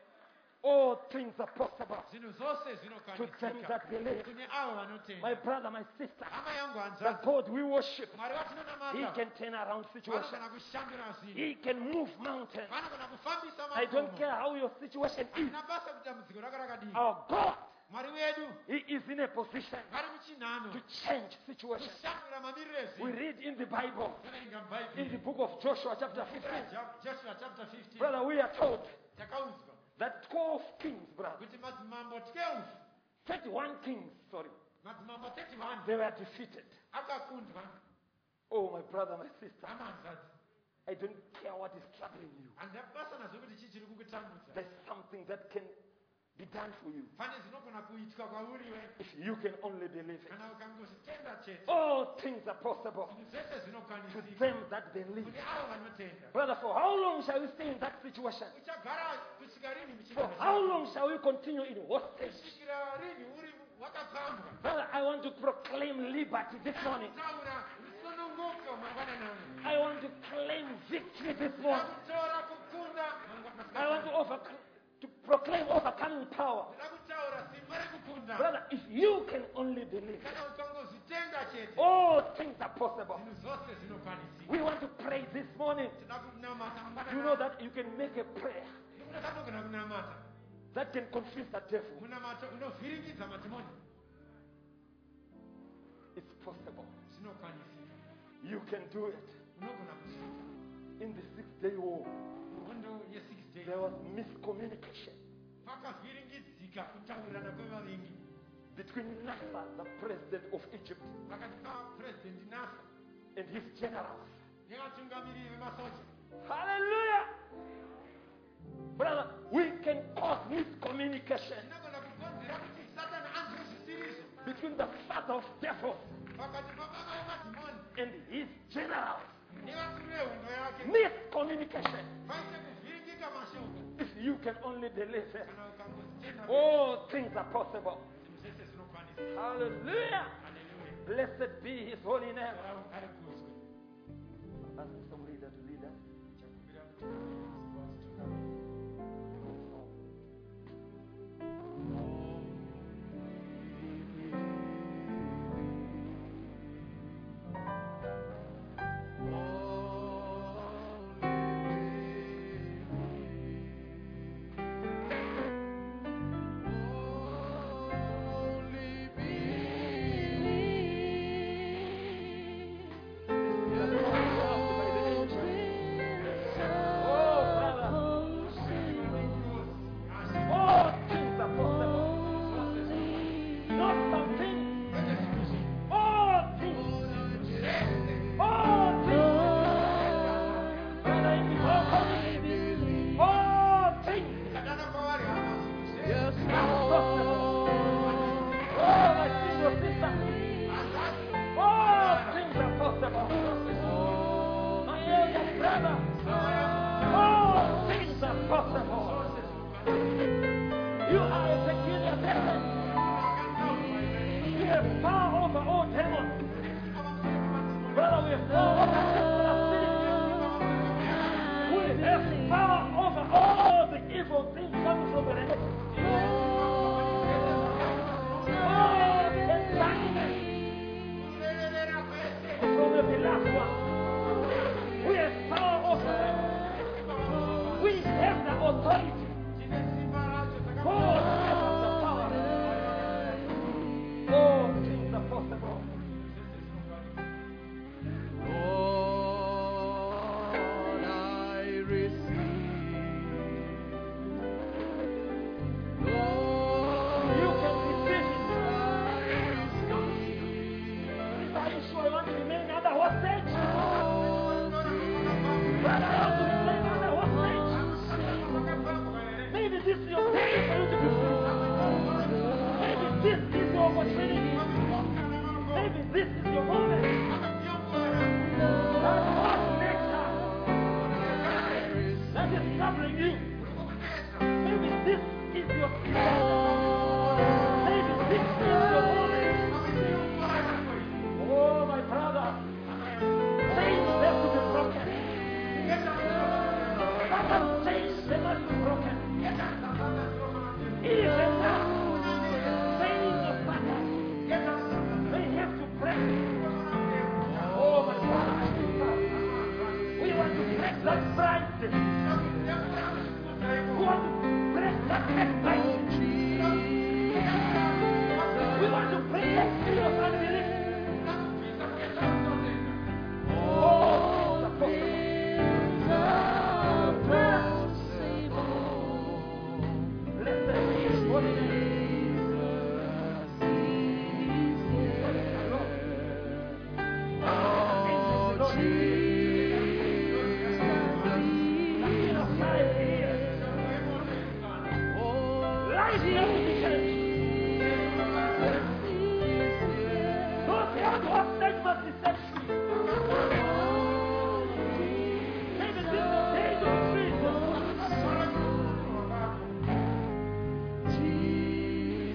All things are possible Zvinhu zvose to them zvinokwanisika that believe. kune avo My vanotenda. brother, my sister, Hama yangu the hanzvadzi, God we worship, Mwari He vatinonamata can turn around situations. vanogona kushandura zvinhu. He can move mountains. Vanogona kufambisa I don't makomo. care how your situation is. Hazina basa kuti dambudziko rako rakadii. Our God, Mwari wedu He is in a position vari muchinhano to change situations. kushandura mamiriro We ezvinhu. read in the Bible, Toverenga in the mubhaibheri book of Joshua, chapter 15, Joshua chapter 15 brother, we are told takaudzwa that 12 kings, brother, kuti madzimambo 12 31 kings, sorry, madzimambo 31 they were defeated. akakundwa. Oh, my brother, my sister, Hama hanzvadzi, I don't care what is troubling you. handina basa nazvo kuti chii chiri kukutambudza. There's something that can be done for you Pane zvinogona kuitwa kwauriwe if you can only believe it. kana ukangozvitenda chete. All things are possible Zvinhu zvese to zvinokwanisika them that believe. kune avo vanotenda. Brother, for how long shall we stay in that situation? Uchagara kusvika rini For how long shall we continue in hostage? kusvikira rini uri wakapambwa. Brother, I want to proclaim liberty this morning. Taura ruzivo kusununguka mangwana nanu. I want to claim victory this morning. Ndakutora kukunda I want to proclaim overcoming power. ndakutaura simba rekukunda. Brother, if you can only believe, Kana ukangozvitenga chete. all things are possible. Zvinhu zvose zvinokwanisika. We want to pray this morning. Tinoda kunamata mangwana You know that you can make a prayer unogona kunamata. that can confuse the devil. Kunamata unovhiringidza madhimoni. It's possible. Zvinokwanisika. You can do it. Unogona kuzviita. In the 6-day war, Hondo ye6 day. there was miscommunication Pakavhiringidzika kutaurirana kwevavengi. between Nasser, the president of Egypt, Pakati paPresident Nasser and his generals. nevatungamiriri vemasoja. Hallelujah! Brother, we can cause miscommunication Tinogona kukonzera kuti Satani anzwe zvisirizvo between the father of devils pakati pababa vemadhimoni and his generals. nevakuru vehondo yake. Miscommunication. Paite kuvhiringika mashoko. If you can only believe it, Kana ukangozvitenda all things are possible. zvinhu zvese zvinokwanisika. Hallelujah! Hallelujah. Blessed be his holy name. Ngarakugare kuzwe. Ask some leader to lead us. Chakumbira kuti vatungamiriri.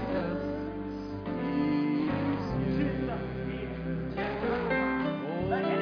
The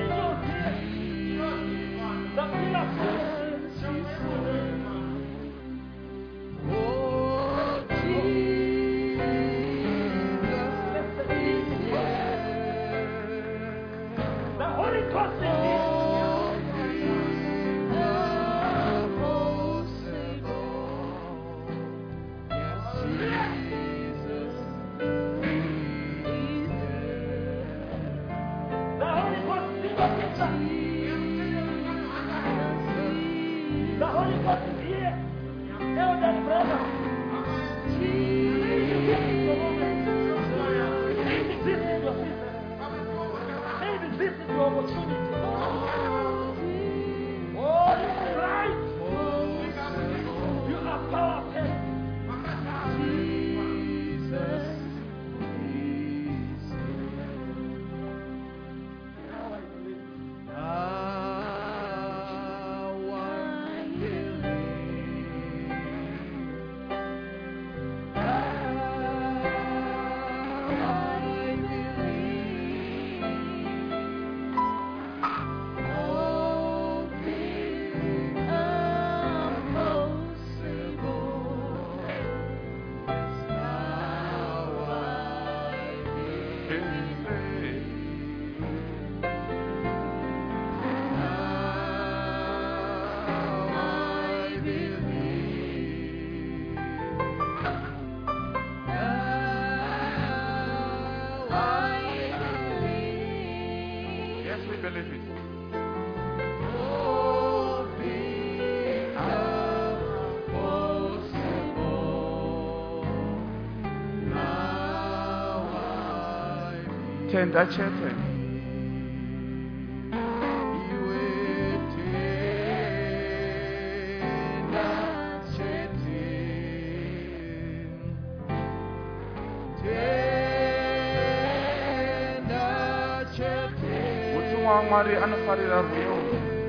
tenda chete. Mutumwa wa Mwari anofarira rwiyo.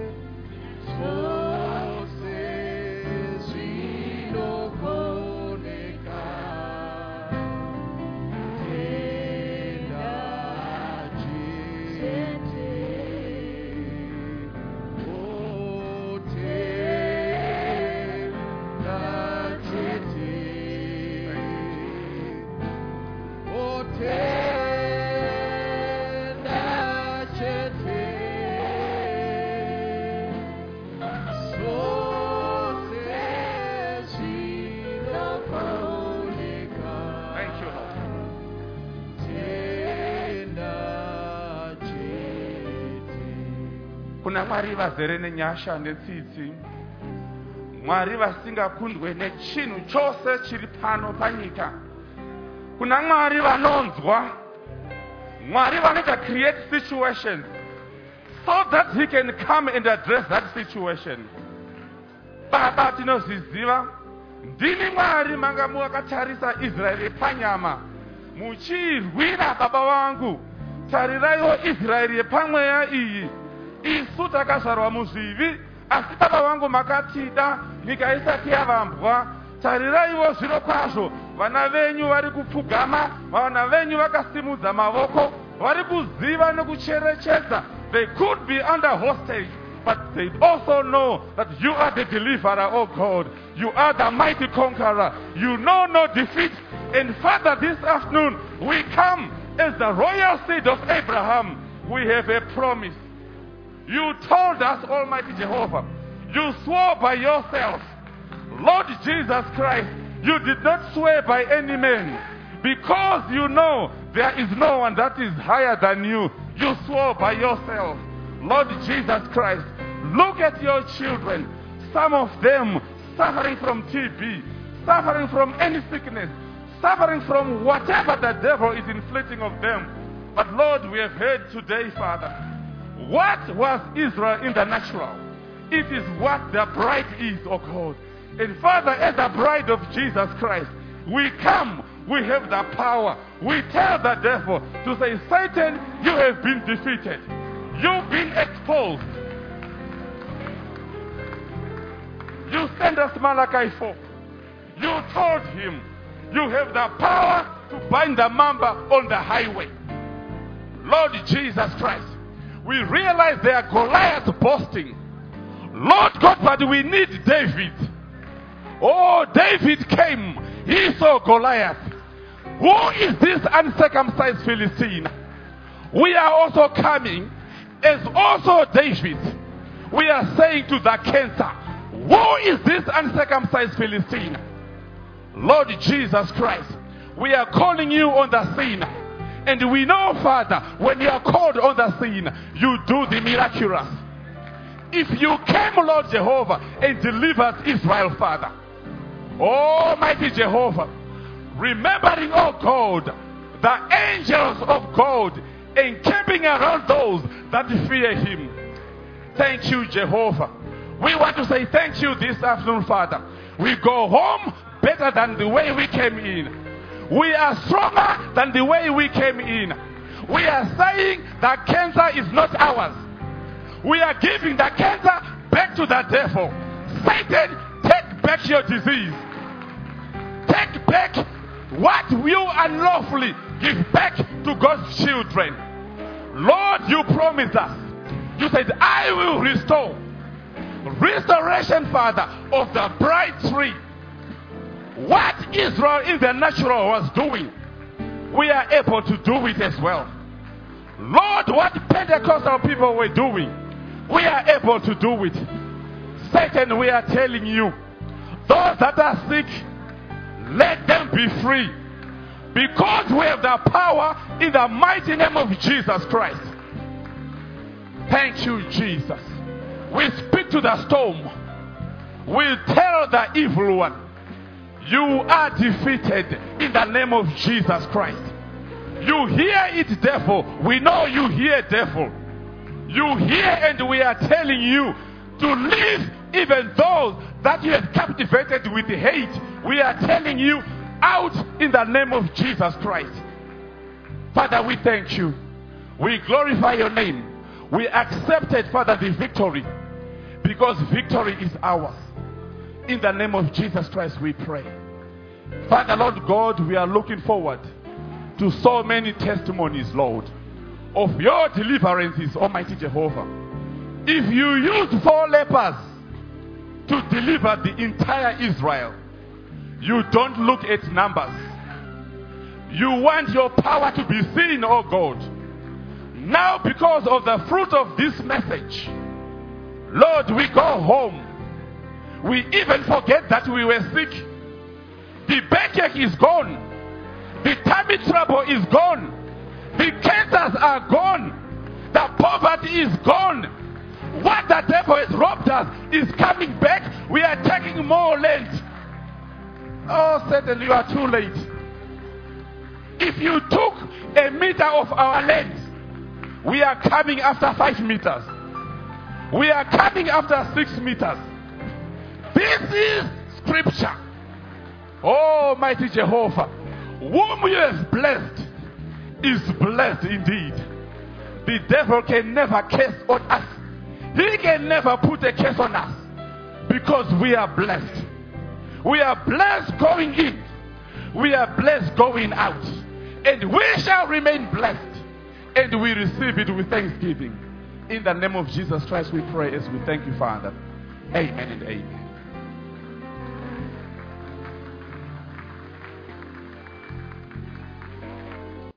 Kuna Mwari vazere nenyasha netsitsi, Mwari vasingakundwe nechinhu chose chiri pano panyika. Kuna Mwari vanonzwa, Mwari vanoita create situations so that he can come and address that situation. Baba tinozviziva, ndimi Mwari manga muakatarisa Israeri panyama, muchirwira baba vangu, tariraiwo Israeri yepamweya iyi. Isu takazvarwa muzvivi, asi baba vangu makatida, nyika isati yavambwa. Tariraiwo zviro kwazvo, vana venyu vari kupfugama, vana venyu vakasimudza mavoko, vari kuziva nokucherechedza. They could be under hostage, but they also know that you are the deliverer, oh God. You are the mighty conqueror. You know no defeat. And Father, this afternoon, we come as the royal seed of Abraham. We have a promise. You told us, Almighty Jehovah, you swore by yourself. Lord Jesus Christ, you did not swear by any man, because you know there is no one that is higher than you. You swore by yourself. Lord Jesus Christ, look at your children, some of them suffering from TB, suffering from any sickness, suffering from whatever the devil is inflicting of them. But Lord, we have heard today, Father, what was Israel in the natural? It is what the bride is, oh God. And Father, as the bride of Jesus Christ, we come, we have the power. We tell the devil to say, Satan, you have been defeated. You've been exposed. You sent us Malachi 4. You told him, you have the power to bind the mamba on the highway. Lord Jesus Christ, we realize they are Goliath boasting. Lord God, but we need David. Oh, David came. He saw Goliath. Who is this uncircumcised Philistine? We are also coming as also David. We are saying to the cancer, who is this uncircumcised Philistine? Lord Jesus Christ, we are calling you on the scene. And we know, Father, when you are called on the scene, you do the miraculous. If you came, Lord Jehovah, and delivered Israel, Father, Almighty Jehovah, remembering, oh God, the angels of God encamping around those that fear him. Thank you, Jehovah. We want to say thank you this afternoon, Father. We go home better than the way we came in. We are stronger than the way we came in. We are saying that cancer is not ours. We are giving the cancer back to the devil. Satan, take back your disease. Take back what you unlawfully give back to God's children. Lord, you promised us. You said, I will restore. Restoration, Father, of the bright tree. What Israel in the natural was doing, we are able to do it as well. Lord, what Pentecostal people were doing, we are able to do it. Satan, we are telling you, those that are sick, let them be free. Because we have the power in the mighty name of Jesus Christ. Thank you, Jesus. We speak to the storm. We tell the evil one, you are defeated in the name of Jesus Christ. You hear it, devil. We know you hear, devil. You hear, and we are telling you to leave even those that you have captivated with hate. We are telling you out in the name of Jesus Christ. Father, we thank you. We glorify your name. We accepted, Father, the victory, because victory is ours. In the name of Jesus Christ we pray. Father, Lord God, we are looking forward to so many testimonies, Lord, of your deliverances, Almighty Jehovah. If you used 4 lepers to deliver the entire Israel, you don't look at numbers. You want your power to be seen, oh God. Now, because of the fruit of this message, Lord, we go home. We even forget that we were sick. The backache is gone. The tummy trouble is gone. The cancers are gone. The poverty is gone. What the devil has robbed us is coming back. We are taking more land. Oh, Satan, you are too late. If you took a meter of our land, we are coming after 5 meters. We are coming after 6 meters. This is scripture. Oh, mighty Jehovah, whom you have blessed is blessed indeed. The devil can never curse on us. He can never put a curse on us, because we are blessed. We are blessed going in. We are blessed going out. And we shall remain blessed. And we receive it with thanksgiving. In the name of Jesus Christ we pray as we thank you, Father. Amen and amen.